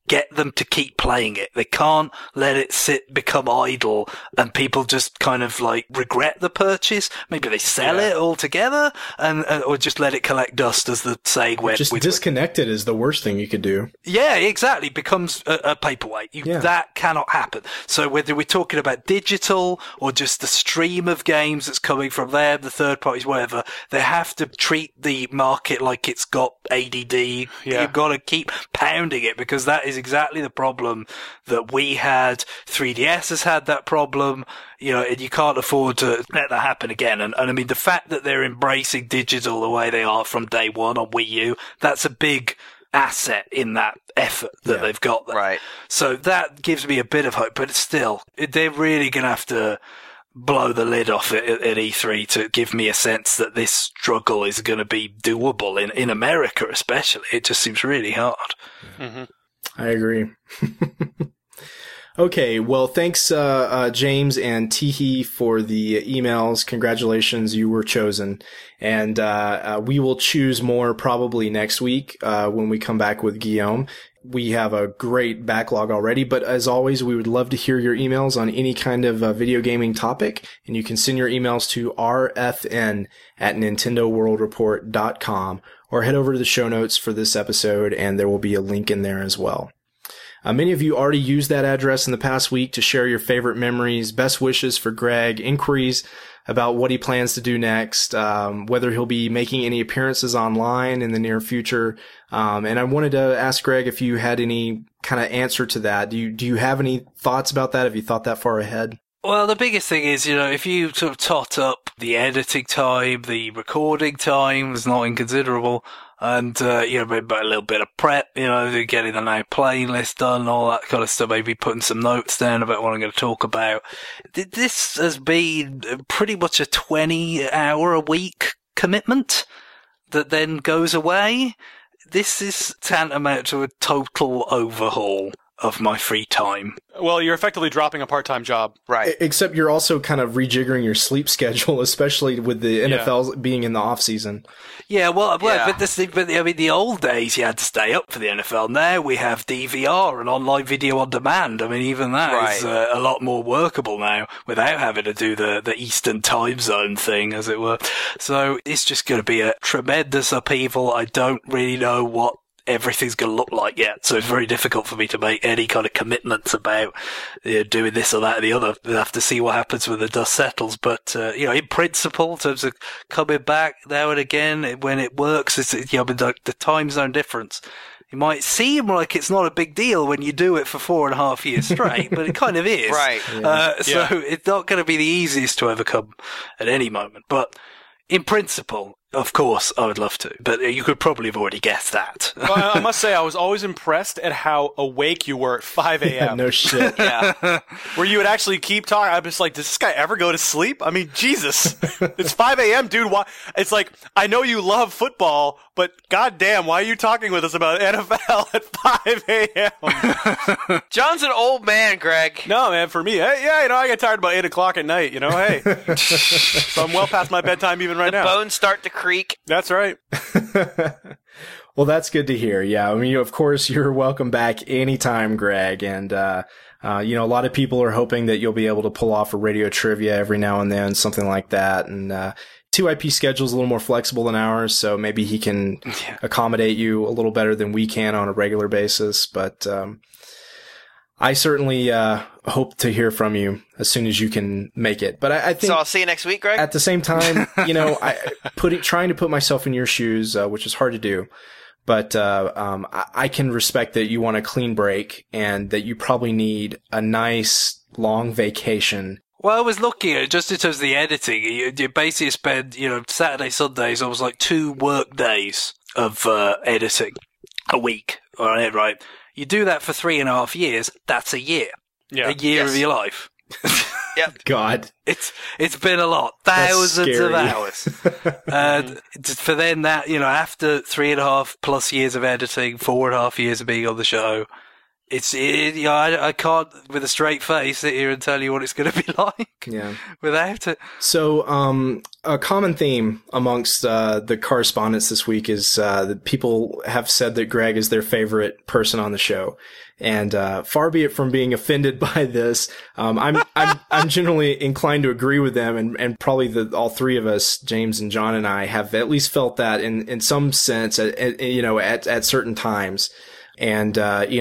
get them to keep playing it. They can't let it become idle, and people just kind of like regret the purchase. Maybe they sell it altogether, or just let it collect dust, as the saying went. Just disconnect it is the worst thing you could do. Yeah, exactly. It becomes a paperweight. That cannot happen. So whether we're talking about digital or just the stream of games that's coming from there, the third parties, whatever, they have to treat the market like it's got ADD. You've got to keep pounding it, because that is exactly the problem that we had. 3DS has had that problem, and you can't afford to let that happen again. And I mean, the fact that they're embracing digital the way they are from day one on Wii U, that's a big asset in that effort that they've got there. Right. So that gives me a bit of hope, but it's still, they're really going to have to blow the lid off it at E3 to give me a sense that this struggle is going to be doable in America, especially. It just seems really hard. Mm-hmm. I agree. Okay, well, thanks, James and Teehee, for the emails. Congratulations, you were chosen. And we will choose more probably next week when we come back with Guillaume. We have a great backlog already, but as always, we would love to hear your emails on any kind of video gaming topic, and you can send your emails to rfn@nintendoworldreport.com, or head over to the show notes for this episode, and there will be a link in there as well. Many of you already used that address in the past week to share your favorite memories, best wishes for Greg, inquiries about what he plans to do next, whether he'll be making any appearances online in the near future. And I wanted to ask Greg if you had any kind of answer to that. Do you have any thoughts about that? Have you thought that far ahead? Well, the biggest thing is, if you sort of tot up the editing time, the recording time is not inconsiderable, and, maybe a little bit of prep, getting the now playing list done, all that kind of stuff, maybe putting some notes down about what I'm going to talk about. This has been pretty much a 20-hour-a-week commitment that then goes away. This is tantamount to a total overhaul of my free time. Well, you're effectively dropping a part-time job. Right. Except you're also kind of rejiggering your sleep schedule, especially with the NFL being in the off-season. Yeah, but the old days you had to stay up for the NFL. Now we have DVR and online video on demand. I mean, even that is a lot more workable now without having to do the Eastern time zone thing, as it were. So it's just going to be a tremendous upheaval. I don't really know what everything's going to look like yet, so it's very difficult for me to make any kind of commitments about doing this or that or the other. We'll have to see what happens when the dust settles, but in principle, in terms of coming back now and again when it works, it's the time zone difference. It might seem like it's not a big deal when you do it for 4.5 years straight, but it kind of is. Right. So it's not going to be the easiest to overcome at any moment, but in principle, of course, I would love to, but you could probably have already guessed that. Well, I must say, I was always impressed at how awake you were at 5 a.m. Yeah, no shit. Yeah. Where you would actually keep talking. I'm just like, does this guy ever go to sleep? I mean, Jesus. It's 5 a.m., dude. Why? It's like, I know you love football, but goddamn, why are you talking with us about NFL at 5 a.m.? John's an old man, Greg. No, man, for me, I get tired about 8 o'clock at night, hey. So I'm well past my bedtime even right now. The bones start to creak. That's right. Well, that's good to hear. Yeah. I mean, of course, you're welcome back anytime, Greg. And, a lot of people are hoping that you'll be able to pull off a radio trivia every now and then, something like that. And, 2IP schedule's a little more flexible than ours, so maybe he can accommodate you a little better than we can on a regular basis. But, I certainly, hope to hear from you as soon as you can make it. But I think. So I'll see you next week, Greg? At the same time, trying to put myself in your shoes, which is hard to do. But, I can respect that you want a clean break and that you probably need a nice long vacation. Well, I was looking at it just in terms of the editing. You basically spend, Saturday, Sundays, almost like 2 work days of editing a week. All right. You do that for 3.5 years, that's a year. Yeah. A year of your life. Yep. God. It's been a lot. Thousands of hours. And for then that, after 3.5+ years of editing, 4.5 years of being on the show, I can't, with a straight face, sit here and tell you what it's going to be like. Yeah. Without it. So, a common theme amongst the correspondents this week is that people have said that Greg is their favorite person on the show. And far be it from being offended by this, I'm generally inclined to agree with them, and probably all three of us, James and John and I, have at least felt that in some sense, at certain times. And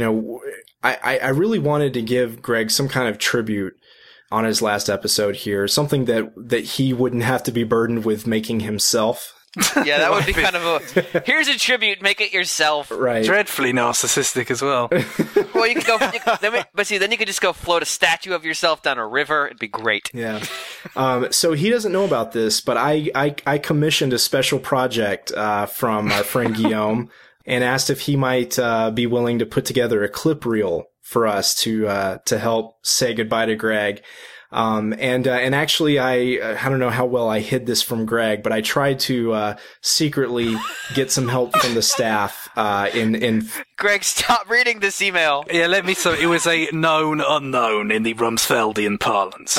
I really wanted to give Greg some kind of tribute on his last episode here, something that he wouldn't have to be burdened with making himself. Yeah, that would be kind of a, here's a tribute, make it yourself. Right. Dreadfully narcissistic as well. Well, you could go, then you could just go float a statue of yourself down a river. It'd be great. Yeah. So he doesn't know about this, but I commissioned a special project from our friend Guillaume and asked if he might be willing to put together a clip reel for us to help say goodbye to Greg. And actually I don't know how well I hid this from Greg, but I tried to secretly get some help from the staff in Greg, stop reading this email. Yeah, it was a known unknown in the Rumsfeldian parlance.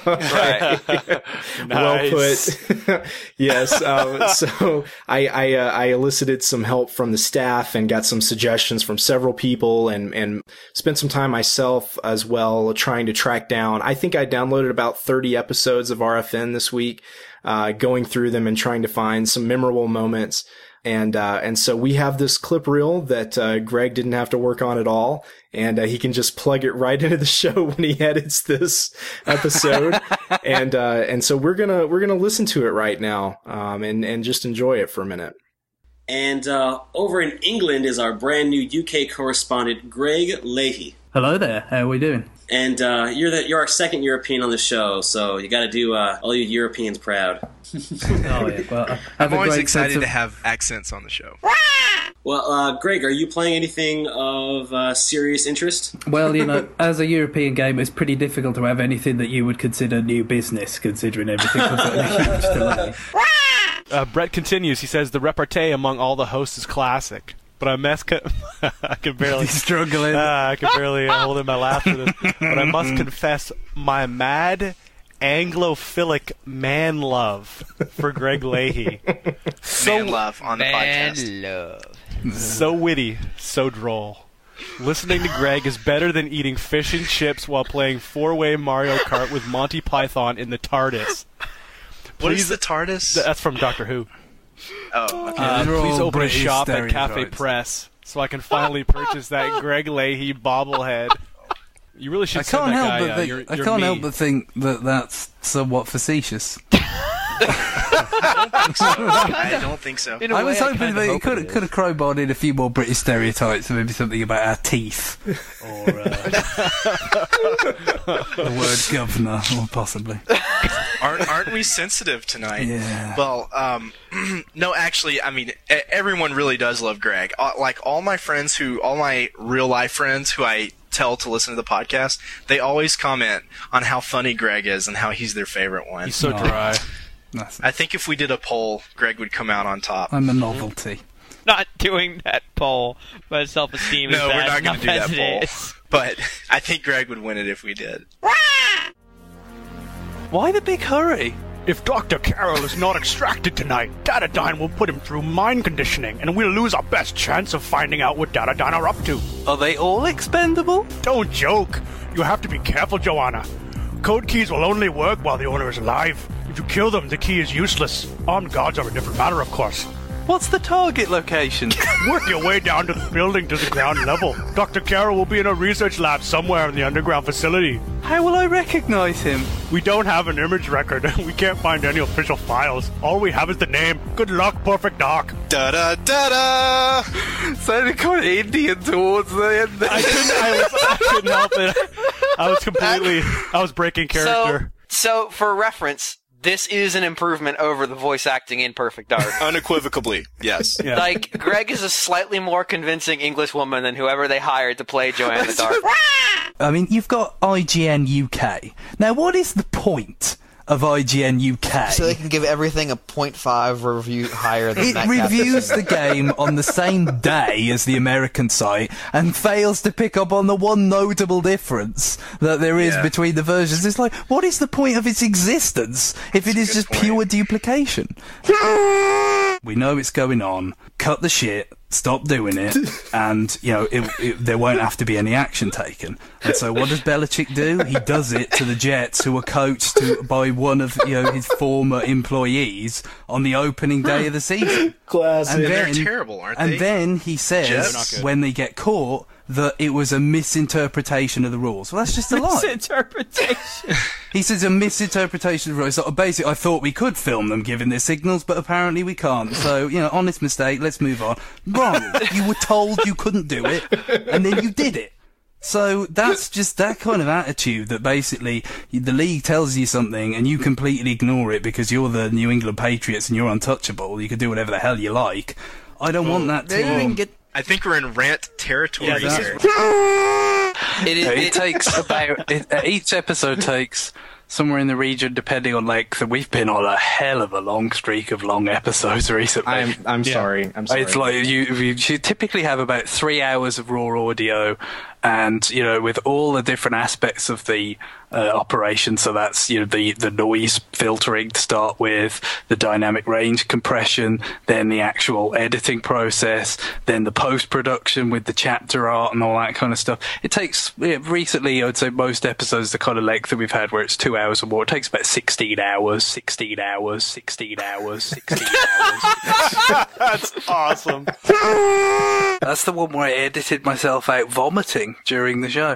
Right. Well put. Yes. So I elicited some help from the staff and got some suggestions from several people and spent some time myself as well trying to track down. I think I downloaded about 30 episodes of RFN this week, going through them and trying to find some memorable moments. And so we have this clip reel that Greg didn't have to work on at all, and he can just plug it right into the show when he edits this episode. And so we're gonna listen to it right now, and just enjoy it for a minute. And over in England is our brand new UK correspondent, Greg Leahy. Hello there. How are we doing? And you're our second European on the show, so you got to do all you Europeans proud. Oh yeah. Well, I'm always excited to have accents on the show. Well, Greg, are you playing anything of serious interest? Well, as a European gamer, it's pretty difficult to have anything that you would consider new business, considering everything was on a huge delay. Brett continues. He says the repartee among all the hosts is classic. But I can barely struggling. I can barely hold in my laugh for this. But I must confess my mad Anglophilic man love for Greg Leahy. Man love on the podcast. Man love. So witty, so droll. Listening to Greg is better than eating fish and chips while playing four-way Mario Kart with Monty Python in the TARDIS. What is the TARDIS? That's from Doctor Who. Oh, okay. Please open a British shop at stereotypes. Cafe Press so I can finally purchase that Greg Leahy bobblehead. You really should send that guy. I can't help but think that that's somewhat facetious. I don't think so. I was hoping that you could have crowbarred in a few more British stereotypes, maybe something about our teeth, or the word governor, or possibly. Aren't we sensitive tonight? Yeah. Well, no, actually, I mean, everyone really does love Greg. Like all my real life friends who I tell to listen to the podcast, they always comment on how funny Greg is and how he's their favorite one. He's so dry. I think if we did a poll, Greg would come out on top. I'm a novelty. Not doing that poll, but self-esteem is No, bad we're not going to do that enough as it poll. is. But I think Greg would win it if we did. Why the big hurry? If Dr. Carroll is not extracted tonight, Datadyne will put him through mind conditioning, and we'll lose our best chance of finding out what Datadyne are up to. Are they all expendable? Don't joke. You have to be careful, Joanna. Code keys will only work while the owner is alive. If you kill them, the key is useless. Armed guards are a different matter, of course. What's the target location? Work your way down to the building to the ground level. Dr. Carroll will be in a research lab somewhere in the underground facility. How will I recognize him? We don't have an image record. We can't find any official files. All we have is the name. Good luck, Perfect Doc. Da-da-da-da! Sounded kind of Indian towards the end. I couldn't help it. I was breaking character. So for reference, this is an improvement over the voice acting in Perfect Dark. Unequivocally, yes. Yeah. Like, Greg is a slightly more convincing English woman than whoever they hired to play Joanna Dark. I mean, you've got IGN UK. Now, what is the point of IGN UK. So they can give everything a 0.5 review higher than that. It reviews the game on the same day as the American site and fails to pick up on the one notable difference that there is between the versions. It's like, what is the point of its existence if it is just pure duplication? We know it's going on. Cut the shit. Stop doing it, and there won't have to be any action taken. And so, what does Belichick do? He does it to the Jets, who were coached by one of his former employees on the opening day of the season. Classic. And they're terrible, aren't they? And then he says, when they get caught, that it was a misinterpretation of the rules. Well, that's just a lie. Misinterpretation. He says a misinterpretation of the rules. So basically, I thought we could film them giving their signals, but apparently we can't. So, honest mistake, let's move on. Wrong. You were told you couldn't do it, and then you did it. So that's just that kind of attitude that basically the league tells you something and you completely ignore it because you're the New England Patriots and you're untouchable. You can do whatever the hell you like. I don't want that to... I think we're in rant territory here. It takes about... each episode takes somewhere in the region, depending on length, and we've been on a hell of a long streak of long episodes recently. I'm sorry. It's like you typically have about 3 hours of raw audio, and with all the different aspects of the operation. So that's the noise filtering to start with, the dynamic range compression, then the actual editing process, then the post production with the chapter art and all that kind of stuff. It takes recently, I would say most episodes the kind of length that we've had where it's 2 hours or more. It takes about 16 hours. That's awesome. That's the one where I edited myself out vomiting during the show.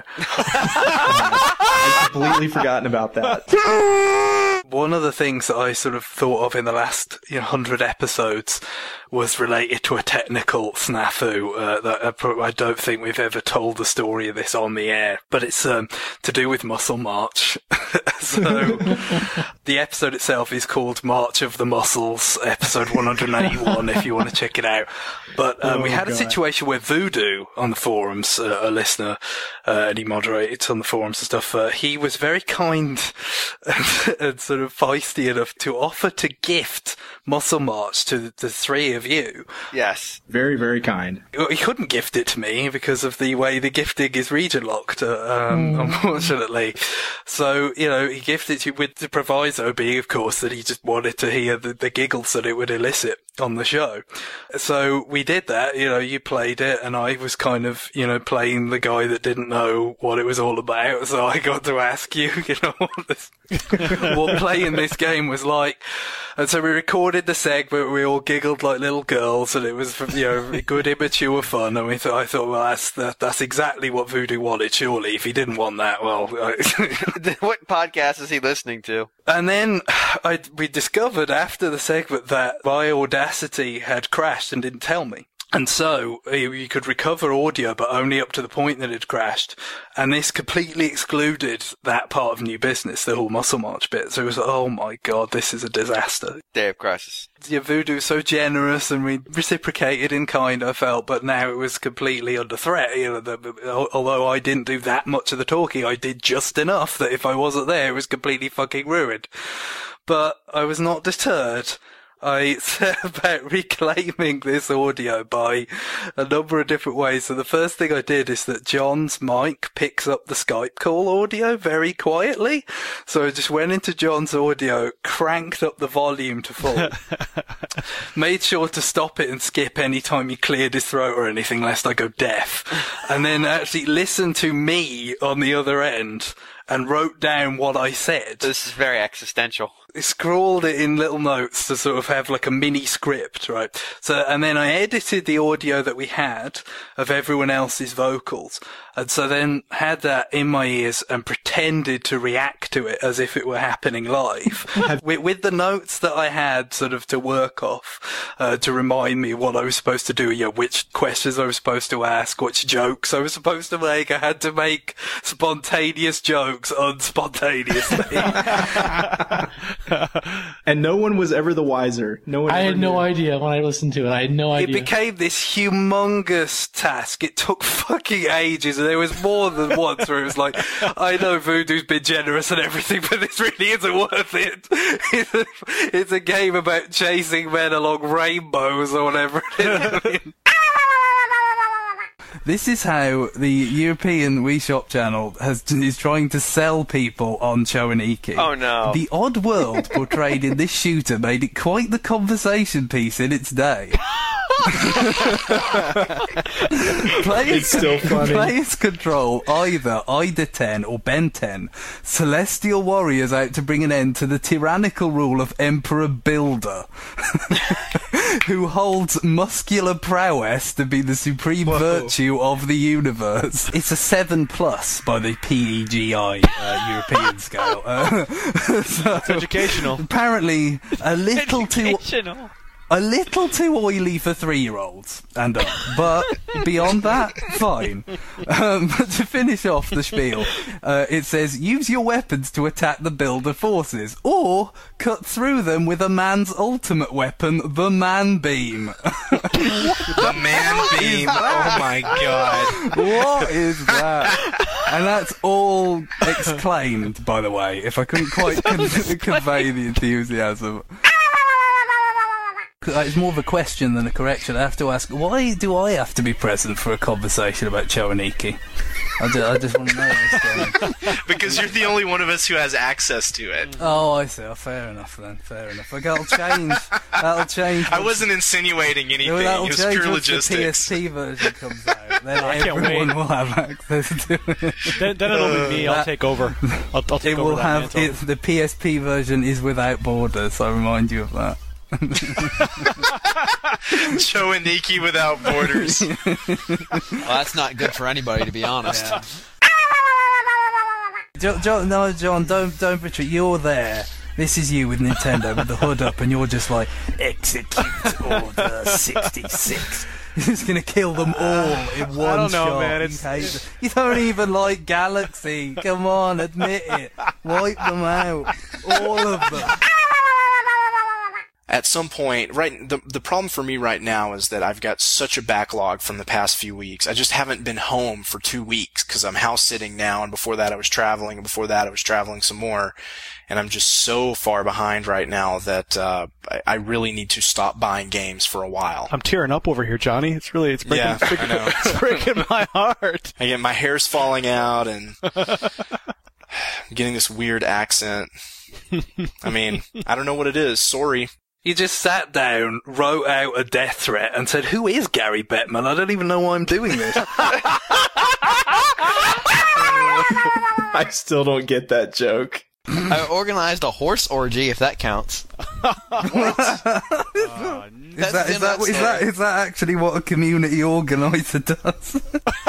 I've completely forgotten about that. One of the things that I sort of thought of in the last 100 episodes was related to a technical snafu that I don't think we've ever told the story of this on the air, but it's to do with Muscle March. So the episode itself is called March of the Muscles, episode 181, if you want to check it out. But we had a situation where Voodoo on the forums, a listener, and he moderated on the forums and stuff, he was very kind and sort of feisty enough to offer to gift Muscle March to the three of you. Yes. Very, very kind. He couldn't gift it to me because of the way the gifting is region locked, unfortunately. So, he gifted it to you with the proviso being, of course, that he just wanted to hear the giggles that it would elicit on the show. So we did that, you played it and I was kind of, playing the guy that didn't know what it was all about. So I got to ask you, what playing this game was like. And so we recorded the segment, we all giggled like little girls, and it was, good immature fun. And I thought, well, that's exactly what Voodoo wanted, surely. If he didn't want that, well... What podcast is he listening to? And then we discovered after the segment that my Audacity had crashed and didn't tell me. And so you could recover audio, but only up to the point that it crashed. And this completely excluded that part of New Business, the whole Muscle March bit. So it was like, oh my God, this is a disaster. Day of crisis. Yeah, Voodoo was so generous and we reciprocated in kind, I felt, but now it was completely under threat. Although I didn't do that much of the talking, I did just enough that if I wasn't there, it was completely fucking ruined. But I was not deterred. I set about reclaiming this audio by a number of different ways. So the first thing I did is that John's mic picks up the Skype call audio very quietly. So I just went into John's audio, cranked up the volume to full, made sure to stop it and skip any time he cleared his throat or anything, lest I go deaf, and then actually listened to me on the other end and wrote down what I said. This is very existential. I scrawled it in little notes to sort of have like a mini script, right? So, and then I edited the audio that we had of everyone else's vocals. And so then had that in my ears and pretended to react to it as if it were happening live. with the notes that I had sort of to work off, to remind me what I was supposed to do, which questions I was supposed to ask, which jokes I was supposed to make. I had to make spontaneous jokes unspontaneously. And no one was ever the wiser. No one. I ever had no knew. idea when I listened to it. I had no idea. It became this humongous task. It took fucking ages, and there was more than once where it was like, I know Voodoo's been generous and everything, but this really isn't worth it. It's a game about chasing men along rainbows or whatever. This is how the European Wii Shop channel is trying to sell people on Chowaniki. Oh no. The odd world portrayed in this shooter made it quite the conversation piece in its day. It's still funny. Players control either Ida 10 or Ben 10, celestial warriors out to bring an end to the tyrannical rule of Emperor Builder, who holds muscular prowess to be the supreme virtue of the universe. It's a 7+ by the PEGI European scale. So, It's educational. apparently, a little too oily for 3-year-olds and up. But beyond that, fine. But to finish off the spiel, it says, use your weapons to attack the builder forces, or cut through them with a man's ultimate weapon, the man beam. The man beam. Oh my god. What is that? And that's all exclaimed, by the way, if I couldn't quite convey the enthusiasm. It's more of a question than a correction. I have to ask, why do I have to be present for a conversation about Chowaniki? I just want to know this game. Because you're the only one of us who has access to it. Oh, I see. Oh, fair enough then. Fair enough. That'll change. That'll change. I wasn't insinuating anything. That'll It was change pure once logistics. the PSP version comes out. Then I can't everyone wait. will have access to it. Then it'll be me. I'll take over. I'll take It over will that have mantle. the PSP version is without borders. I remind you of that. Chowaniki without borders. Well, that's not good for anybody, to be honest. Yeah. John, don't retreat. You're there. This is you with Nintendo with the hood up, and you're just like, execute order 66. You're just gonna kill them all in one I don't know, shot. man. You don't even like Galaxy. Come on, admit it. Wipe them out. All of them. At some point, the problem for me right now is that I've got such a backlog from the past few weeks. I just haven't been home for 2 weeks because I'm house sitting now, and before that I was traveling, and before that I was traveling some more. And I'm just so far behind right now that I really need to stop buying games for a while. I'm tearing up over here, Johnny. It's breaking, Yeah, I know. it's breaking my heart. I get my hair's falling out, and I'm getting this weird accent. I mean, I don't know what it is. Sorry. You just sat down, wrote out a death threat, and said, "Who is Gary Bettman? I don't even know why I'm doing this." I still don't get that joke. I organized a horse orgy, if that counts. Is that actually what a community organizer does?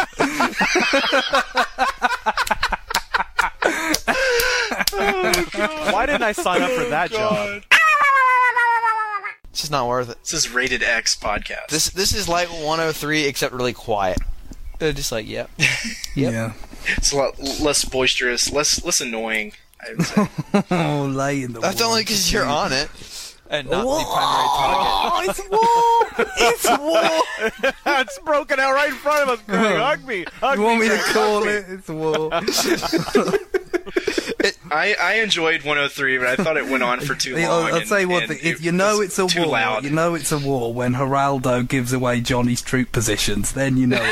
Why didn't I sign up for that job? It's just not worth it. This is Rated X podcast. This is like 103, except really quiet. They're just like, yep. Yeah. It's a lot less boisterous, less annoying, I would say. Oh, lay in the That's only because you're on it. And not Whoa. the primary target. Oh, it's war! It's war! It's broken out right in front of us, Greg. Hug me. You want me to call it? It's war. I enjoyed 103, but I thought it went on for too long. I'll tell you what, if you know it's a too war, loud. you know it's a war when Geraldo gives away Johnny's troop positions, then you know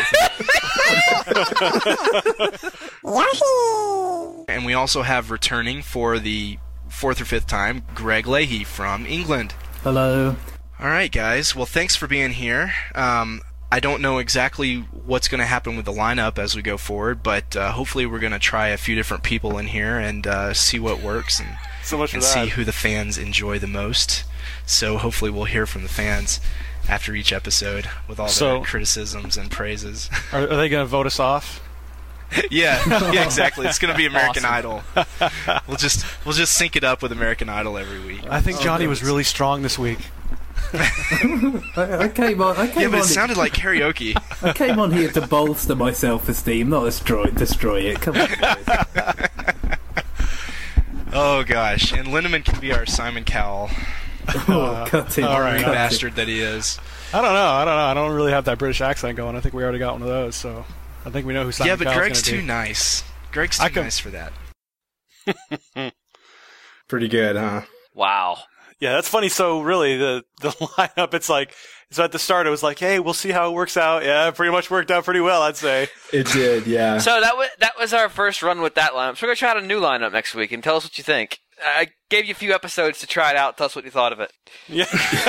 it's a war. And we also have returning for the 4th or 5th time, Greg Leahy from England. Hello. All right, guys. Well, thanks for being here. I don't know exactly what's going to happen with the lineup as we go forward, but hopefully we're going to try a few different people in here and see what works and see who the fans enjoy the most. So hopefully we'll hear from the fans after each episode with all their criticisms and praises. Are they going to vote us off? Yeah, exactly. It's going to be American Idol. We'll just sync it up with American Idol every week. I think Johnny was really strong this week. I came on. Yeah, but it sounded like karaoke. I came on here to bolster my self-esteem, not destroy it. Come on, guys. Oh gosh, and Linneman can be our Simon Cowell. Cut it. All right. Bastard that he is. I don't know. I don't really have that British accent going. I think we already got one of those, so I think we know who Simon Yeah, but Cowell's Greg's gonna too be. nice. Greg's too nice for that. Pretty good, huh? Wow. Yeah, that's funny. So really, the lineup, it's like, so at the start it was like, hey, we'll see how it works out. Yeah, it pretty much worked out pretty well, I'd say. It did, yeah. So that was our first run with that lineup. So we're going to try out a new lineup next week and tell us what you think. I gave you a few episodes to try it out. Tell us what you thought of it. Yeah.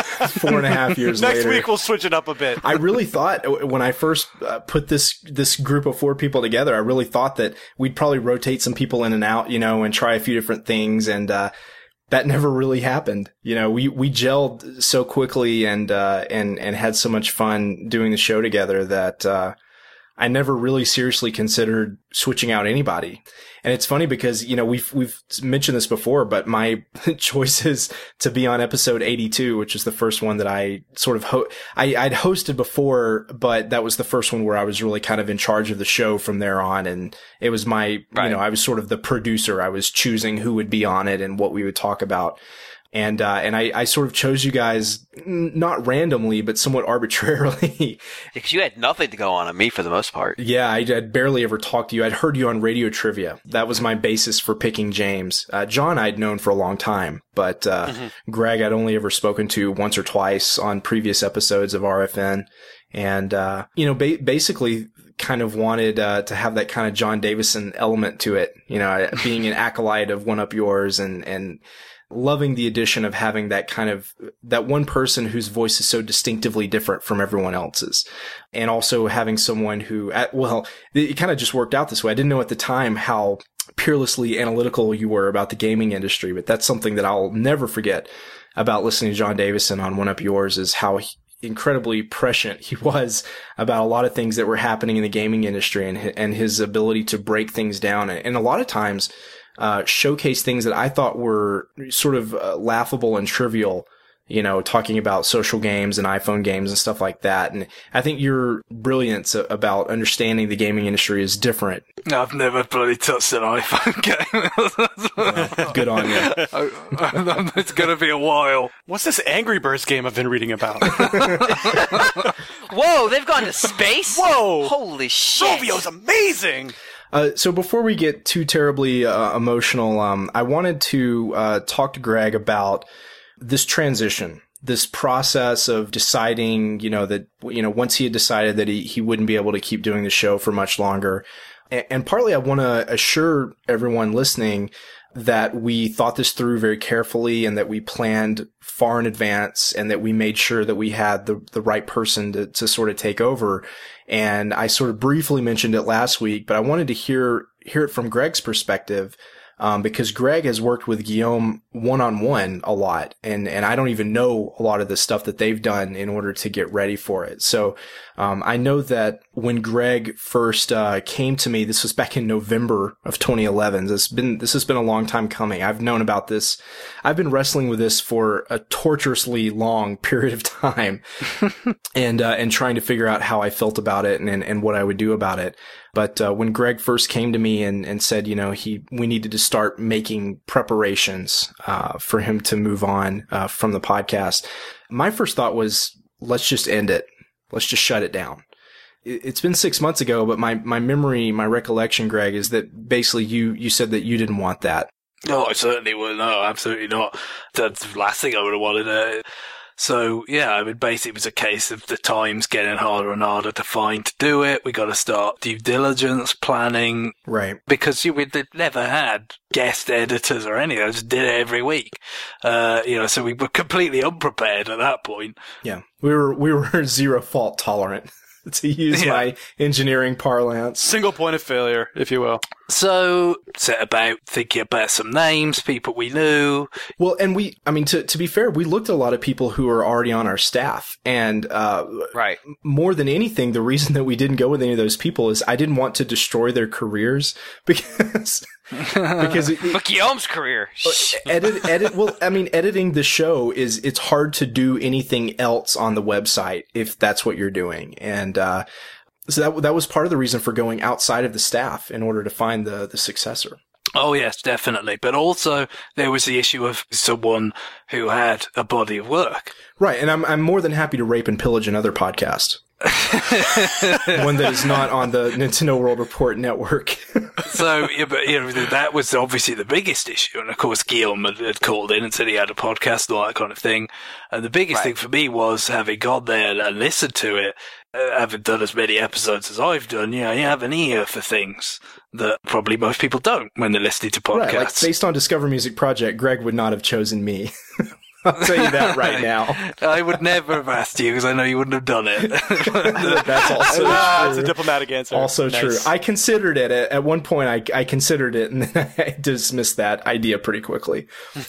4.5 years later. Next week we'll switch it up a bit. I really thought when I first put this group of 4 people together, I really thought that we'd probably rotate some people in and out, and try a few different things. And, that never really happened. We gelled so quickly and had so much fun doing the show together that, I never really seriously considered switching out anybody. And it's funny because, we've mentioned this before, but my choices to be on episode 82, which is the first one that I sort of I'd hosted before, but that was the first one where I was really kind of in charge of the show from there on. And it was my, I was sort of the producer. I was choosing who would be on it and what we would talk about. And I sort of chose you guys not randomly, but somewhat arbitrarily. Because you had nothing to go on me for the most part. Yeah, I'd barely ever talked to you. I'd heard you on radio trivia. That was my basis for picking James. John I'd known for a long time, but Greg I'd only ever spoken to once or twice on previous episodes of RFN. And, basically kind of wanted to have that kind of John Davison element to it, being an acolyte of One Up Yours and loving the addition of having that one person whose voice is so distinctively different from everyone else's. And also having someone who, it kind of just worked out this way. I didn't know at the time how peerlessly analytical you were about the gaming industry, but that's something that I'll never forget about listening to John Davison on One Up Yours is how incredibly prescient he was about a lot of things that were happening in the gaming industry and his ability to break things down. And a lot of times, showcase things that I thought were sort of laughable and trivial, talking about social games and iPhone games and stuff like that. And I think your brilliance about understanding the gaming industry is different. I've never bloody touched an iPhone game. Good on you. It's going to be a while. What's this Angry Birds game I've been reading about? Whoa, they've gone to space? Whoa! Holy shit. Rovio's amazing! So before we get too terribly emotional, I wanted to talk to Greg about this transition, this process of deciding, once he had decided that he wouldn't be able to keep doing the show for much longer. And partly I want to assure everyone listening that we thought this through very carefully and that we planned far in advance and that we made sure that we had the right person to sort of take over. And I sort of briefly mentioned it last week, but I wanted to hear it from Greg's perspective, because Greg has worked with Guillaume one-on-one a lot, and I don't even know a lot of the stuff that they've done in order to get ready for it. So, I know that when Greg first, came to me, this was back in November of 2011. This has been a long time coming. I've known about this. I've been wrestling with this for a torturously long period of time and trying to figure out how I felt about it and what I would do about it. But when Greg first came to me and said, we needed to start making preparations for him to move on from the podcast, my first thought was, let's just end it. Let's just shut it down. It's been 6 months ago, but my memory, my recollection, Greg, is that basically you said that you didn't want that. No, I certainly would. No, absolutely not. That's the last thing I would have wanted. So, yeah, basically it was a case of the times getting harder and harder to find to do it. We got to start due diligence planning. Right. Because we'd never had guest editors or anything. I just did it every week. So we were completely unprepared at that point. Yeah. We were zero fault tolerant, to use my engineering parlance. Single point of failure, if you will. So, set about thinking about some names, people we knew. Well, and to be fair, we looked at a lot of people who are already on our staff. And, right. More than anything, the reason that we didn't go with any of those people is I didn't want to destroy their careers because but Guillaume's career. Editing the show it's hard to do anything else on the website if that's what you're doing. And, so that was part of the reason for going outside of the staff in order to find the successor. Oh yes, definitely. But also there was the issue of someone who had a body of work. Right, and I'm more than happy to rape and pillage another podcast. One that is not on the Nintendo World Report network. So, yeah, but that was obviously the biggest issue. And of course, Guillaume had called in and said he had a podcast and all that kind of thing. And the biggest thing for me was having gone there and listened to it, having done as many episodes as I've done. You have an ear for things that probably most people don't when they're listening to podcasts. Right, like based on Discover Music Project, Greg would not have chosen me. I'll tell you that right now. I would never have asked you because I know you wouldn't have done it. That's also true. That's a diplomatic answer. Also Nice. true. I considered it at one point. I considered it, and then I dismissed that idea pretty quickly.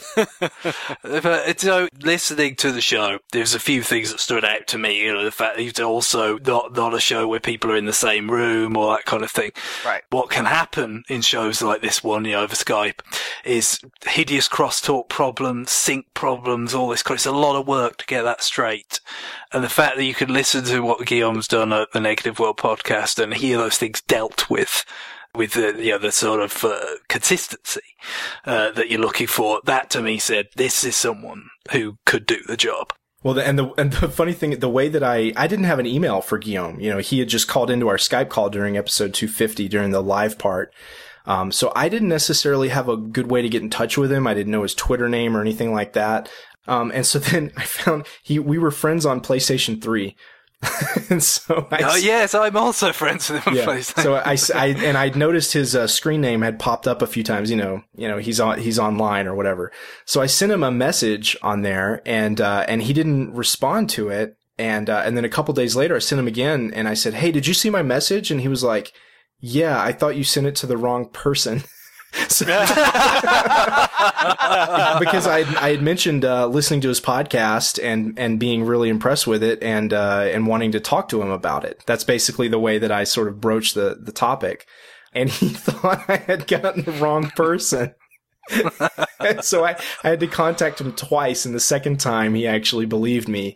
But, listening to the show, there's a few things that stood out to me. The fact that it's also not a show where people are in the same room or that kind of thing. Right. What can happen in shows like this one, over Skype, is hideous crosstalk problems, sync problems, all this. It's a lot of work to get that straight. And the fact that you can listen to what Guillaume's done at the Negative World podcast and hear those things dealt with the sort of consistency that you're looking for, that to me said, this is someone who could do the job. Well, the funny thing, the way that I didn't have an email for Guillaume. He had just called into our Skype call during episode 250 during the live part. So I didn't necessarily have a good way to get in touch with him. I didn't know his Twitter name or anything like that. And so then I found we were friends on PlayStation 3. And so yes, I'm also friends with him on PlayStation. So I'd noticed his screen name had popped up a few times. He's online or whatever. So I sent him a message on there, and he didn't respond to it. And then a couple days later, I sent him again, and I said, "Hey, did you see my message?" And he was like, "Yeah, I thought you sent it to the wrong person." So, because I had mentioned listening to his podcast and being really impressed with it and wanting to talk to him about it. That's basically the way that I sort of broached the topic. And he thought I had gotten the wrong person. So I had to contact him twice, and the second time he actually believed me.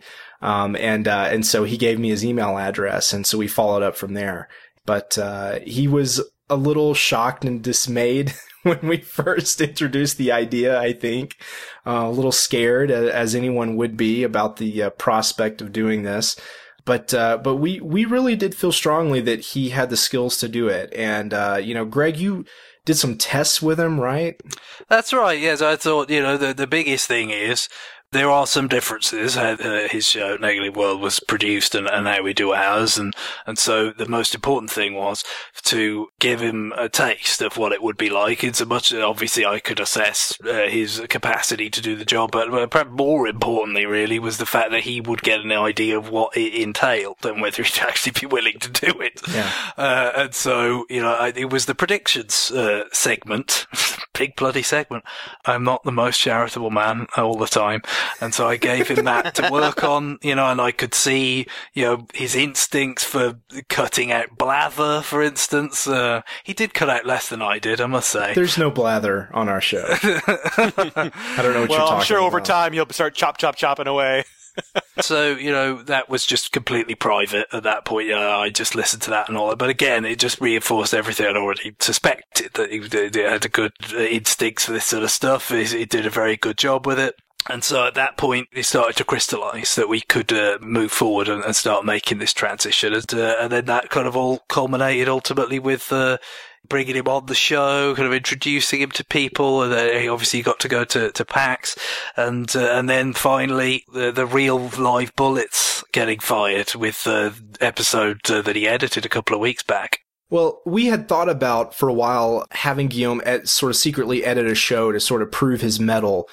And so he gave me his email address, and so we followed up from there. But he was a little shocked and dismayed when we first introduced the idea, I think. A little scared, as anyone would be, about the prospect of doing this. But we really did feel strongly that he had the skills to do it. And, Greg, you did some tests with him, right? That's right, yes. I thought, the biggest thing is there are some differences how his show Negative World was produced and how we do ours, and so the most important thing was to give him a taste of what it would be like. In so much obviously I could assess his capacity to do the job, but perhaps more importantly really was the fact that he would get an idea of what it entailed and whether he'd actually be willing to do it. Yeah. And so it was the predictions segment, big bloody segment. I'm not the most charitable man all the time. And so I gave him that to work on, and I could see, his instincts for cutting out blather, for instance. He did cut out less than I did, I must say. There's no blather on our show. I don't know what you're talking about. I'm sure over time you'll start chopping away. So, that was just completely private at that point. I just listened to that and all that. But again, it just reinforced everything I'd already suspected, that he had a good instincts for this sort of stuff. He did a very good job with it. And so at that point, it started to crystallize that we could move forward and start making this transition. And then that kind of all culminated ultimately with bringing him on the show, kind of introducing him to people. And he obviously got to go to PAX. And then finally, the real live bullets getting fired with the episode that he edited a couple of weeks back. Well, we had thought about for a while having Guillaume sort of secretly edit a show to sort of prove his mettle,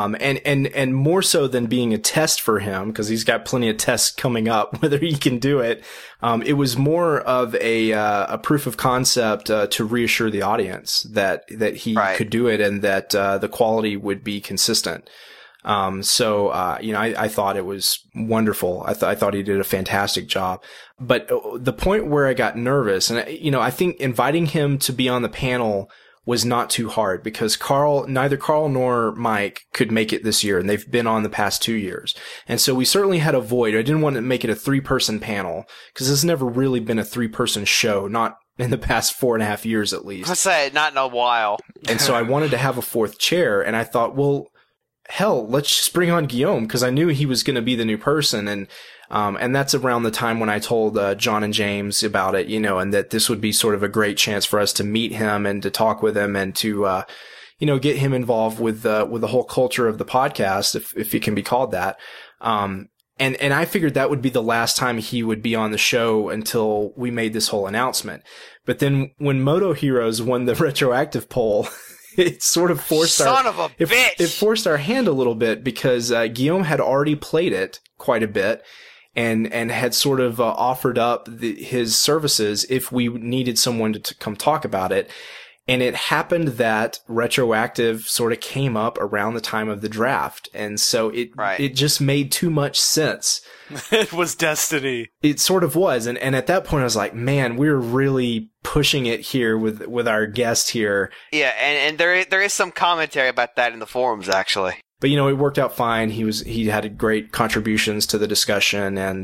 and more so than being a test for him, because he's got plenty of tests coming up, whether he can do it. It was more of a proof of concept to reassure the audience that he could do it and that the quality would be consistent. I thought it was wonderful. I thought he did a fantastic job. But the point where I got nervous, and I think inviting him to be on the panel was not too hard because neither Carl nor Mike could make it this year, and they've been on the past 2 years. And so we certainly had a void. I didn't want to make it a 3-person panel because it's never really been a 3-person show, not in the past 4.5 years at least. Let's say not in a while. And so I wanted to have a fourth chair, and I thought, well, hell, let's just bring on Guillaume, because I knew he was going to be the new person. And that's around the time when I told John and James about it, and that this would be sort of a great chance for us to meet him and to talk with him and to, get him involved with the whole culture of the podcast, if it can be called that. And I figured that would be the last time he would be on the show until we made this whole announcement. But then when Moto Heroes won the retroactive poll, it sort of forced it forced our hand a little bit, because Guillaume had already played it quite a bit and had sort of offered up his services if we needed someone to come talk about it. And it happened that retroactive sort of came up around the time of the draft. And so it just made too much sense. It was destiny. It sort of was. And at that point I was like, man, we're really pushing it here with our guest here. Yeah. And there is some commentary about that in the forums, actually. But, it worked out fine. He had great contributions to the discussion, and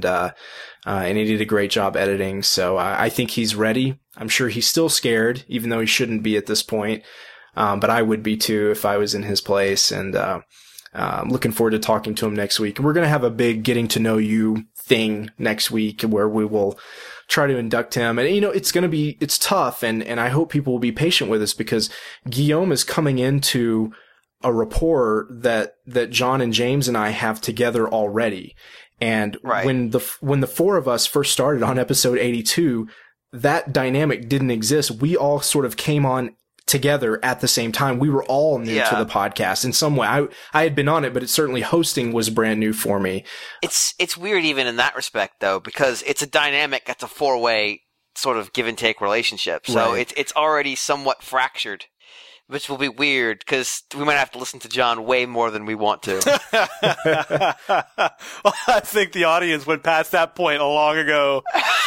he did a great job editing. So I think he's ready. I'm sure he's still scared, even though he shouldn't be at this point. But I would be too if I was in his place. And I'm looking forward to talking to him next week. We're going to have a big getting to know you thing next week where we will try to induct him. And, it's tough. And I hope people will be patient with us, because Guillaume is coming into a rapport that John and James and I have together already. And when the four of us first started on episode 82, that dynamic didn't exist. We all sort of came on together at the same time. We were all new to the podcast in some way. I had been on it, but certainly hosting was brand new for me. It's weird even in that respect, though, because it's a dynamic that's a four-way sort of give and take relationship. So it's already somewhat fractured, which will be weird, because we might have to listen to John way more than we want to. Well, I think the audience went past that point long ago.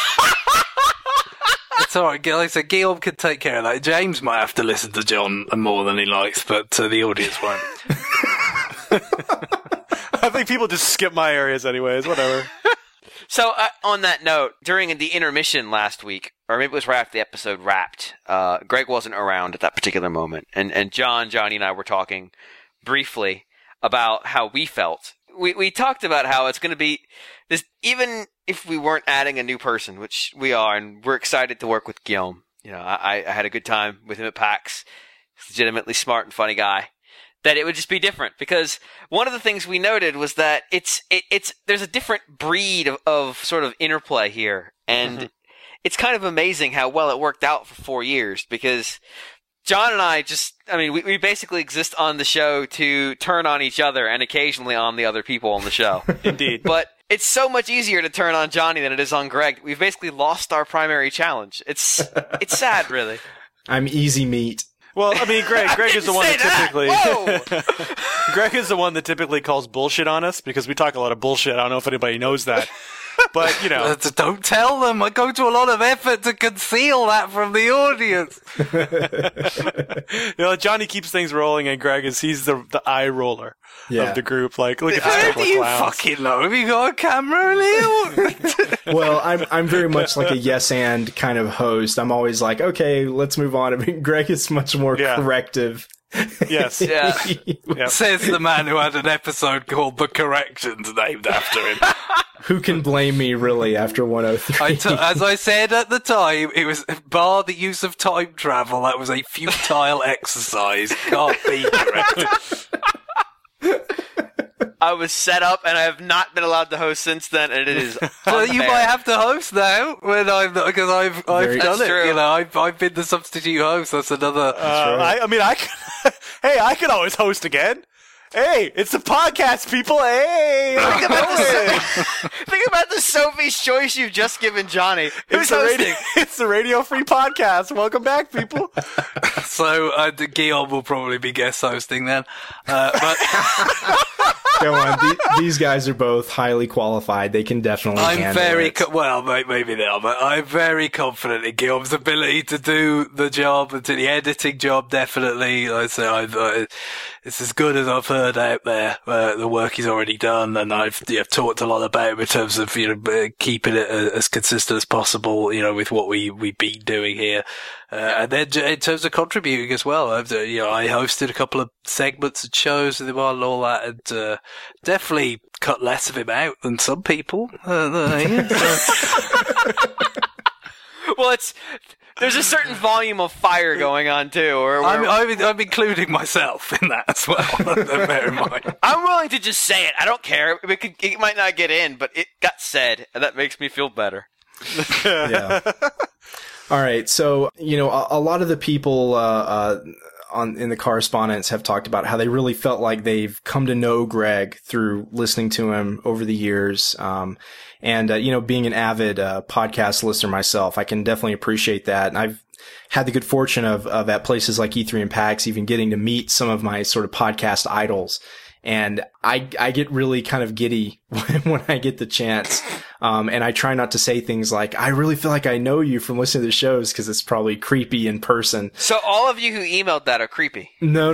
It's alright, like I said, Guillaume could take care of that. James might have to listen to John more than he likes, but the audience won't. I think people just skip my areas anyways, whatever. So, on that note, during the intermission last week, or maybe it was right after the episode wrapped, Greg wasn't around at that particular moment, and Johnny and I were talking briefly about how we felt. We talked about how it's going to be this, even if we weren't adding a new person, which we are, and we're excited to work with Guillaume. I had a good time with him at PAX. He's a legitimately smart and funny guy. That it would just be different, because one of the things we noted was that there's a different breed of sort of interplay here, and it's kind of amazing how well it worked out for 4 years, because John and I we basically exist on the show to turn on each other and occasionally on the other people on the show. Indeed. But it's so much easier to turn on Johnny than it is on Greg. We've basically lost our primary challenge. It's sad, really. I'm easy meat. Well, I mean, Greg is the one that typically Greg is the one that typically calls bullshit on us, because we talk a lot of bullshit. I don't know if anybody knows that. But, don't tell them. I go to a lot of effort to conceal that from the audience. Johnny keeps things rolling, and he's the eye roller of the group. Like, look at this couple of clowns. Fucking know? Have you got a camera in here? Well, I'm very much like a yes and kind of host. I'm always like, okay, let's move on. I mean, Greg is much more corrective. Yes. Yeah. Yep. Says the man who had an episode called The Corrections named after him. Who can blame me, really, after 103? As I said at the time, it was, bar the use of time travel, that was a futile exercise. Can't be correct. I was set up, and I have not been allowed to host since then, and it is So you might have to host now, because I've done it. True. I've been the substitute host. That's another. I could always host again. Hey, it's a podcast, people. Hey, think about the Sophie's Choice you've just given Johnny. Who's hosting? It's the Radio Free Podcast. Welcome back, people. So Guillaume will probably be guest hosting then. But go on. These guys are both highly qualified. They can definitely. I'm very maybe they are, but I'm very confident in Guillaume's ability to do the job, and to the editing job. Definitely, I say it's as good as I've heard out there. The work is already done, and I've talked a lot about it in terms of keeping it as consistent as possible. With what we've been doing here, and then in terms of contributing as well. I hosted a couple of segments and shows with him on and all that, and definitely cut less of him out than some people. Well, there's a certain volume of fire going on too. I'm including myself in that as well. Bear in mind. I'm willing to just say it. I don't care. It might not get in, but it got said, and that makes me feel better. Yeah. All right. So, a lot of the people in the correspondence have talked about how they really felt like they've come to know Greg through listening to him over the years. And being an avid podcast listener myself, I can definitely appreciate that. And I've had the good fortune of at places like E3 and PAX even getting to meet some of my sort of podcast idols. And I get really kind of giddy when I get the chance. And I try not to say things like, I really feel like I know you from listening to the shows, because it's probably creepy in person. So all of you who emailed that are creepy. No.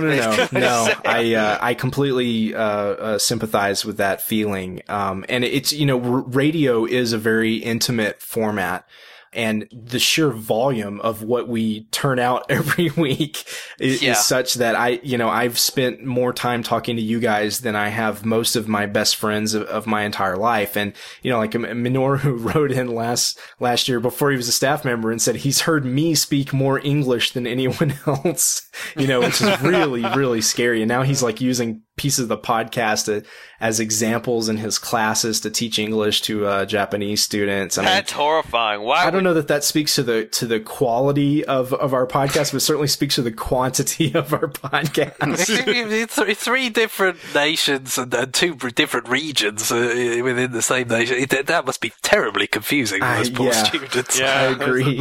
I completely sympathize with that feeling. And it's, radio is a very intimate format. And the sheer volume of what we turn out every week is such that I've spent more time talking to you guys than I have most of my best friends of my entire life. And, like Minoru wrote in last year before he was a staff member and said he's heard me speak more English than anyone else, which is really, really scary. And now he's like using pieces of the podcast as examples in his classes to teach English to Japanese students. That's horrifying. Why? I don't know that speaks to the quality of our podcast, but it certainly speaks to the quantity of our podcast. Three different nations and two different regions within the same nation. That must be terribly confusing for those poor students. Yeah, I agree.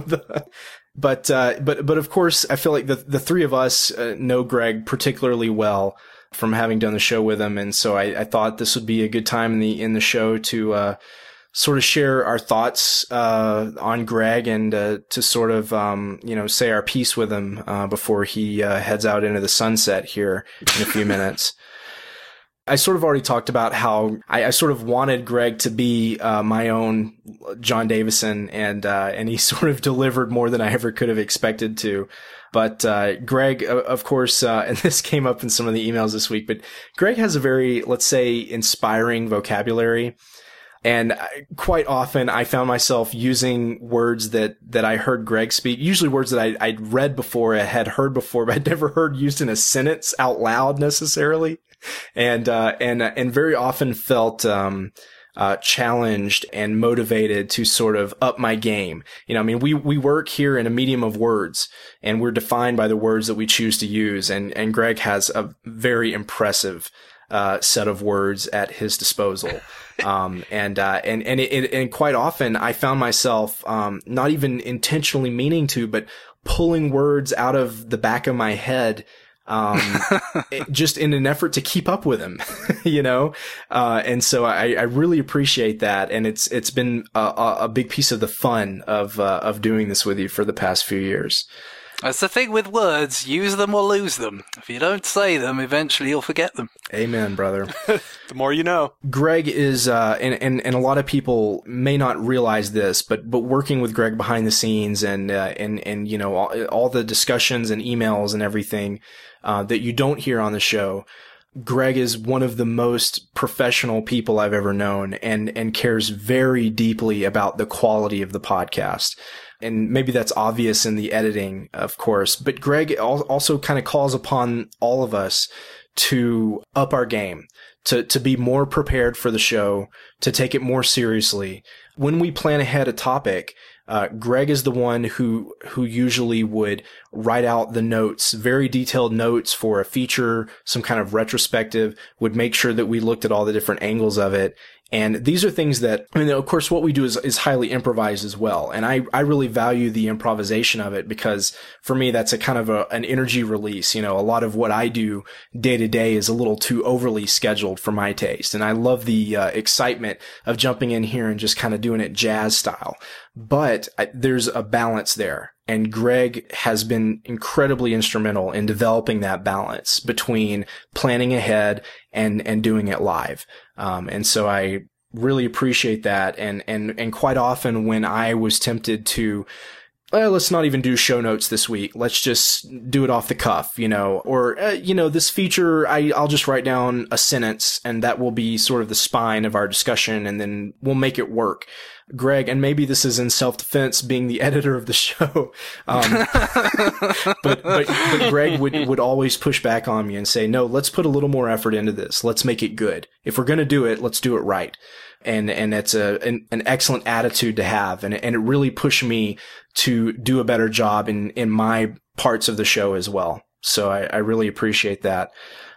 But of course, I feel like the three of us know Greg particularly well from having done the show with him, and so I thought this would be a good time in the show to sort of share our thoughts on Greg and to sort of say our piece with him before he heads out into the sunset here in a few minutes. I sort of already talked about how I sort of wanted Greg to be my own John Davison, and he sort of delivered more than I ever could have expected to. But Greg, of course, and this came up in some of the emails this week, but Greg has a very, let's say, inspiring vocabulary. And quite often I found myself using words that I heard Greg speak, usually words that I'd read before, I had heard before, but I'd never heard used in a sentence out loud necessarily. And very often felt challenged and motivated to sort of up my game. We work here in a medium of words, and we're defined by the words that we choose to use. And Greg has a very impressive set of words at his disposal. And quite often I found myself not even intentionally meaning to, but pulling words out of the back of my head just in an effort to keep up with him, and so I really appreciate that. And it's been a big piece of the fun of doing this with you for the past few years. That's the thing with words. Use them or lose them. If you don't say them, eventually you'll forget them. Amen, brother. The more you know. Greg is, and a lot of people may not realize this, but working with Greg behind the scenes and all the discussions and emails and everything, that you don't hear on the show, Greg is one of the most professional people I've ever known and cares very deeply about the quality of the podcast. And maybe that's obvious in the editing, of course, but Greg also kind of calls upon all of us to up our game, to be more prepared for the show, to take it more seriously. When we plan ahead a topic, Greg is the one who usually would write out the notes, very detailed notes for a feature, some kind of retrospective, would make sure that we looked at all the different angles of it. And these are things that, of course, what we do is highly improvised as well. And I really value the improvisation of it, because for me, that's a kind of an energy release. A lot of what I do day to day is a little too overly scheduled for my taste. And I love the excitement of jumping in here and just kind of doing it jazz style. But there's a balance there. And Greg has been incredibly instrumental in developing that balance between planning ahead and doing it live. And so I really appreciate that. And quite often when I was tempted to, let's not even do show notes this week. Let's just do it off the cuff, or, this feature, I'll just write down a sentence and that will be sort of the spine of our discussion and then we'll make it work. Greg, and maybe this is in self-defense being the editor of the show, but Greg would always push back on me and say, no, let's put a little more effort into this. Let's make it good. If we're going to do it, let's do it right. And that's an excellent attitude to have. And it really pushed me to do a better job in my parts of the show as well. So I really appreciate that.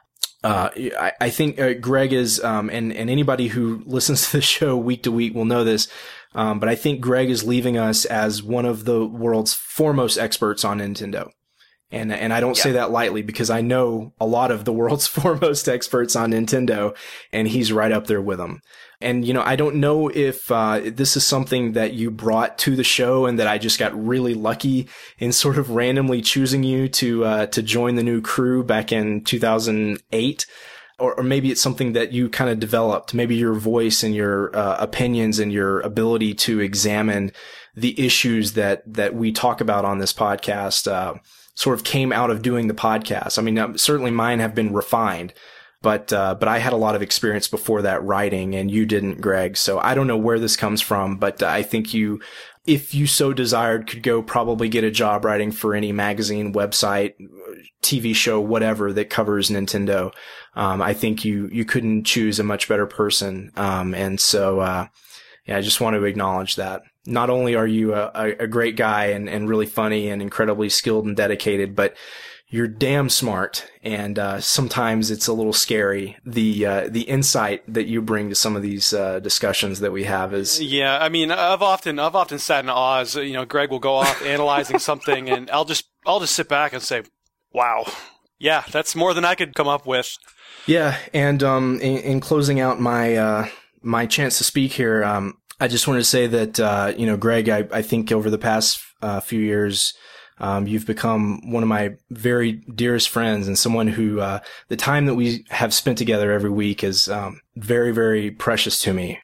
I think Greg is, and anybody who listens to the show week to week will know this. But I think Greg is leaving us as one of the world's foremost experts on Nintendo. And I don't say that lightly because I know a lot of the world's foremost experts on Nintendo and he's right up there with them. And, I don't know if this is something that you brought to the show and that I just got really lucky in sort of randomly choosing you to join the new crew back in 2008. Or maybe it's something that you kind of developed, maybe your voice and your opinions and your ability to examine the issues that we talk about on this podcast sort of came out of doing the podcast. I mean, certainly mine have been refined, but I had a lot of experience before that writing and you didn't, Greg. So I don't know where this comes from, but I think you, if you so desired, could go probably get a job writing for any magazine, website, TV show, whatever that covers Nintendo. I think you couldn't choose a much better person. And so, I just want to acknowledge that. Not only are you a great guy and really funny and incredibly skilled and dedicated, but you're damn smart. And, sometimes it's a little scary. The insight that you bring to some of these, discussions that we have is. Yeah. I mean, I've often sat in awe as, Greg will go off analyzing something and I'll just sit back and say, wow. Yeah, that's more than I could come up with. Yeah, and in closing out my my chance to speak here, I just wanted to say that Greg, I think over the past few years, you've become one of my very dearest friends and someone who the time that we have spent together every week is very, very precious to me.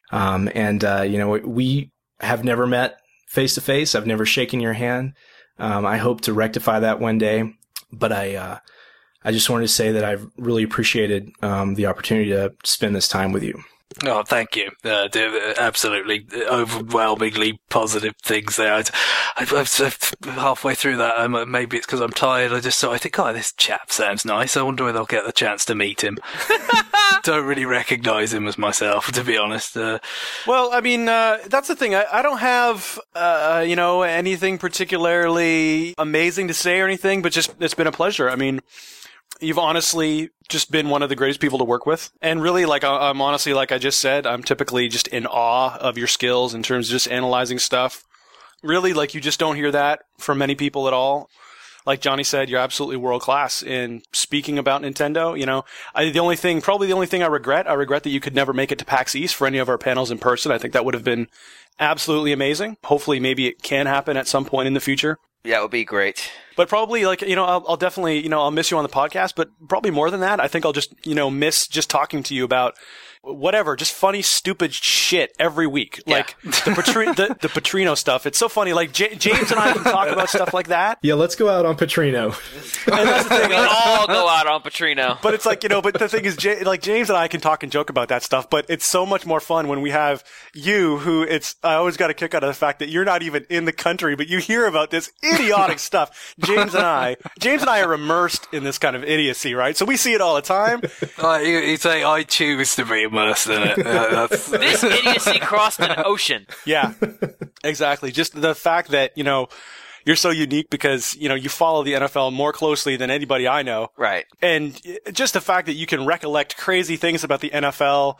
We have never met face to face. I've never shaken your hand. I hope to rectify that one day, but I just wanted to say that I've really appreciated the opportunity to spend this time with you. Oh, thank you. Absolutely overwhelmingly positive things there. I've halfway through that, maybe it's because I'm tired. I think, this chap sounds nice. I wonder whether I'll get the chance to meet him. Don't really recognize him as myself, to be honest. Well, I mean, that's the thing. I don't have, anything particularly amazing to say or anything, but just it's been a pleasure. I mean, you've honestly just been one of the greatest people to work with. And really, I'm honestly, like I just said, I'm typically just in awe of your skills in terms of just analyzing stuff. Really, you just don't hear that from many people at all. Like Johnny said, you're absolutely world class in speaking about Nintendo. The only thing I regret that you could never make it to PAX East for any of our panels in person. I think that would have been absolutely amazing. Hopefully, maybe it can happen at some point in the future. Yeah, it would be great. But probably, I'll definitely, I'll miss you on the podcast, but probably more than that, I think I'll just, miss just talking to you about whatever, just funny, stupid shit every week. Yeah. Like the Petrino stuff. It's so funny. Like James and I can talk about stuff like that. Yeah, let's go out on Petrino. And that's the thing. We'll all go out on Petrino. But it's but the thing is, James and I can talk and joke about that stuff, but it's so much more fun when we have you who I always got a kick out of the fact that you're not even in the country, but you hear about this idiotic stuff. James and I are immersed in this kind of idiocy, right? So we see it all the time. You say I choose to be immersed in it. This idiocy crossed an ocean. Yeah, exactly. Just the fact that, you're so unique because, you follow the NFL more closely than anybody I know. Right. And just the fact that you can recollect crazy things about the NFL.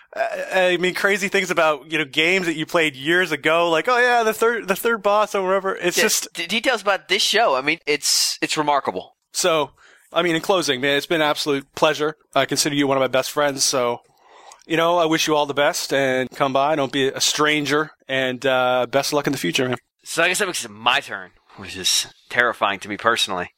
Crazy things about, games that you played years ago, like, oh yeah, the third boss or whatever. It's just details about this show. I mean, it's remarkable. So, in closing, man, it's been an absolute pleasure. I consider you one of my best friends. So, I wish you all the best and come by. Don't be a stranger and, best of luck in the future, man. So I guess that makes it my turn. which is terrifying to me personally.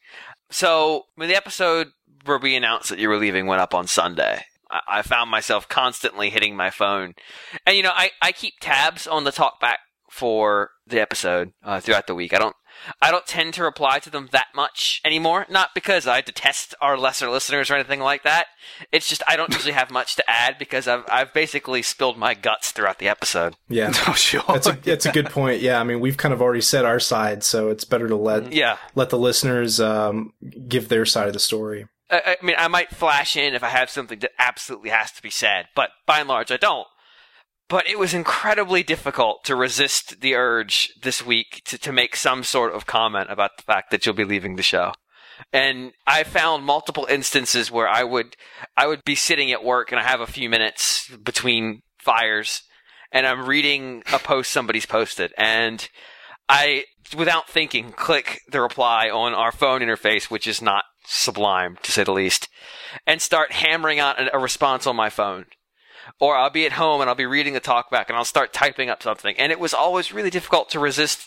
So when the episode where we announced that you were leaving went up on Sunday, I found myself constantly hitting my phone. And, you know, I keep tabs on the talkback for the episode throughout the week. I don't tend to reply to them that much anymore. Not because I detest our lesser listeners or anything like that. It's just I don't usually have much to add because I've basically spilled my guts throughout the episode. Yeah, oh, sure. That's a good point. Yeah, I mean, we've kind of already said our side, so it's better to let the listeners give their side of the story. I mean, I might flash in if I have something that absolutely has to be said, but by and large, I don't. But it was incredibly difficult to resist the urge this week to make some sort of comment about the fact that you'll be leaving the show. And I found multiple instances where I would be sitting at work and I have a few minutes between fires and I'm reading a post somebody's posted and I, without thinking, click the reply on our phone interface, which is not sublime, to say the least, and start hammering out a response on my phone. Or I'll be at home and I'll be reading the talkback and I'll start typing up something. And it was always really difficult to resist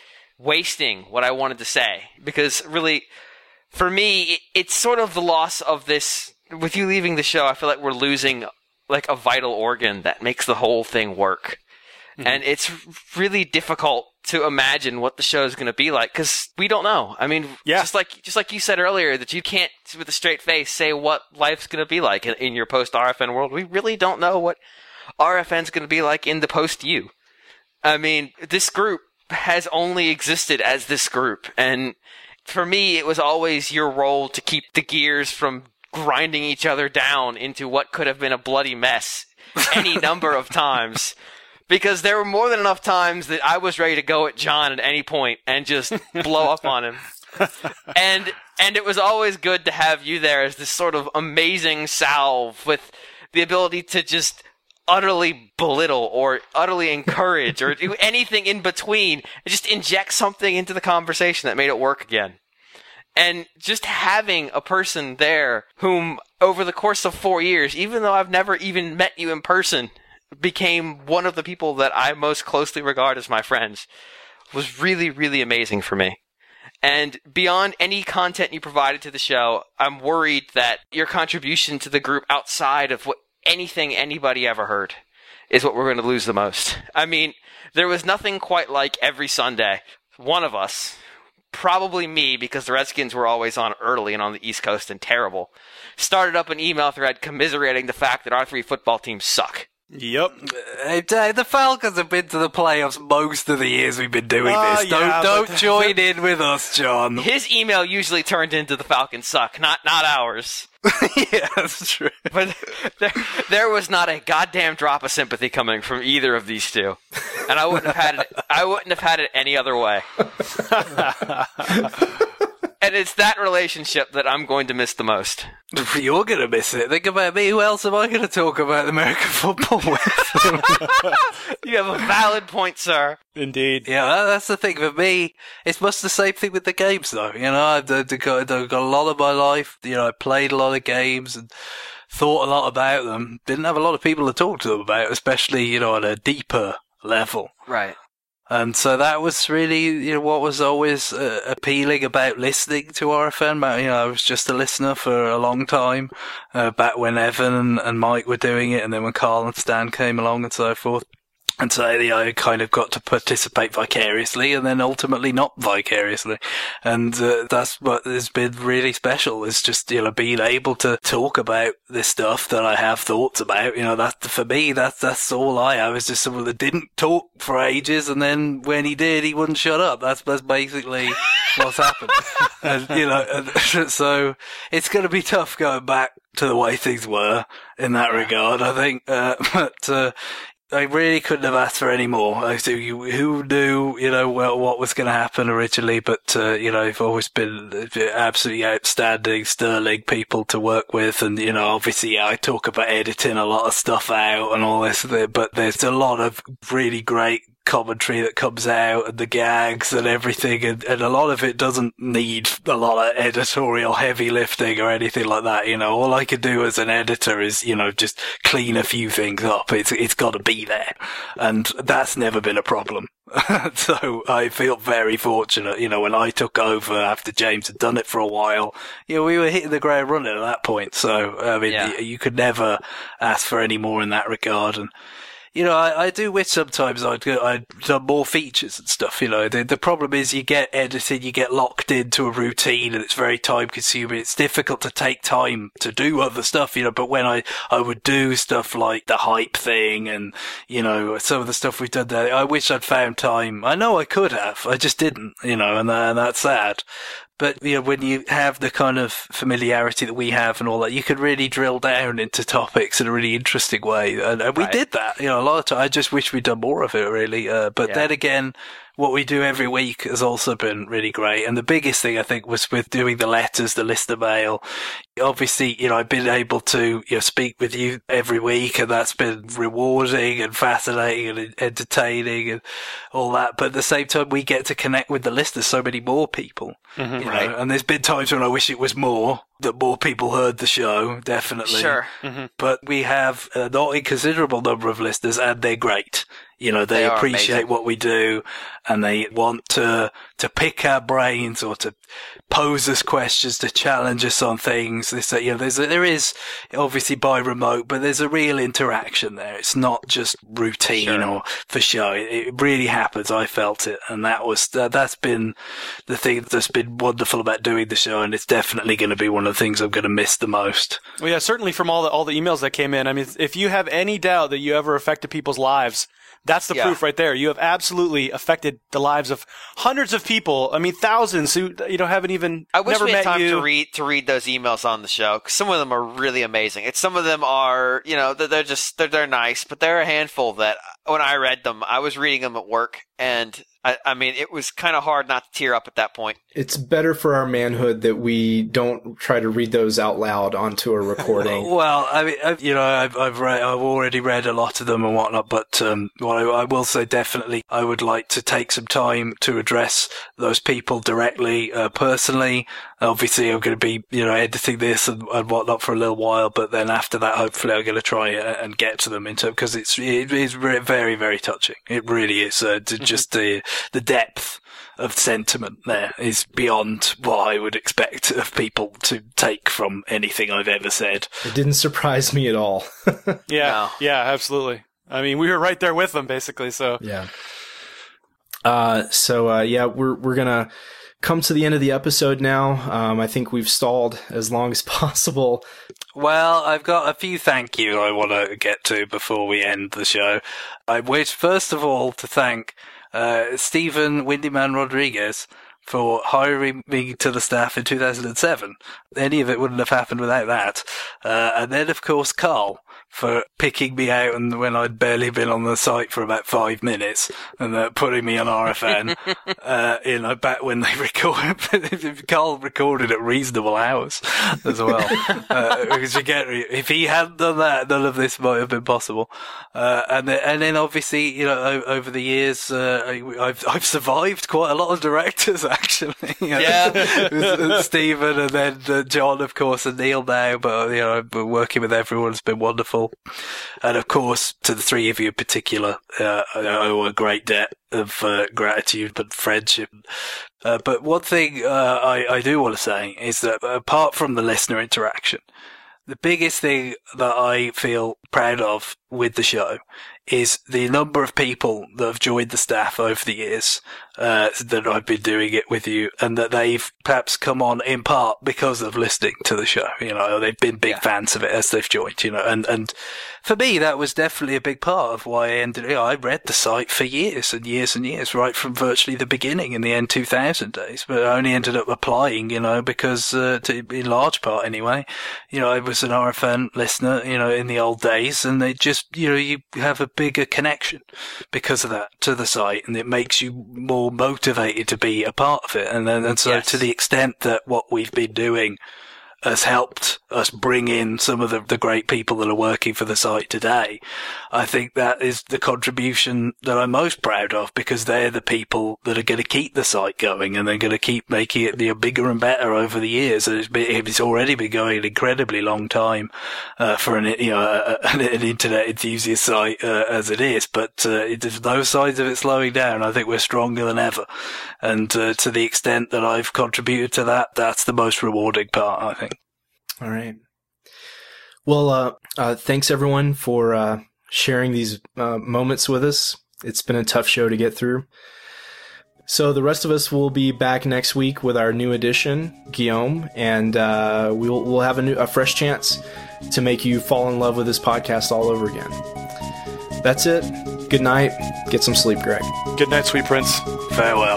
wasting what I wanted to say. Because really, for me, it's sort of the loss of this. With you leaving the show, I feel like we're losing like a vital organ that makes the whole thing work. Mm-hmm. And it's really difficult to imagine what the show is going to be like because we don't know. I mean, just like you said earlier, that you can't, with a straight face, say what life's going to be like in your post-RFN world. We really don't know what RFN's going to be like in the post-U. I mean, this group has only existed as this group. And for me, it was always your role to keep the gears from grinding each other down into what could have been a bloody mess any number of times. Because there were more than enough times that I was ready to go at John at any point and just blow up on him. And it was always good to have you there as this sort of amazing salve with the ability to just utterly belittle or utterly encourage or do anything in between and just inject something into the conversation that made it work again. And just having a person there whom, over the course of 4 years, even though I've never even met you in person, became one of the people that I most closely regard as my friends, was really, really amazing for me. And beyond any content you provided to the show, I'm worried that your contribution to the group outside of anything anybody ever heard is what we're going to lose the most. I mean, there was nothing quite like every Sunday. One of us, probably me, because the Redskins were always on early and on the East Coast and terrible, started up an email thread commiserating the fact that our 3 football teams suck. Yep. The Falcons have been to the playoffs most of the years we've been doing this. Don't join in with us, John. His email usually turned into the Falcons suck, not ours. Yeah, that's true. But there was not a goddamn drop of sympathy coming from either of these two, and I wouldn't have had it any other way. And it's that relationship that I'm going to miss the most. You're going to miss it. Think about me. Who else am I going to talk about American football with? You have a valid point, sir. Indeed. Yeah, that's the thing. For me, it's much the same thing with the games, though. You know, I've got a lot of my life. You know, I played a lot of games and thought a lot about them. Didn't have a lot of people to talk to them about, especially, you know, on a deeper level. Right. And so that was really, you know, what was always appealing about listening to RFN. You know, I was just a listener for a long time, back when Evan and Mike were doing it, and then when Carl and Stan came along and so forth. And so I kind of got to participate vicariously and then ultimately not vicariously. And that's what has been really special, is just, you know, being able to talk about this stuff that I have thoughts about. You know, that for me, that's all I have, is just someone that didn't talk for ages, and then when he did, he wouldn't shut up. That's basically what's happened. And, you know, so it's going to be tough going back to the way things were in that regard, I think. But I really couldn't have asked for any more. Who knew, you know, what was going to happen originally, but, you know, you've always been absolutely outstanding, sterling people to work with. And, you know, obviously I talk about editing a lot of stuff out and all this, but there's a lot of really great commentary that comes out and the gags and everything, and a lot of it doesn't need a lot of editorial heavy lifting or anything like that. You know, all I can do as an editor is, you know, just clean a few things up. It's got to be there, and that's never been a problem. So I feel very fortunate, when I took over after James had done it for a while, we were hitting the ground running at that point. So, I mean, you could never ask for any more in that regard. And, I do wish sometimes I'd done more features and stuff, The problem is you get edited, you get locked into a routine and it's very time consuming. It's difficult to take time to do other stuff, but when I would do stuff like the hype thing and, some of the stuff we've done there, I wish I'd found time. I know I could have, I just didn't, and that's sad. But, when you have the kind of familiarity that we have and all that, you can really drill down into topics in a really interesting way. And we did that, a lot of time. I just wish we'd done more of it, really. But then again, what we do every week has also been really great. And the biggest thing, I think, was with doing the letters, the listener mail. Obviously, I've been able to, speak with you every week, and that's been rewarding and fascinating and entertaining and all that. But at the same time, we get to connect with the listeners, so many more people. Mm-hmm. And there's been times when I wish it was more, that more people heard the show, definitely. Sure. Mm-hmm. But we have a not inconsiderable number of listeners, and they're great. They appreciate amazing. What we do, and they want to pick our brains or to pose us questions, to challenge us on things. There is obviously by remote, but there's a real interaction there. It's not just routine or for show. It really happens. I felt it, and that's been the thing that's been wonderful about doing the show, and it's definitely going to be one of the things I'm going to miss the most. Well, yeah, certainly from all the emails that came in. I mean, if you have any doubt that you ever affected people's lives, that's the proof right there. You have absolutely affected the lives of hundreds of people. I mean, thousands who haven't even I wish never we had met time you. to read those emails on the show, because some of them are really amazing. Some of them are, they're nice, but there are a handful that when I read them, I was reading them at work, and I mean, it was kind of hard not to tear up at that point. It's better for our manhood that we don't try to read those out loud onto a recording. Well, I mean, I've already read a lot of them and whatnot, but what I will say, definitely, I would like to take some time to address those people directly, personally. Obviously, I'm going to be, editing this and whatnot for a little while, but then after that, hopefully, I'm going to try and get to them because it is very, very touching. It really is. Just the depth of sentiment there is beyond what I would expect of people to take from anything I've ever said. It didn't surprise me at all. Yeah, absolutely. I mean, we were right there with them, basically. So yeah. We're gonna come to the end of the episode now. I think we've stalled as long as possible. Well, I've got a few thank you I want to get to before we end the show. I wish, first of all, to thank Stephen Windyman Rodriguez for hiring me to the staff in 2007. Any of it wouldn't have happened without that. And then, of course, Carl for picking me out and when I'd barely been on the site for about 5 minutes and putting me on RFN, back when they recorded. Carl recorded at reasonable hours as well. Because if he hadn't done that, none of this might have been possible. And then obviously, over the years, I've survived quite a lot of directors actually. Stephen and then John, of course, and Neil now, but working with everyone has been wonderful. And of course, to the three of you in particular, I owe a great debt of gratitude and friendship. But one thing I do want to say is that apart from the listener interaction, the biggest thing that I feel proud of with the show is the number of people that have joined the staff over the years that I've been doing it with you, and that they've perhaps come on in part because of listening to the show. They've been big fans of it as they've joined, and for me, that was definitely a big part of why I ended it. I read the site for years and years and years, right from virtually the beginning in the N2000 days, but I only ended up applying, because, in large part anyway, I was an RFN listener, in the old days, and it just, you have a bigger connection because of that to the site, and it makes you more motivated to be a part of it. And so to the extent that what we've been doing has helped us bring in some of the great people that are working for the site today, I think that is the contribution that I'm most proud of, because they're the people that are going to keep the site going, and they're going to keep making it bigger and better over the years. And it's already been going an incredibly long time for an internet enthusiast site as it is, but there's no signs of it slowing down. I think we're stronger than ever, and to the extent that I've contributed to that, that's the most rewarding part, I think. All right. Well, thanks everyone for sharing these moments with us. It's been a tough show to get through. So the rest of us will be back next week with our new edition, Guillaume, and we'll have a fresh chance to make you fall in love with this podcast all over again. That's it. Good night. Get some sleep, Greg. Good night, sweet prince. Farewell.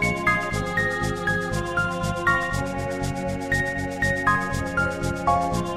Bye.